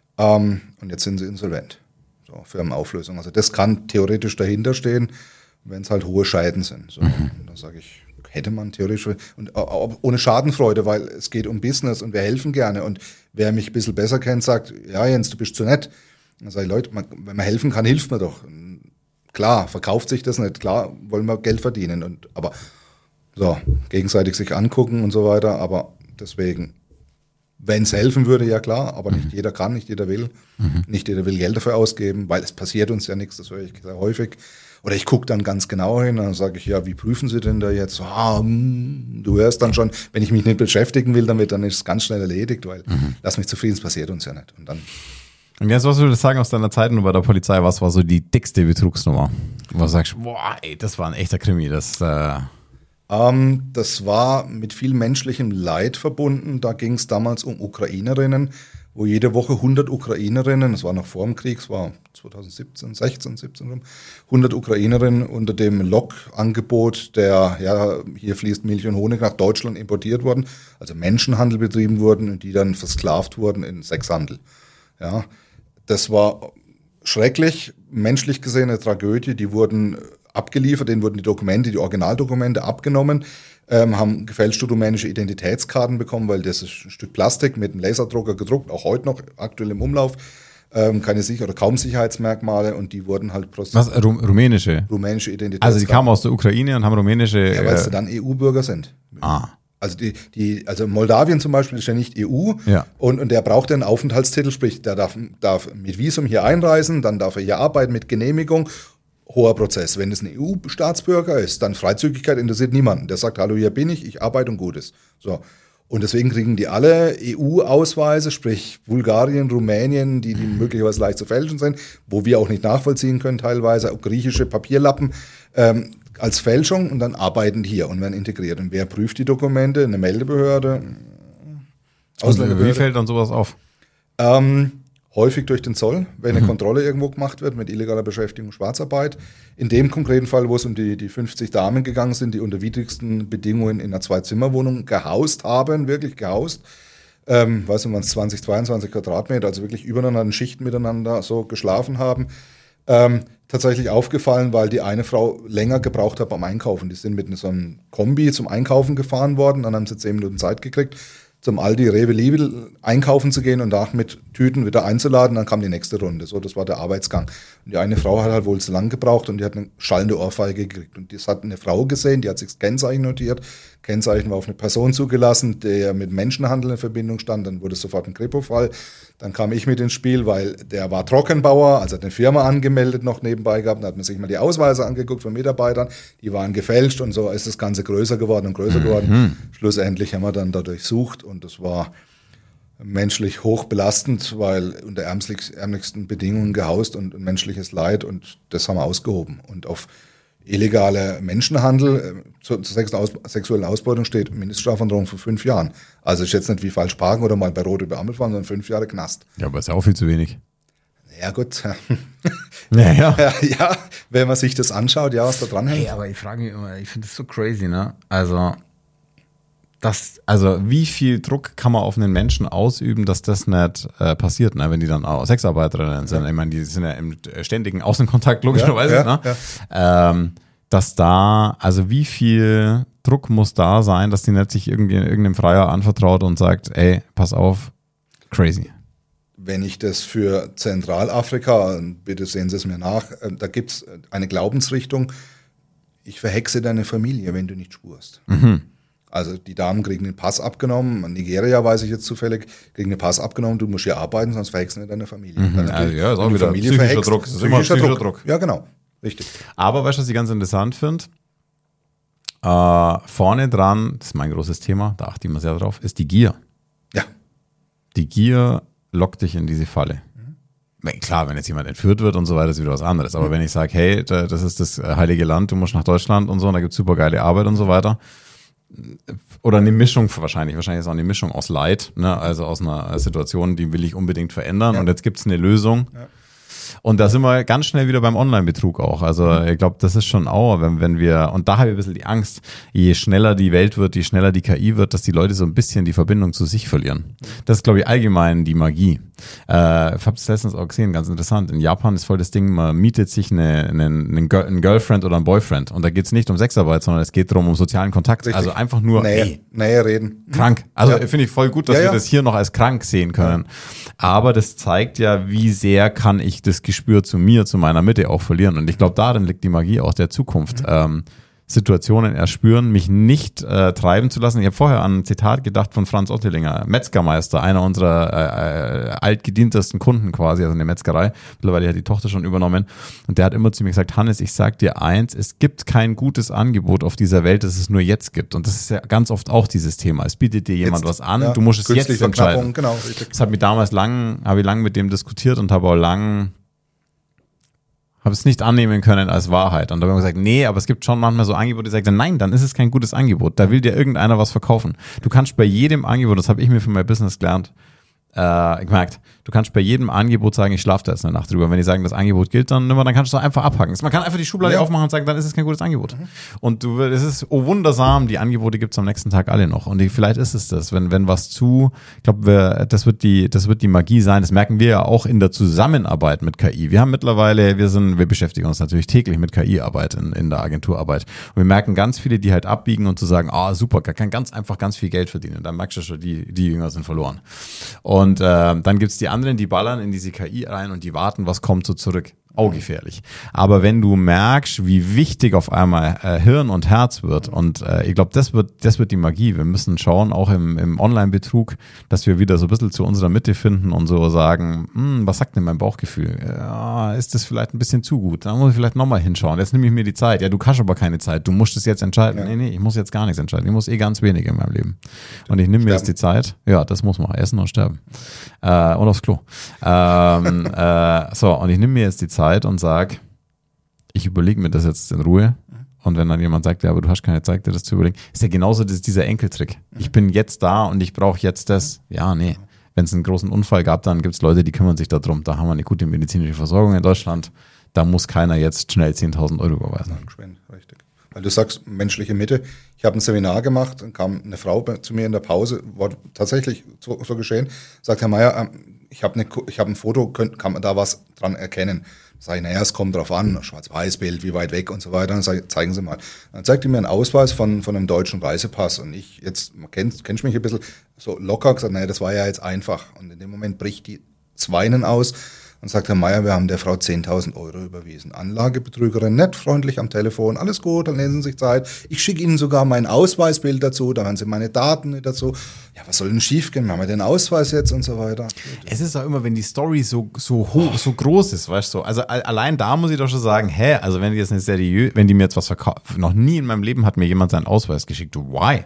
Und jetzt sind sie insolvent. So, Firmenauflösung. Also das kann theoretisch dahinter stehen, wenn es halt hohe Scheiden sind. So, mhm. Da sage ich, hätte man theoretisch, und ohne Schadenfreude, weil es geht um Business und wir helfen gerne. Und wer mich ein bisschen besser kennt, sagt, ja Jens, du bist zu nett. Dann sage ich, Leute, man, wenn man helfen kann, hilft man doch. Klar, verkauft sich das nicht. Klar, wollen wir Geld verdienen. Und, aber so, gegenseitig sich angucken und so weiter. Aber deswegen, wenn es helfen würde, ja klar, aber nicht mhm. jeder kann, nicht jeder will. Mhm. Nicht jeder will Geld dafür ausgeben, weil es passiert uns ja nichts, das höre ich sehr häufig. Oder ich gucke dann ganz genau hin, dann sage ich, ja, wie prüfen Sie denn da jetzt? Ah, mh, du hörst dann schon, wenn ich mich nicht beschäftigen will damit, dann ist es ganz schnell erledigt, weil mhm. lass mich zufrieden, es passiert uns ja nicht. Und dann. Und jetzt, was würdest du sagen aus deiner Zeit nur bei der Polizei, was war so die dickste Betrugsnummer? Wo du sagst, boah, ey, das war ein echter Krimi, das... Äh Ähm, das war mit viel menschlichem Leid verbunden. Da ging es damals um Ukrainerinnen, wo jede Woche hundert Ukrainerinnen, das war noch vor dem Krieg, es war zwanzig siebzehn, sechzehn, siebzehn rum, hundert Ukrainerinnen unter dem Lok-Angebot, der, ja, hier fließt Milch und Honig, nach Deutschland importiert wurden, also Menschenhandel betrieben wurden und die dann versklavt wurden in Sexhandel. Ja, das war schrecklich, menschlich gesehen eine Tragödie, die wurden abgeliefert, denen wurden die Dokumente, die Originaldokumente abgenommen, ähm, haben gefälschte rumänische Identitätskarten bekommen, weil das ist ein Stück Plastik mit einem Laserdrucker gedruckt, auch heute noch aktuell im Umlauf, ähm, keine Sicher- oder kaum Sicherheitsmerkmale und die wurden halt Was, Rum- rumänische? rumänische Identitätskarten. Also die kamen aus der Ukraine und haben rumänische... Ja, weil äh, sie dann E U-Bürger sind. Ah. Also die, die, also Moldawien zum Beispiel ist ja nicht E U Ja. und, und der braucht einen Aufenthaltstitel, sprich, der darf, darf mit Visum hier einreisen, dann darf er hier arbeiten mit Genehmigung. Hoher Prozess. Wenn es ein E U-Staatsbürger ist, dann Freizügigkeit interessiert niemanden. Der sagt, hallo, hier bin ich, ich arbeite und gut ist. So. Und deswegen kriegen die alle E U-Ausweise, sprich Bulgarien, Rumänien, die, die möglicherweise leicht zu fälschen sind, wo wir auch nicht nachvollziehen können teilweise, auch griechische Papierlappen, ähm, als Fälschung und dann arbeiten die hier und werden integriert. Und wer prüft die Dokumente? Eine Meldebehörde? Und wie fällt dann sowas auf? Ähm, häufig durch den Zoll, wenn eine mhm. Kontrolle irgendwo gemacht wird mit illegaler Beschäftigung, Schwarzarbeit. In dem konkreten Fall, wo es um die, die fünfzig Damen gegangen sind, die unter widrigsten Bedingungen in einer Zwei-Zimmer-Wohnung gehaust haben, wirklich gehaust. Ähm, weiß nicht, waren es zwanzig, zweiundzwanzig Quadratmeter, also wirklich übereinander in Schichten miteinander so geschlafen haben. Ähm, tatsächlich aufgefallen, weil die eine Frau länger gebraucht hat beim Einkaufen. Die sind mit so einem Kombi zum Einkaufen gefahren worden, dann haben sie zehn Minuten Zeit gekriegt, zum Aldi, Rewe, Lidl einkaufen zu gehen und danach mit Tüten wieder einzuladen, dann kam die nächste Runde. So, das war der Arbeitsgang. Und die eine Frau hat halt wohl zu lang gebraucht und die hat eine schallende Ohrfeige gekriegt. Und das hat eine Frau gesehen, die hat sich das Kennzeichen notiert. Kennzeichen war auf eine Person zugelassen, der mit Menschenhandel in Verbindung stand. Dann wurde es sofort ein Kripo-Fall. Dann kam ich mit ins Spiel, weil der war Trockenbauer, also hat eine Firma angemeldet noch nebenbei gehabt. Da hat man sich mal die Ausweise angeguckt von Mitarbeitern. Die waren gefälscht und so ist das Ganze größer geworden und größer mhm. geworden. Schlussendlich haben wir dann da durchsucht und das war menschlich hoch belastend, weil unter ärmlichsten Bedingungen gehaust und menschliches Leid und das haben wir ausgehoben. Und auf illegale Menschenhandel zur sexuellen Ausbeutung steht Mindeststrafandrohung von fünf Jahren. Also ich jetzt nicht wie falsch parken oder mal bei Rot überammelt waren, sondern fünf Jahre Knast. Ja, aber ist ja auch viel zu wenig. Ja gut. Ja, ja. ja, ja, wenn man sich das anschaut, ja, was da dran hängt. Hey, aber ich frage mich immer, ich finde das so crazy, ne? Also das, also wie viel Druck kann man auf einen Menschen ausüben, dass das nicht äh, passiert, ne? Wenn die dann auch Sexarbeiterinnen sind. Ja. Ich meine, die sind ja im ständigen Außenkontakt, logischerweise. Ja, ja, ne? Ja. Ähm, dass da, also wie viel Druck muss da sein, dass die nicht sich irgendwie irgendeinem Freier anvertraut und sagt, ey, pass auf, crazy. Wenn ich das für Zentralafrika, bitte sehen Sie es mir nach, da gibt es eine Glaubensrichtung, ich verhexe deine Familie, wenn du nicht spurst. Mhm. Also die Damen kriegen den Pass abgenommen, in Nigeria weiß ich jetzt zufällig, kriegen den Pass abgenommen, du musst hier arbeiten, sonst verhexen wir deine Familie. Mhm. Also ja, ist auch wieder Familie psychischer verhext, Druck. Das ist psychischer, psychischer Druck. Druck. Ja, genau. Richtig. Aber weißt du, was ich ganz interessant finde? Äh, vorne dran, das ist mein großes Thema, da achte ich immer sehr drauf, ist die Gier. Ja. Die Gier lockt dich in diese Falle. Mhm. Klar, wenn jetzt jemand entführt wird und so weiter, ist wieder was anderes. Aber mhm. wenn ich sage, hey, das ist das heilige Land, du musst nach Deutschland und so, und da gibt es super geile Arbeit und so weiter. Oder eine Mischung, wahrscheinlich, wahrscheinlich ist auch eine Mischung aus Leid, ne? Also aus einer Situation, die will ich unbedingt verändern ja. Und jetzt gibt es eine Lösung. Ja. Und da sind wir ganz schnell wieder beim Online-Betrug auch. Also ich glaube, das ist schon auch, wenn, wenn wir, und da habe ich ein bisschen die Angst, je schneller die Welt wird, je schneller die K I wird, dass die Leute so ein bisschen die Verbindung zu sich verlieren. Das ist, glaube ich, allgemein die Magie. Äh, ich habe es letztens auch gesehen, ganz interessant. In Japan ist voll das Ding, man mietet sich eine, eine, einen Girlfriend oder einen Boyfriend. Und da geht es nicht um Sexarbeit, sondern es geht darum, um sozialen Kontakt. Richtig. Also einfach nur, Nähe, ey, Nähe reden. Krank. Also ja. Finde ich voll gut, dass ja, wir ja. das hier noch als krank sehen können. Ja. Aber das zeigt ja, wie sehr kann ich das Gespür zu mir, zu meiner Mitte auch verlieren. Und ich glaube, darin liegt die Magie auch der Zukunft. Mhm. Ähm, Situationen erspüren, mich nicht äh, treiben zu lassen. Ich habe vorher an ein Zitat gedacht von Franz Ottelinger, Metzgermeister, einer unserer äh, äh, altgedientesten Kunden quasi, also eine Metzgerei. Mittlerweile hat die Tochter schon übernommen. Und der hat immer zu mir gesagt, Hannes, ich sag dir eins, es gibt kein gutes Angebot auf dieser Welt, das es nur jetzt gibt. Und das ist ja ganz oft auch dieses Thema. Es bietet dir jemand jetzt, was an, ja, du musst es jetzt entscheiden. Genau, das hat mich damals lang, habe ich lang mit dem diskutiert und habe auch lang habe es nicht annehmen können als Wahrheit. Und da haben wir gesagt, nee, aber es gibt schon manchmal so Angebote, die sagen, nein, dann ist es kein gutes Angebot. Da will dir irgendeiner was verkaufen. Du kannst bei jedem Angebot, das habe ich mir für mein Business gelernt, äh, gemerkt, du kannst bei jedem Angebot sagen, ich schlafe da jetzt eine Nacht drüber. Wenn die sagen, das Angebot gilt, dann, dann kannst du es einfach abhaken. Man kann einfach die Schublade ja. aufmachen und sagen, dann ist es kein gutes Angebot. Mhm. Und du, es ist, oh wundersam, die Angebote gibt es am nächsten Tag alle noch. Und die, vielleicht ist es das, wenn, wenn was zu, ich glaube, das wird die, das wird die Magie sein. Das merken wir ja auch in der Zusammenarbeit mit K I. Wir haben mittlerweile, wir sind, wir beschäftigen uns natürlich täglich mit K I-Arbeit in, in der Agenturarbeit. Und wir merken ganz viele, die halt abbiegen und zu sagen, ah, super, da kann ganz einfach ganz viel Geld verdienen. Dann merkst du schon, die, die Jünger sind verloren. Und äh, dann gibt es die anderen, die ballern in diese K I rein und die warten, was kommt so zurück. auch gefährlich. Aber wenn du merkst, wie wichtig auf einmal äh, Hirn und Herz wird und äh, ich glaube, das wird, das wird die Magie. Wir müssen schauen, auch im, im Online-Betrug, dass wir wieder so ein bisschen zu unserer Mitte finden und so sagen, hm, was sagt denn mein Bauchgefühl? Ja, ist das vielleicht ein bisschen zu gut? Da muss ich vielleicht nochmal hinschauen. Jetzt nehme ich mir die Zeit. Ja, du kannst aber keine Zeit. Du musst es jetzt entscheiden. Ja. Nee, nee, ich muss jetzt gar nichts entscheiden. Ich muss eh ganz wenig in meinem Leben. Und ich nehme mir jetzt die Zeit. Ja, das muss man. Essen und sterben. Äh, und aufs Klo. Ähm, äh, so, und ich nehme mir jetzt die Zeit und sage, ich überlege mir das jetzt in Ruhe. Und wenn dann jemand sagt, ja, aber du hast keine Zeit, dir das zu überlegen, ist ja genauso das, dieser Enkeltrick. Ich bin jetzt da und ich brauche jetzt das. Ja, nee. Wenn es einen großen Unfall gab, dann gibt es Leute, die kümmern sich darum. Da haben wir eine gute medizinische Versorgung in Deutschland. Da muss keiner jetzt schnell zehntausend Euro überweisen. Richtig. Weil du sagst, menschliche Mitte. Ich habe ein Seminar gemacht und kam eine Frau zu mir in der Pause, war tatsächlich so, so geschehen, sagt, Herr Meier, ich habe hab ein Foto, könnt, kann man da was dran erkennen? Sag ich, naja, es kommt drauf an, Schwarz-Weiß-Bild, wie weit weg und so weiter. Dann sag ich, zeigen Sie mal. Dann zeigt er mir einen Ausweis von, von einem deutschen Reisepass. Und ich, jetzt, man kennt, kennst mich ein bisschen, so locker gesagt, naja, das war ja jetzt einfach. Und in dem Moment bricht die das Weinen aus und sagt, Herr Meier, wir haben der Frau zehntausend Euro überwiesen. Anlagebetrügerin, nett, freundlich am Telefon, alles gut, dann nehmen Sie sich Zeit. Ich schicke Ihnen sogar mein Ausweisbild dazu, dann haben Sie meine Daten mit dazu. Ja, was soll denn schief gehen? Haben wir den Ausweis jetzt und so weiter? Es ist auch immer, wenn die Story so, so hoch, so groß ist, weißt du, also allein da muss ich doch schon sagen, hä, also wenn die jetzt eine seriös, wenn die mir jetzt was verkaufen, noch nie in meinem Leben hat mir jemand seinen Ausweis geschickt, why?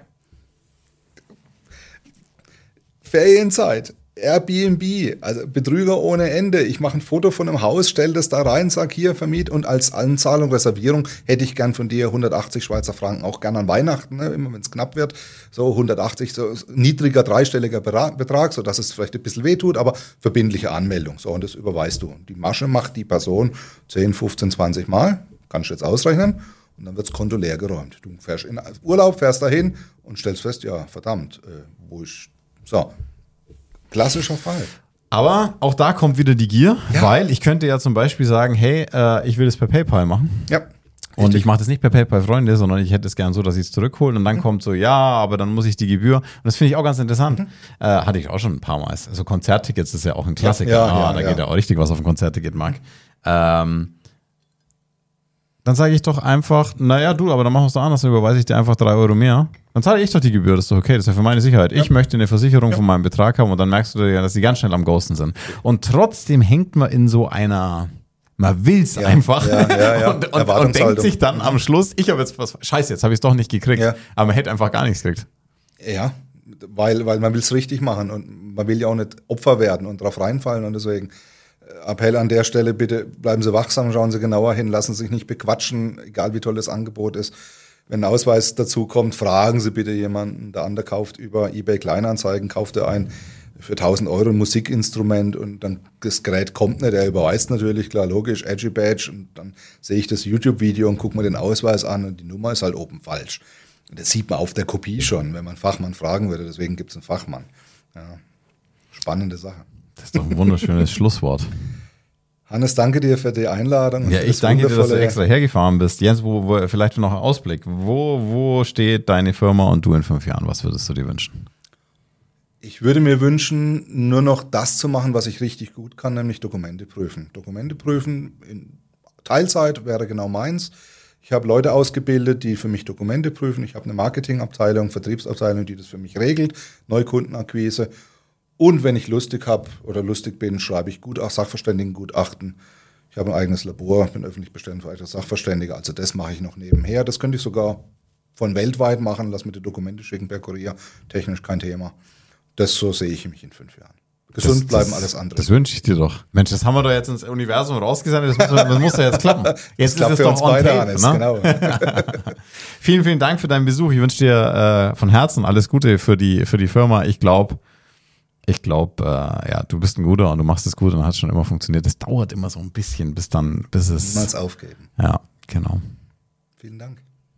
Ferienzeit. Airbnb, also Betrüger ohne Ende. Ich mache ein Foto von einem Haus, stelle das da rein, sag hier, vermiet und als Anzahlung, Reservierung hätte ich gern von dir hundertachtzig Schweizer Franken, auch gern an Weihnachten, ne, immer wenn es knapp wird, so hundertachtzig, so niedriger dreistelliger Betrag, so dass es vielleicht ein bisschen wehtut, aber verbindliche Anmeldung, so und das überweist du. Die Masche macht die Person zehn, fünfzehn, zwanzig Mal, kannst du jetzt ausrechnen und dann wird das Konto leer geräumt. Du fährst in Urlaub, fährst dahin und stellst fest, ja verdammt, äh, wo ist, so. Klassischer Fall. Aber auch da kommt wieder die Gier, ja. Weil ich könnte ja zum Beispiel sagen, hey, äh, ich will das per PayPal machen. Ja. Und richtig. Ich mache das nicht per PayPal Freunde, sondern ich hätte es gern so, dass ich es zurückhole und dann mhm. kommt so, ja, aber dann muss ich die Gebühr. Und das finde ich auch ganz interessant. Mhm. Äh, hatte ich auch schon ein paar Mal. Also Konzerttickets ist ja auch ein Klassiker. Ja, ja, ah, ja, da ja. geht ja auch richtig was auf ein Konzertticket, Marc. Ähm, dann sage ich doch einfach, naja, du, aber dann machen wir es doch anders, dann überweise ich dir einfach drei Euro mehr. Dann zahle ich doch die Gebühr, das ist doch okay, das ist ja für meine Sicherheit. Ja. Ich möchte eine Versicherung ja. von meinem Betrag haben und dann merkst du ja, dass die ganz schnell am Ghosten sind. Und trotzdem hängt man in so einer, man will's ja. einfach ja, ja, ja. und, und, und denkt sich dann am Schluss, ich habe jetzt was, scheiße, jetzt habe ich es doch nicht gekriegt, ja. aber man hätte einfach gar nichts gekriegt. Ja, weil, weil man will es richtig machen und man will ja auch nicht Opfer werden und drauf reinfallen und deswegen Appell an der Stelle, bitte bleiben Sie wachsam, schauen Sie genauer hin, lassen Sie sich nicht bequatschen, egal wie toll das Angebot ist. Wenn ein Ausweis dazu kommt, fragen Sie bitte jemanden. Der andere kauft über eBay Kleinanzeigen, kauft er ein für tausend Euro ein Musikinstrument und dann das Gerät kommt nicht, er überweist natürlich, klar, logisch, Edgy Badge und dann sehe ich das YouTube-Video und gucke mir den Ausweis an und die Nummer ist halt oben falsch. Und das sieht man auf der Kopie schon, wenn man einen Fachmann fragen würde, deswegen gibt es einen Fachmann. Ja, spannende Sache. Das ist doch ein wunderschönes Schlusswort. Hannes, danke dir für die Einladung. Ja, ich danke dir, dass du extra hergefahren bist. Jens, wo, wo, vielleicht noch ein Ausblick. Wo, wo steht deine Firma und du in fünf Jahren? Was würdest du dir wünschen? Ich würde mir wünschen, nur noch das zu machen, was ich richtig gut kann, nämlich Dokumente prüfen. Dokumente prüfen in Teilzeit wäre genau meins. Ich habe Leute ausgebildet, die für mich Dokumente prüfen. Ich habe eine Marketingabteilung, Vertriebsabteilung, die das für mich regelt, Neukundenakquise. Und wenn ich lustig habe oder lustig bin, schreibe ich Gutachten, Sachverständigengutachten. Ich habe ein eigenes Labor, bin öffentlich bestellt als Sachverständiger. Also das mache ich noch nebenher. Das könnte ich sogar von weltweit machen, lass mir die Dokumente schicken per Kurier. Technisch kein Thema. Das so sehe ich mich in fünf Jahren. Gesund das, bleiben, das, alles andere. Das wünsche ich dir doch. Mensch, das haben wir doch jetzt ins Universum rausgesendet. Das muss, das muss doch jetzt klappen. Jetzt das ist es doch on tape, Hannes, ne? Genau. Vielen, vielen Dank für deinen Besuch. Ich wünsche dir äh, von Herzen alles Gute für die, für die Firma. Ich glaube, Ich glaube, äh, ja, du bist ein Guter und du machst es gut und hat schon immer funktioniert. Das dauert immer so ein bisschen, bis dann, bis es. Niemals aufgeben. Ja, genau. Vielen Dank.